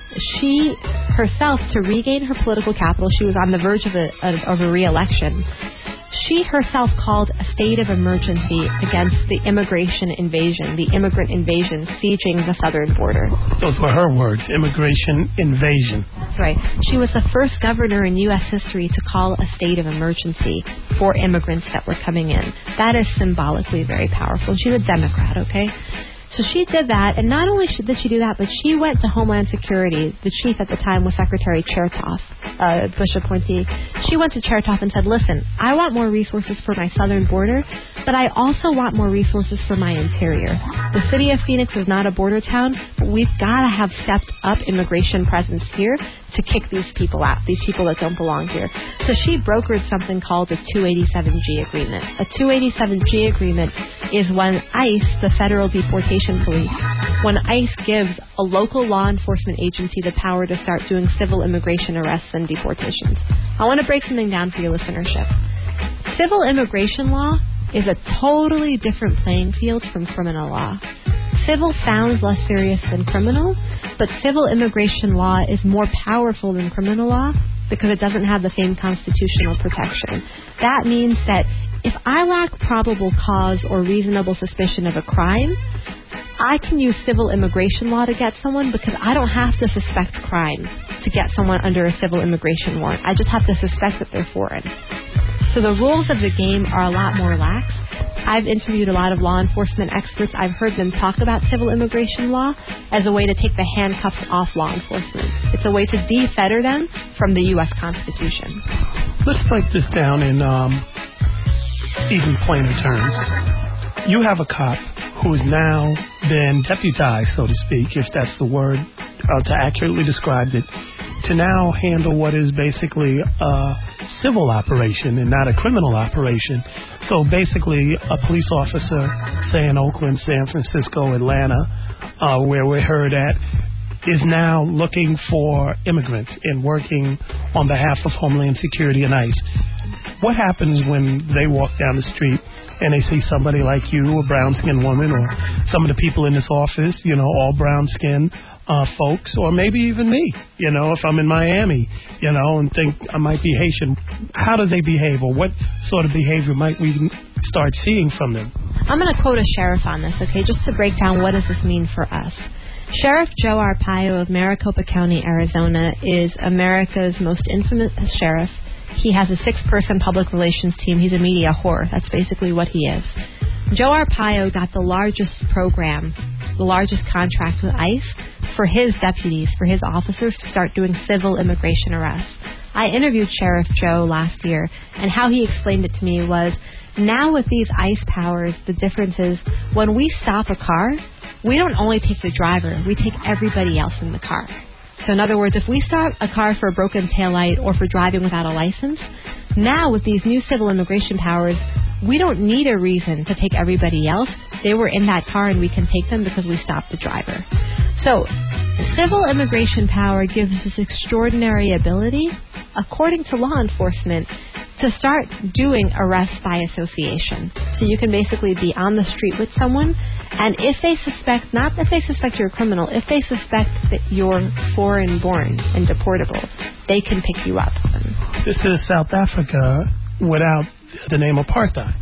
she herself, to regain her political capital, she was on the verge of a re-election. She herself called a state of emergency against the immigration invasion, the immigrant invasion sieging the southern border. Those were her words, immigration invasion. That's right. She was the first governor in U.S. history to call a state of emergency for immigrants that were coming in. That is symbolically very powerful. She's a Democrat, okay? So she did that, and not only did she do that, but she went to Homeland Security. The chief at the time was Secretary Chertoff, Bush appointee. She went to Chertoff and said, listen, I want more resources for my southern border, but I also want more resources for my interior. The city of Phoenix is not a border town, but we've got to have stepped up immigration presence here to kick these people out, these people that don't belong here. So she brokered something called a 287G agreement. A 287G agreement is when ICE, the Federal Deportation Police, when ICE gives a local law enforcement agency the power to start doing civil immigration arrests and deportations. I want to break something down for your listenership. Civil immigration law is a totally different playing field from criminal law. Civil sounds less serious than criminal, but civil immigration law is more powerful than criminal law because it doesn't have the same constitutional protection. That means that if I lack probable cause or reasonable suspicion of a crime, I can use civil immigration law to get someone because I don't have to suspect crime to get someone under a civil immigration warrant. I just have to suspect that they're foreign. So the rules of the game are a lot more lax. I've interviewed a lot of law enforcement experts. I've heard them talk about civil immigration law as a way to take the handcuffs off law enforcement. It's a way to de-fetter them from the U.S. Constitution. Let's break this down in even plainer terms. You have a cop who has now been deputized, so to speak, if that's the word to accurately describe it, to now handle what is basically a civil operation and not a criminal operation. So basically a police officer, say in Oakland, San Francisco, Atlanta, where we're heard at, is now looking for immigrants and working on behalf of Homeland Security and ICE. What happens when they walk down the street and they see somebody like you, a brown-skinned woman, or some of the people in this office, you know, all brown-skinned folks, or maybe even me, you know, if I'm in Miami, you know, and think I might be Haitian? How do they behave, or what sort of behavior might we start seeing from them? I'm going to quote a sheriff on this, okay, just to break down what does this mean for us. Sheriff Joe Arpaio of Maricopa County, Arizona, is America's most infamous sheriff. He has a 6-person public relations team. He's a media whore. That's basically what he is. Joe Arpaio got the largest program, the largest contract with ICE for his deputies, for his officers to start doing civil immigration arrests. I interviewed Sheriff Joe last year, and how he explained it to me was, now with these ICE powers, the difference is when we stop a car, we don't only take the driver, we take everybody else in the car. So in other words, if we stop a car for a broken taillight or for driving without a license, now with these new civil immigration powers, we don't need a reason to take everybody else. They were in that car and we can take them because we stopped the driver. So civil immigration power gives us extraordinary ability, according to law enforcement, to start doing arrests by association. So you can basically be on the street with someone, and if they suspect, not if they suspect you're a criminal, if they suspect that you're foreign born and deportable, they can pick you up. This is South Africa without the name apartheid.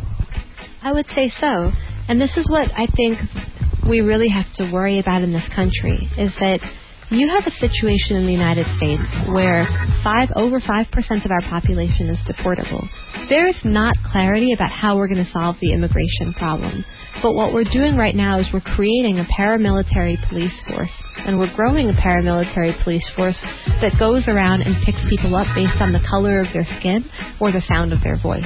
I would say so. And this is what I think we really have to worry about in this country, is that you have a situation in the United States where over 5% of our population is deportable. There is not clarity about how we're going to solve the immigration problem. But what we're doing right now is we're creating a paramilitary police force, and we're growing a paramilitary police force that goes around and picks people up based on the color of their skin or the sound of their voice.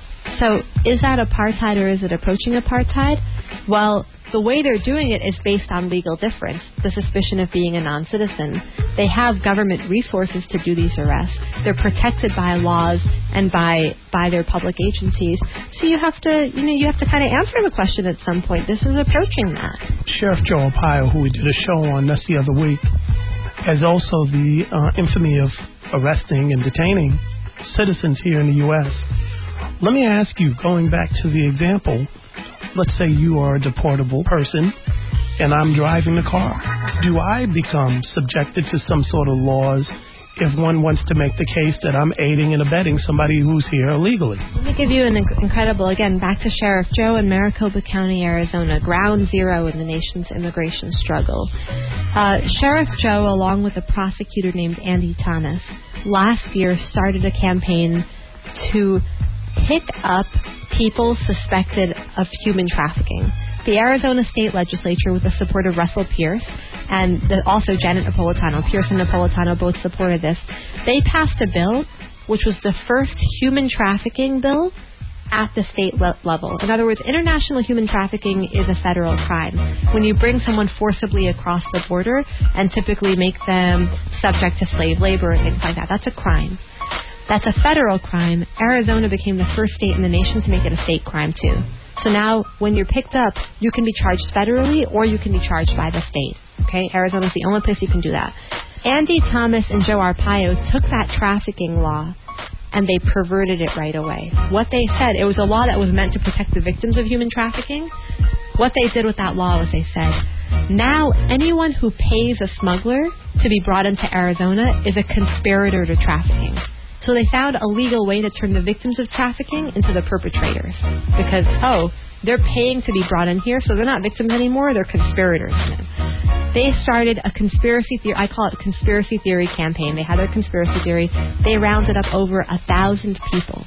So is that apartheid or is it approaching apartheid? Well, the way they're doing it is based on legal difference, the suspicion of being a non-citizen. They have government resources to do these arrests. They're protected by laws and by their public agencies. So you have to kind of answer the question at some point. This is approaching that. Sheriff Joe Arpaio, who we did a show on just the other week, has also the infamy of arresting and detaining citizens here in the U.S. Let me ask you, going back to the example, let's say you are a deportable person and I'm driving the car. Do I become subjected to some sort of laws if one wants to make the case that I'm aiding and abetting somebody who's here illegally? Let me give you an incredible, again, back to Sheriff Joe in Maricopa County, Arizona, ground zero in the nation's immigration struggle. Sheriff Joe, along with a prosecutor named Andy Thomas, last year started a campaign to pick up people suspected of human trafficking. The Arizona State Legislature, with the support of Russell Pierce and also Janet Napolitano, Pierce and Napolitano both supported this, they passed a bill which was the first human trafficking bill at the state level. In other words, international human trafficking is a federal crime. When you bring someone forcibly across the border and typically make them subject to slave labor and things like that, that's a crime. That's a federal crime. Arizona became the first state in the nation to make it a state crime, too. So now, when you're picked up, you can be charged federally or you can be charged by the state. Okay? Arizona's the only place you can do that. Andy Thomas and Joe Arpaio took that trafficking law and they perverted it right away. What they said, it was a law that was meant to protect the victims of human trafficking. What they did with that law was they said, now anyone who pays a smuggler to be brought into Arizona is a conspirator to trafficking. So they found a legal way to turn the victims of trafficking into the perpetrators. Because, they're paying to be brought in here, so they're not victims anymore, they're conspirators. They started a conspiracy theory, I call it a conspiracy theory campaign. They had their conspiracy theory. They rounded up over 1,000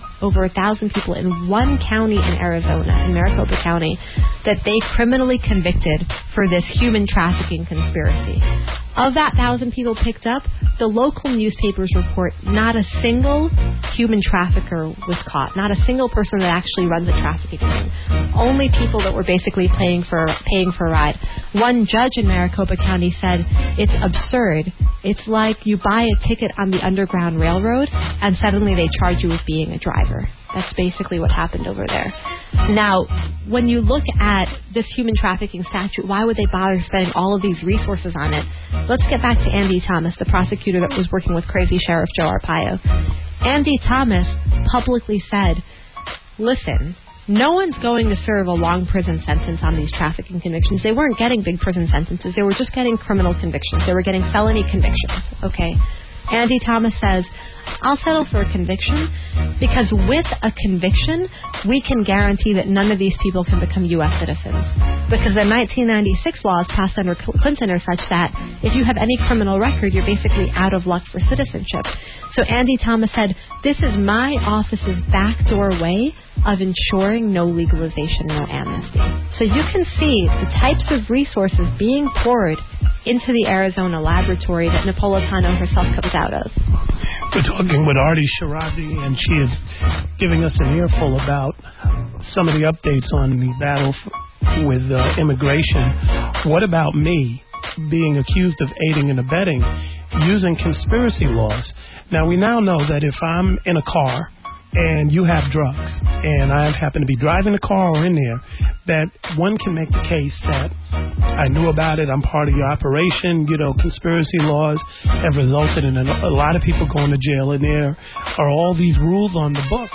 people in one county in Arizona, in Maricopa County, that they criminally convicted for this human trafficking conspiracy. Of that 1,000 people picked up, the local newspapers report not a single human trafficker was caught. Not a single person that actually runs a trafficking ring. Only people that were basically paying for a ride. One judge in Maricopa County said, it's absurd. It's like you buy a ticket on the Underground Railroad and suddenly they charge you with being a driver. That's basically what happened over there. Now, when you look at this human trafficking statute, why would they bother spending all of these resources on it? Let's get back to Andy Thomas, the prosecutor that was working with crazy Sheriff Joe Arpaio. Andy Thomas publicly said, listen, no one's going to serve a long prison sentence on these trafficking convictions. They weren't getting big prison sentences. They were just getting criminal convictions. They were getting felony convictions, okay? Andy Thomas says, I'll settle for a conviction because with a conviction, we can guarantee that none of these people can become U.S. citizens. Because the 1996 laws passed under Clinton are such that if you have any criminal record, you're basically out of luck for citizenship. So Andy Thomas said, this is my office's backdoor way of ensuring no legalization, no amnesty. So you can see the types of resources being poured into the Arizona laboratory that Napolitano herself comes out of. We're talking with Artie Shirazi, and she is giving us an earful about some of the updates on the battle with immigration. What about me being accused of aiding and abetting using conspiracy laws? Now, we now know that if I'm in a car and you have drugs, and I happen to be driving the car or in there, that one can make the case that I knew about it, I'm part of your operation. Conspiracy laws have resulted in a lot of people going to jail, and there are all these rules on the books,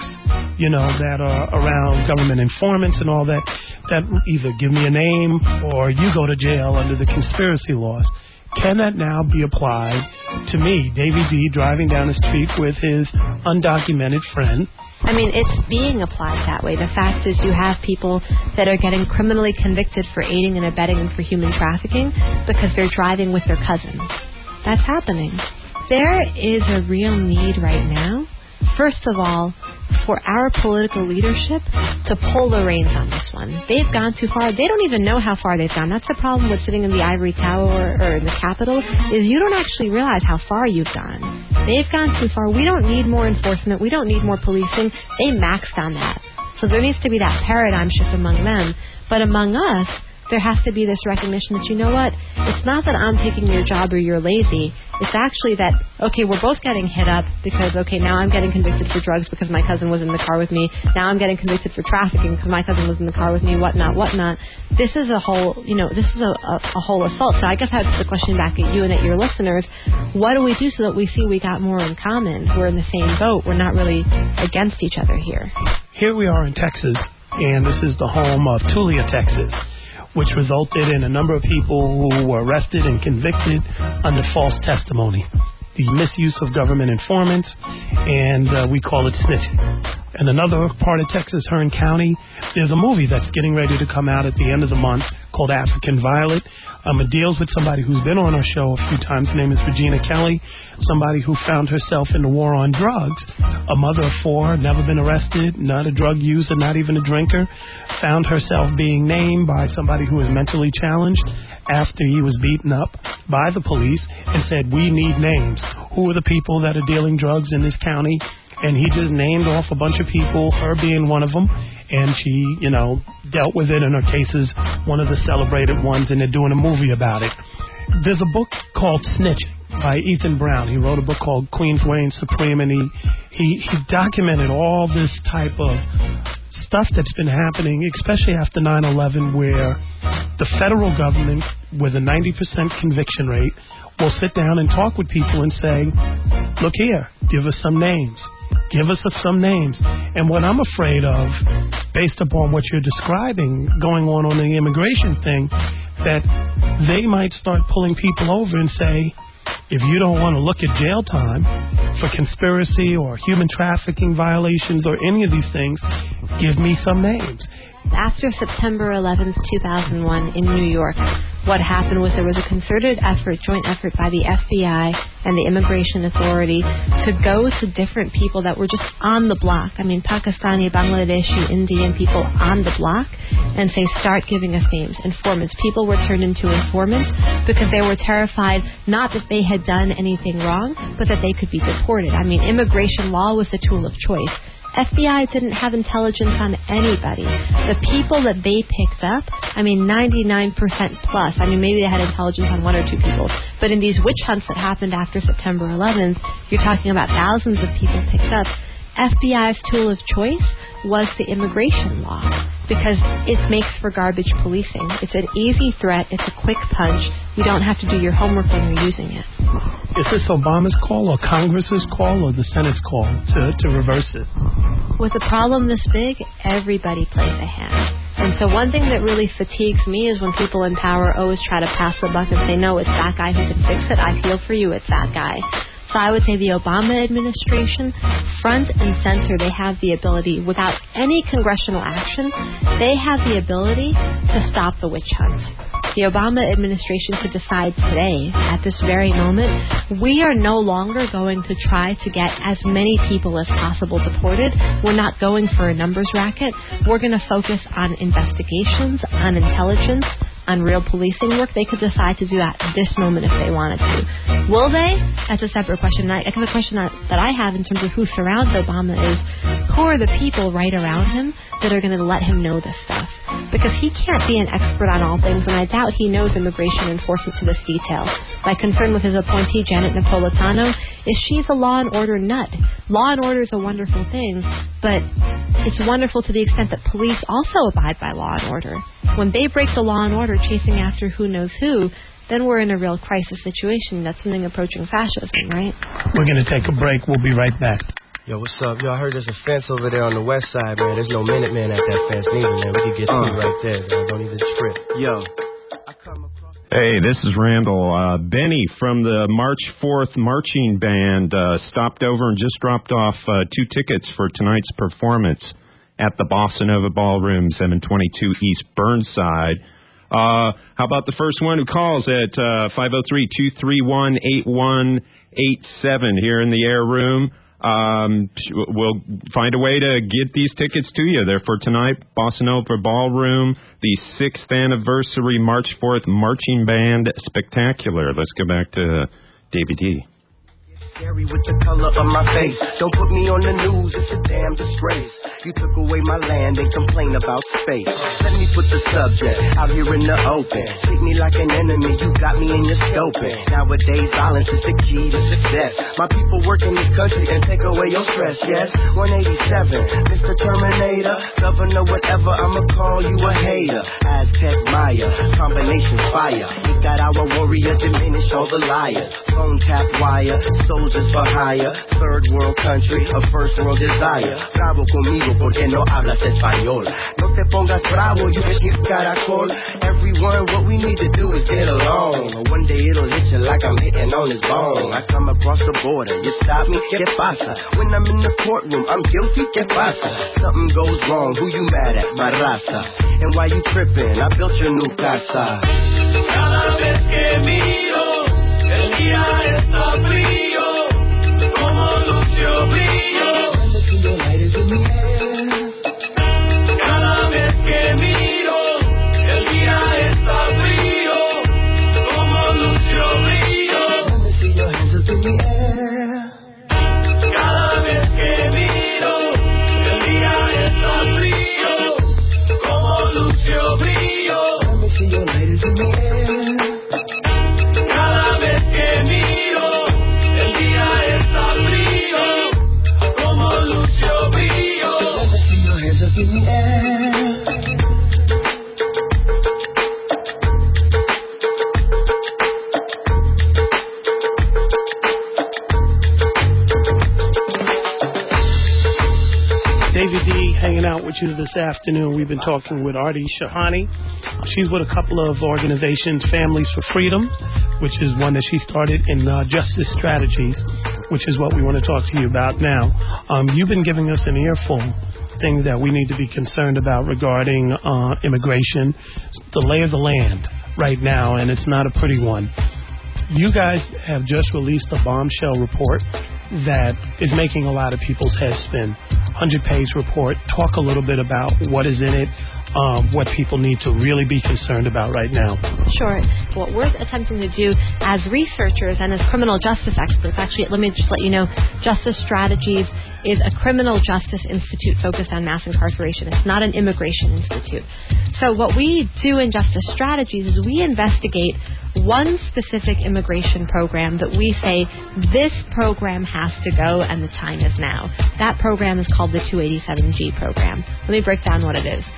that are around government informants and all that either give me a name or you go to jail under the conspiracy laws. Can that now be applied to me, Davey D, driving down the street with his undocumented friend? I mean, it's being applied that way. The fact is you have people that are getting criminally convicted for aiding and abetting and for human trafficking because they're driving with their cousins. That's happening. There is a real need right now, first of all, for our political leadership to pull the reins on this one. They've gone too far. They don't even know how far they've gone. That's the problem with sitting in the ivory tower or in the Capitol, is you don't actually realize how far you've gone. They've gone too far. We don't need more enforcement. We don't need more policing. They maxed on that. So there needs to be that paradigm shift among them. But among us, there has to be this recognition that, you know what, it's not that I'm taking your job or you're lazy. It's actually that, okay, we're both getting hit up because, okay, now I'm getting convicted for drugs because my cousin was in the car with me. Now I'm getting convicted for trafficking because my cousin was in the car with me, whatnot. This is a whole, this is a whole assault. So I guess that's the question back at you and at your listeners. What do we do so that we see we got more in common? We're in the same boat. We're not really against each other here. Here we are in Texas, and this is the home of Tulia, Texas, which resulted in a number of people who were arrested and convicted under false testimony, the misuse of government informants, and we call it snitching. In another part of Texas, Hearn County, there's a movie that's getting ready to come out at the end of the month called African Violet. It deals with somebody who's been on our show a few times. Her name is Regina Kelly, somebody who found herself in the war on drugs. A mother of four, never been arrested, not a drug user, not even a drinker, found herself being named by somebody who was mentally challenged after he was beaten up by the police and said, we need names. Who are the people that are dealing drugs in this county? And he just named off a bunch of people, her being one of them, and she, dealt with it, and her case is one of the celebrated ones, and they're doing a movie about it. There's a book called Snitching by Ethan Brown. He wrote a book called Queens Reign Supreme, and he documented all this type of stuff that's been happening, especially after 9/11, where the federal government, with a 90% conviction rate, will sit down and talk with people and say, look here, give us some names. Give us some names. And what I'm afraid of, based upon what you're describing going on the immigration thing, that they might start pulling people over and say, if you don't want to look at jail time for conspiracy or human trafficking violations or any of these things, give me some names. After September 11th, 2001 in New York, what happened was there was a concerted effort, joint effort by the FBI and the Immigration Authority to go to different people that were just on the block. I mean, Pakistani, Bangladeshi, Indian people on the block, and say, start giving us names. Informants. People were turned into informants because they were terrified not that they had done anything wrong, but that they could be deported. I mean, immigration law was the tool of choice. FBI didn't have intelligence on anybody. The people that they picked up, 99% plus, maybe they had intelligence on one or two people, but in these witch hunts that happened after September 11th, you're talking about thousands of people picked up. FBI's tool of choice was the immigration law because it makes for garbage policing. It's an easy threat. It's a quick punch. You don't have to do your homework when you're using it. Is this Obama's call or Congress's call or the Senate's call to reverse it? With a problem this big, everybody plays a hand. And so one thing that really fatigues me is when people in power always try to pass the buck and say, no, it's that guy who can fix it. I feel for you. It's that guy. So I would say the Obama administration, front and center, they have the ability, without any congressional action, they have the ability to stop the witch hunt. The Obama administration could decide today, at this very moment, we are no longer going to try to get as many people as possible deported. We're not going for a numbers racket. We're going to focus on investigations, on intelligence, on real policing work. They could decide to do that at this moment if they wanted to. Will they? That's a separate question. I guess the question that I have in terms of who surrounds Obama is, who are the people right around him that are going to let him know this stuff? because he can't be an expert on all things, and I doubt he knows immigration enforcement to this detail. My concern with his appointee, Janet Napolitano, is she's a law and order nut. Law and order is a wonderful thing, but it's wonderful to the extent that police also abide by law and order. When they break the law and order chasing after who knows who, then we're in a real crisis situation. That's something approaching fascism, right? We're going to take a break. We'll be right back. Yo, what's up? Yo, I heard there's a fence over there on the west side, man. There's no Minuteman at that fence neither, man. We could get through right there, man. Don't need to trip. Yo. Hey, this is Randall. Benny from the March 4th Marching Band stopped over and just dropped off 2 tickets for tonight's performance at the Bossa Nova Ballroom, 722 East Burnside. How about the first one who calls at 503-231-8187 here in the Air Room? We'll find a way to get these tickets to you. They're for tonight, Bossa Nova Ballroom, the 6th anniversary March 4th Marching Band Spectacular. Let's go back to Davey D. Scary with the color of my face. Don't put me on the news, it's a damn disgrace. You took away my land and complain about space. Let me put the subject out here in the open. Treat me like an enemy, you got me in your scoping. Nowadays, violence is the key to success. My people work in this country and take away your stress, yes? 187, Mr. Terminator, governor, whatever, I'ma call you a hater. Aztec Maya, combination fire. We got our warrior, diminish all the liars. Phone tap wire, soldiers for hire. Third world country, a first world desire. Bravo conmigo porque no hablas español. No te pongas bravo, you can get caracol. Everyone, what we need to do is get along. One day it'll hit you like I'm hitting on his bone. I come across the border, you stop me, ¿qué pasa? When I'm in the courtroom, I'm guilty, ¿qué pasa? Something goes wrong, who you mad at? My raza. And why you tripping? I built your new casa. Cada vez que miro, el día está frío, como lució brillo. Cada vez que miro, el día está frío, como lució brillo. Cada vez que miro, el día está frío, como lució brillo. Cada vez que miro, el día está frío, como lució brillo. David D. hanging out with you this afternoon. We've been talking with Artie Shahani. She's with a couple of organizations, Families for Freedom, which is one that she started, in Justice Strategies, which is what we want to talk to you about now. You've been giving us an earful, things that we need to be concerned about regarding immigration, the lay of the land right now, and it's not a pretty one. You guys have just released a bombshell report that is making a lot of people's heads spin. 100-page report. Talk a little bit about what is in it, what people need to really be concerned about right now. Sure. What we're attempting to do as researchers and as criminal justice experts, actually, let me just let you know, Justice Strategies is a criminal justice institute focused on mass incarceration. It's not an immigration institute. So what we do in Justice Strategies is we investigate one specific immigration program that we say this program has to go and the time is now. That program is called the 287G program. Let me break down what it is.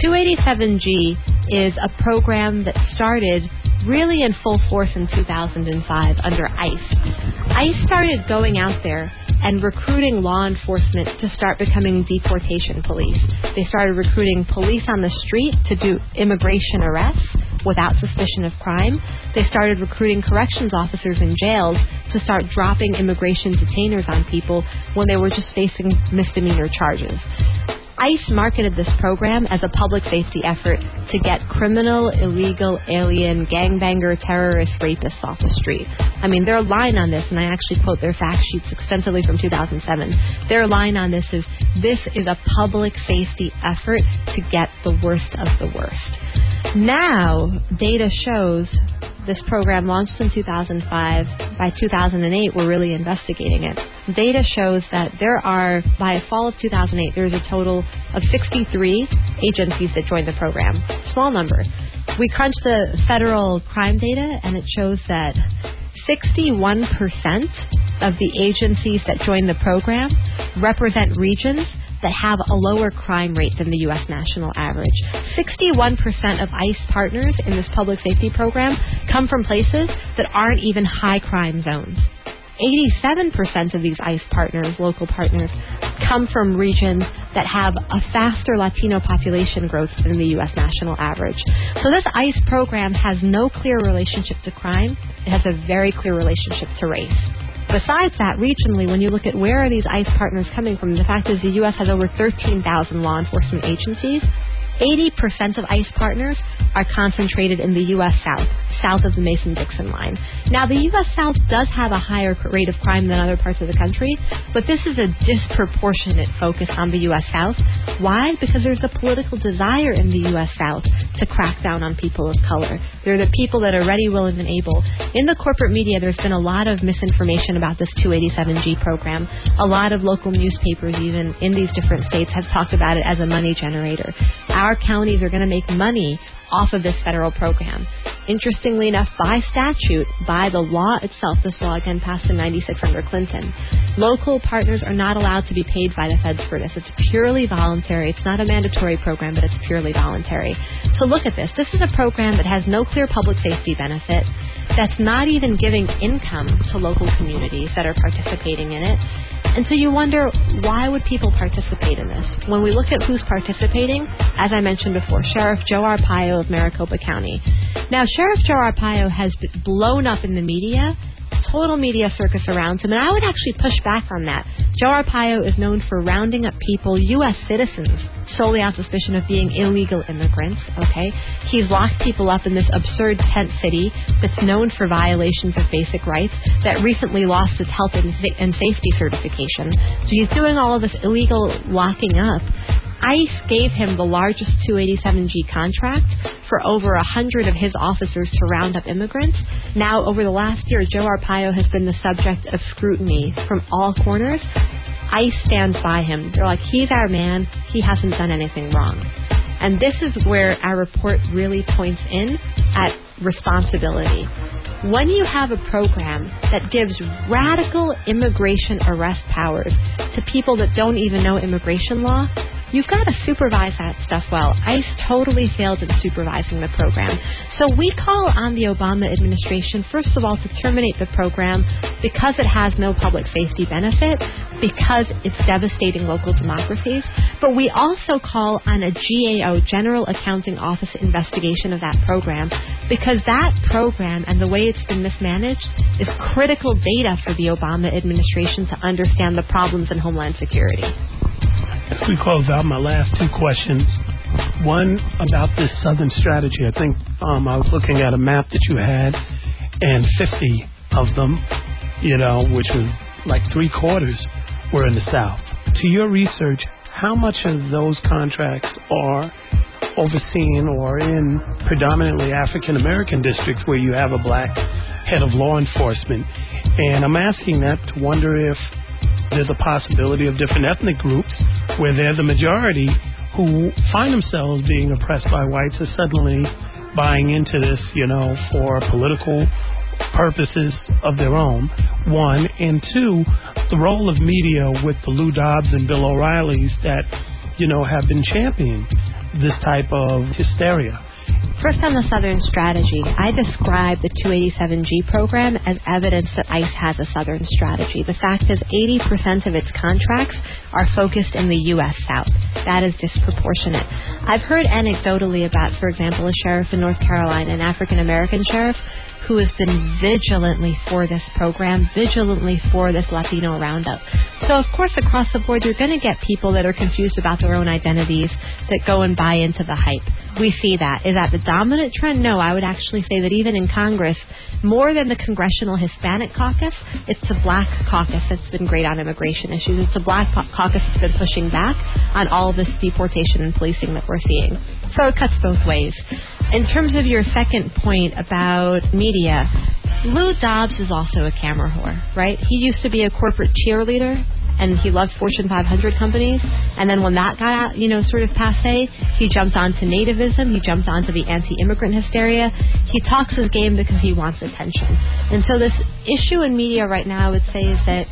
287G is a program that started really in full force in 2005 under ICE. ICE started going out there and recruiting law enforcement to start becoming deportation police. They started recruiting police on the street to do immigration arrests without suspicion of crime. They started recruiting corrections officers in jails to start dropping immigration detainers on people when they were just facing misdemeanor charges. ICE marketed this program as a public safety effort to get criminal, illegal, alien, gangbanger, terrorist, rapists off the street. I mean, their line on this, and I actually quote their fact sheets extensively from 2007, their line on this is a public safety effort to get the worst of the worst. Now, data shows This program launched in 2005. By 2008, we're really investigating it. Data shows that there are, by fall of 2008, there's a total of 63 agencies that joined the program. Small number. We crunched the federal crime data, and it shows that 61% of the agencies that joined the program represent regions that have a lower crime rate than the U.S. national average. 61% of ICE partners in this public safety program come from places that aren't even high crime zones. 87% of these ICE partners, local partners, come from regions that have a faster Latino population growth than the U.S. national average. So this ICE program has no clear relationship to crime. It has a very clear relationship to race. Besides that, regionally, when you look at where are these ICE partners coming from, the fact is the U.S. has over 13,000 law enforcement agencies. 80% of ICE partners are concentrated in the U.S. south of the Mason-Dixon line. Now, the U.S. South does have a higher rate of crime than other parts of the country, but this is a disproportionate focus on the U.S. South. Why? Because there's a political desire in the U.S. South to crack down on people of color. They're the people that are ready, willing, and able. In the corporate media, there's been a lot of misinformation about this 287G program. A lot of local newspapers, even in these different states, have talked about it as a money generator. Our counties are going to make money off of this federal program. Interestingly enough, by statute, by the law itself, this law again passed in 96 under Clinton, local partners are not allowed to be paid by the feds for this. It's purely voluntary. It's not a mandatory program, but it's purely voluntary. So look at this. This is a program that has no clear public safety benefit, that's not even giving income to local communities that are participating in it. And so you wonder, why would people participate in this? When we look at who's participating, as I mentioned before, Sheriff Joe Arpaio of Maricopa County. Now, Sheriff Joe Arpaio has been blown up in the media, total media circus around him, and I would actually push back on that. Joe Arpaio is known for rounding up people, U.S. citizens, solely on suspicion of being illegal immigrants, okay? He's locked people up in this absurd tent city that's known for violations of basic rights that recently lost its health and safety certification. So he's doing all of this illegal locking up. ICE gave him the largest 287G contract for over 100 of his officers to round up immigrants. Now, over the last year, Joe Arpaio has been the subject of scrutiny from all corners. ICE stands by him. They're like, he's our man. He hasn't done anything wrong. And this is where our report really points in at responsibility. When you have a program that gives radical immigration arrest powers to people that don't even know immigration law, you've got to supervise that stuff well. ICE totally failed in supervising the program. So we call on the Obama administration, first of all, to terminate the program because it has no public safety benefit, because it's devastating local democracies. But we also call on a GAO, General Accounting Office, investigation of that program, because that program and the way it's been mismanaged is critical data for the Obama administration to understand the problems in Homeland Security. As we close out, my last two questions. One about this Southern strategy. I think I was looking at a map that you had, and 50 of them, which was like 3/4 were in the South. To your research, how much of those contracts are overseen or in predominantly African American districts where you have a black head of law enforcement? And I'm asking that to wonder if there's a possibility of different ethnic groups where they're the majority who find themselves being oppressed by whites are suddenly buying into this, for political purposes of their own, one. And two, the role of media with the Lou Dobbs and Bill O'Reillys that, have been championing this type of hysteria. First, on the Southern strategy, I describe the 287G program as evidence that ICE has a Southern strategy. The fact is 80% of its contracts are focused in the U.S. South. That is disproportionate. I've heard anecdotally about, for example, a sheriff in North Carolina, an African-American sheriff, who has been vigilantly for this program, vigilantly for this Latino roundup. So, of course, across the board, you're going to get people that are confused about their own identities that go and buy into the hype. We see that. Is that the dominant trend? No, I would actually say that even in Congress, more than the Congressional Hispanic Caucus, it's the Black Caucus that's been great on immigration issues. It's the Black Caucus that's been pushing back on all of this deportation and policing that we're seeing. So it cuts both ways. In terms of your second point about media, Lou Dobbs is also a camera whore, right? He used to be a corporate cheerleader, and he loved Fortune 500 companies. And then when that got out, sort of passé, he jumped onto nativism. He jumped onto the anti-immigrant hysteria. He talks his game because he wants attention. And so this issue in media right now, I would say, is that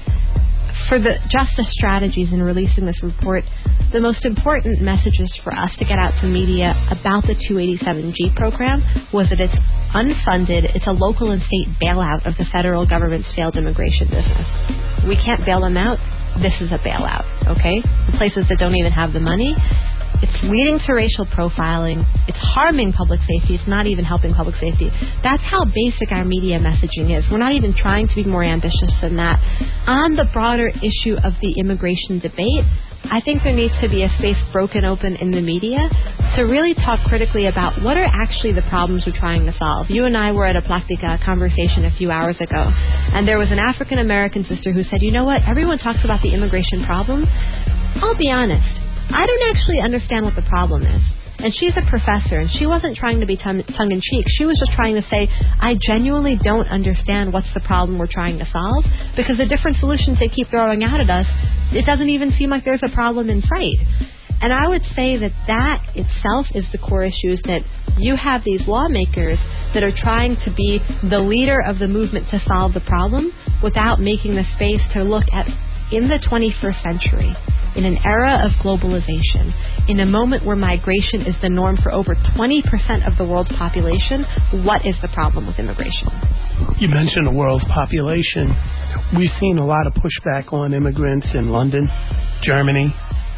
for the Justice Strategies in releasing this report, the most important messages for us to get out to media about the 287G program was that it's unfunded, it's a local and state bailout of the federal government's failed immigration business. We can't bail them out. This is a bailout, okay? The places that don't even have the money. It's leading to racial profiling. It's harming public safety. It's not even helping public safety. That's how basic our media messaging is. We're not even trying to be more ambitious than that. On the broader issue of the immigration debate, I think there needs to be a space broken open in the media to really talk critically about what are actually the problems we're trying to solve. You and I were at a Plática conversation a few hours ago, and there was an African-American sister who said, you know what, everyone talks about the immigration problem. I'll be honest, I don't actually understand what the problem is. And she's a professor, and she wasn't trying to be tongue-in-cheek. She was just trying to say, I genuinely don't understand what's the problem we're trying to solve, because the different solutions they keep throwing out at us, it doesn't even seem like there's a problem in sight. And I would say that itself is the core issue, is that you have these lawmakers that are trying to be the leader of the movement to solve the problem without making the space to look at, in the 21st century, in an era of globalization, in a moment where migration is the norm for over 20% of the world's population, what is the problem with immigration? You mentioned the world's population. We've seen a lot of pushback on immigrants in London, Germany,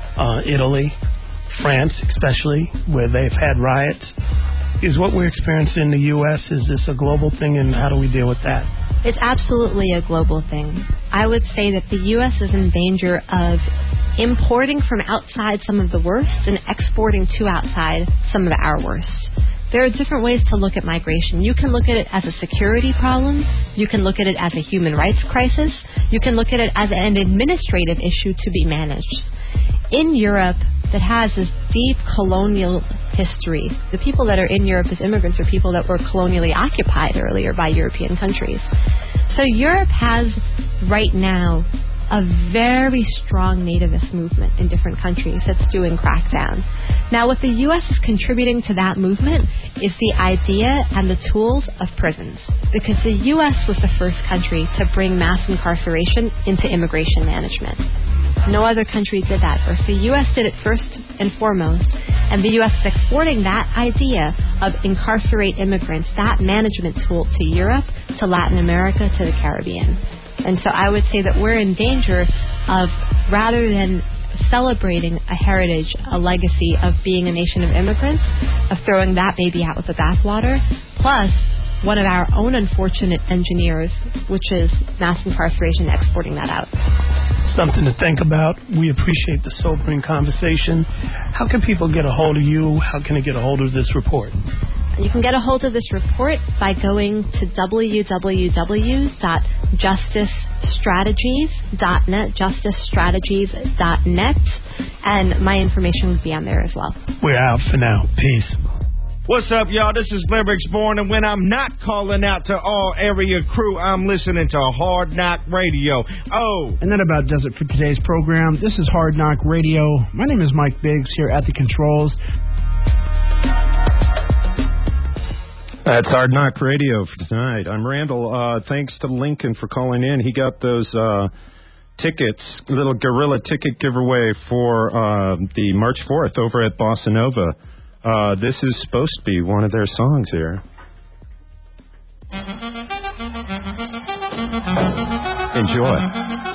Italy, France especially, where they've had riots. Is what we're experiencing in the U.S., is this a global thing, and how do we deal with that? It's absolutely a global thing. I would say that the U.S. is in danger of importing from outside some of the worst and exporting to outside some of our worst. There are different ways to look at migration. You can look at it as a security problem. You can look at it as a human rights crisis. You can look at it as an administrative issue to be managed. In Europe, that has this deep colonial history. The people that are in Europe as immigrants are people that were colonially occupied earlier by European countries. So Europe has right now a very strong nativist movement in different countries that's doing crackdown. Now, what the U.S. is contributing to that movement is the idea and the tools of prisons, because the U.S. was the first country to bring mass incarceration into immigration management. No other country did that first. The U.S. did it first and foremost, and the U.S. is exporting that idea of incarcerate immigrants, that management tool, to Europe, to Latin America, to the Caribbean. And so I would say that we're in danger of, rather than celebrating a heritage, a legacy of being a nation of immigrants, of throwing that baby out with the bathwater, plus one of our own unfortunate engineers, which is mass incarceration, exporting that out. Something to think about. We appreciate the sobering conversation. How can people get a hold of you? How can they get a hold of this report? You can get a hold of this report by going to www.justicestrategies.net, justicestrategies.net, and my information would be on there as well. We're out for now. Peace. What's up, y'all? This is Lyrics Born, and when I'm not calling out to all area crew, I'm listening to Hard Knock Radio. Oh! And that about does it for today's program. This is Hard Knock Radio. My name is Mike Biggs here at the controls. That's Hard Knock Radio for tonight. I'm Randall. Thanks to Lincoln for calling in. He got those tickets, little guerrilla ticket giveaway for the March 4th over at Bossa Nova. This is supposed to be one of their songs here. Enjoy.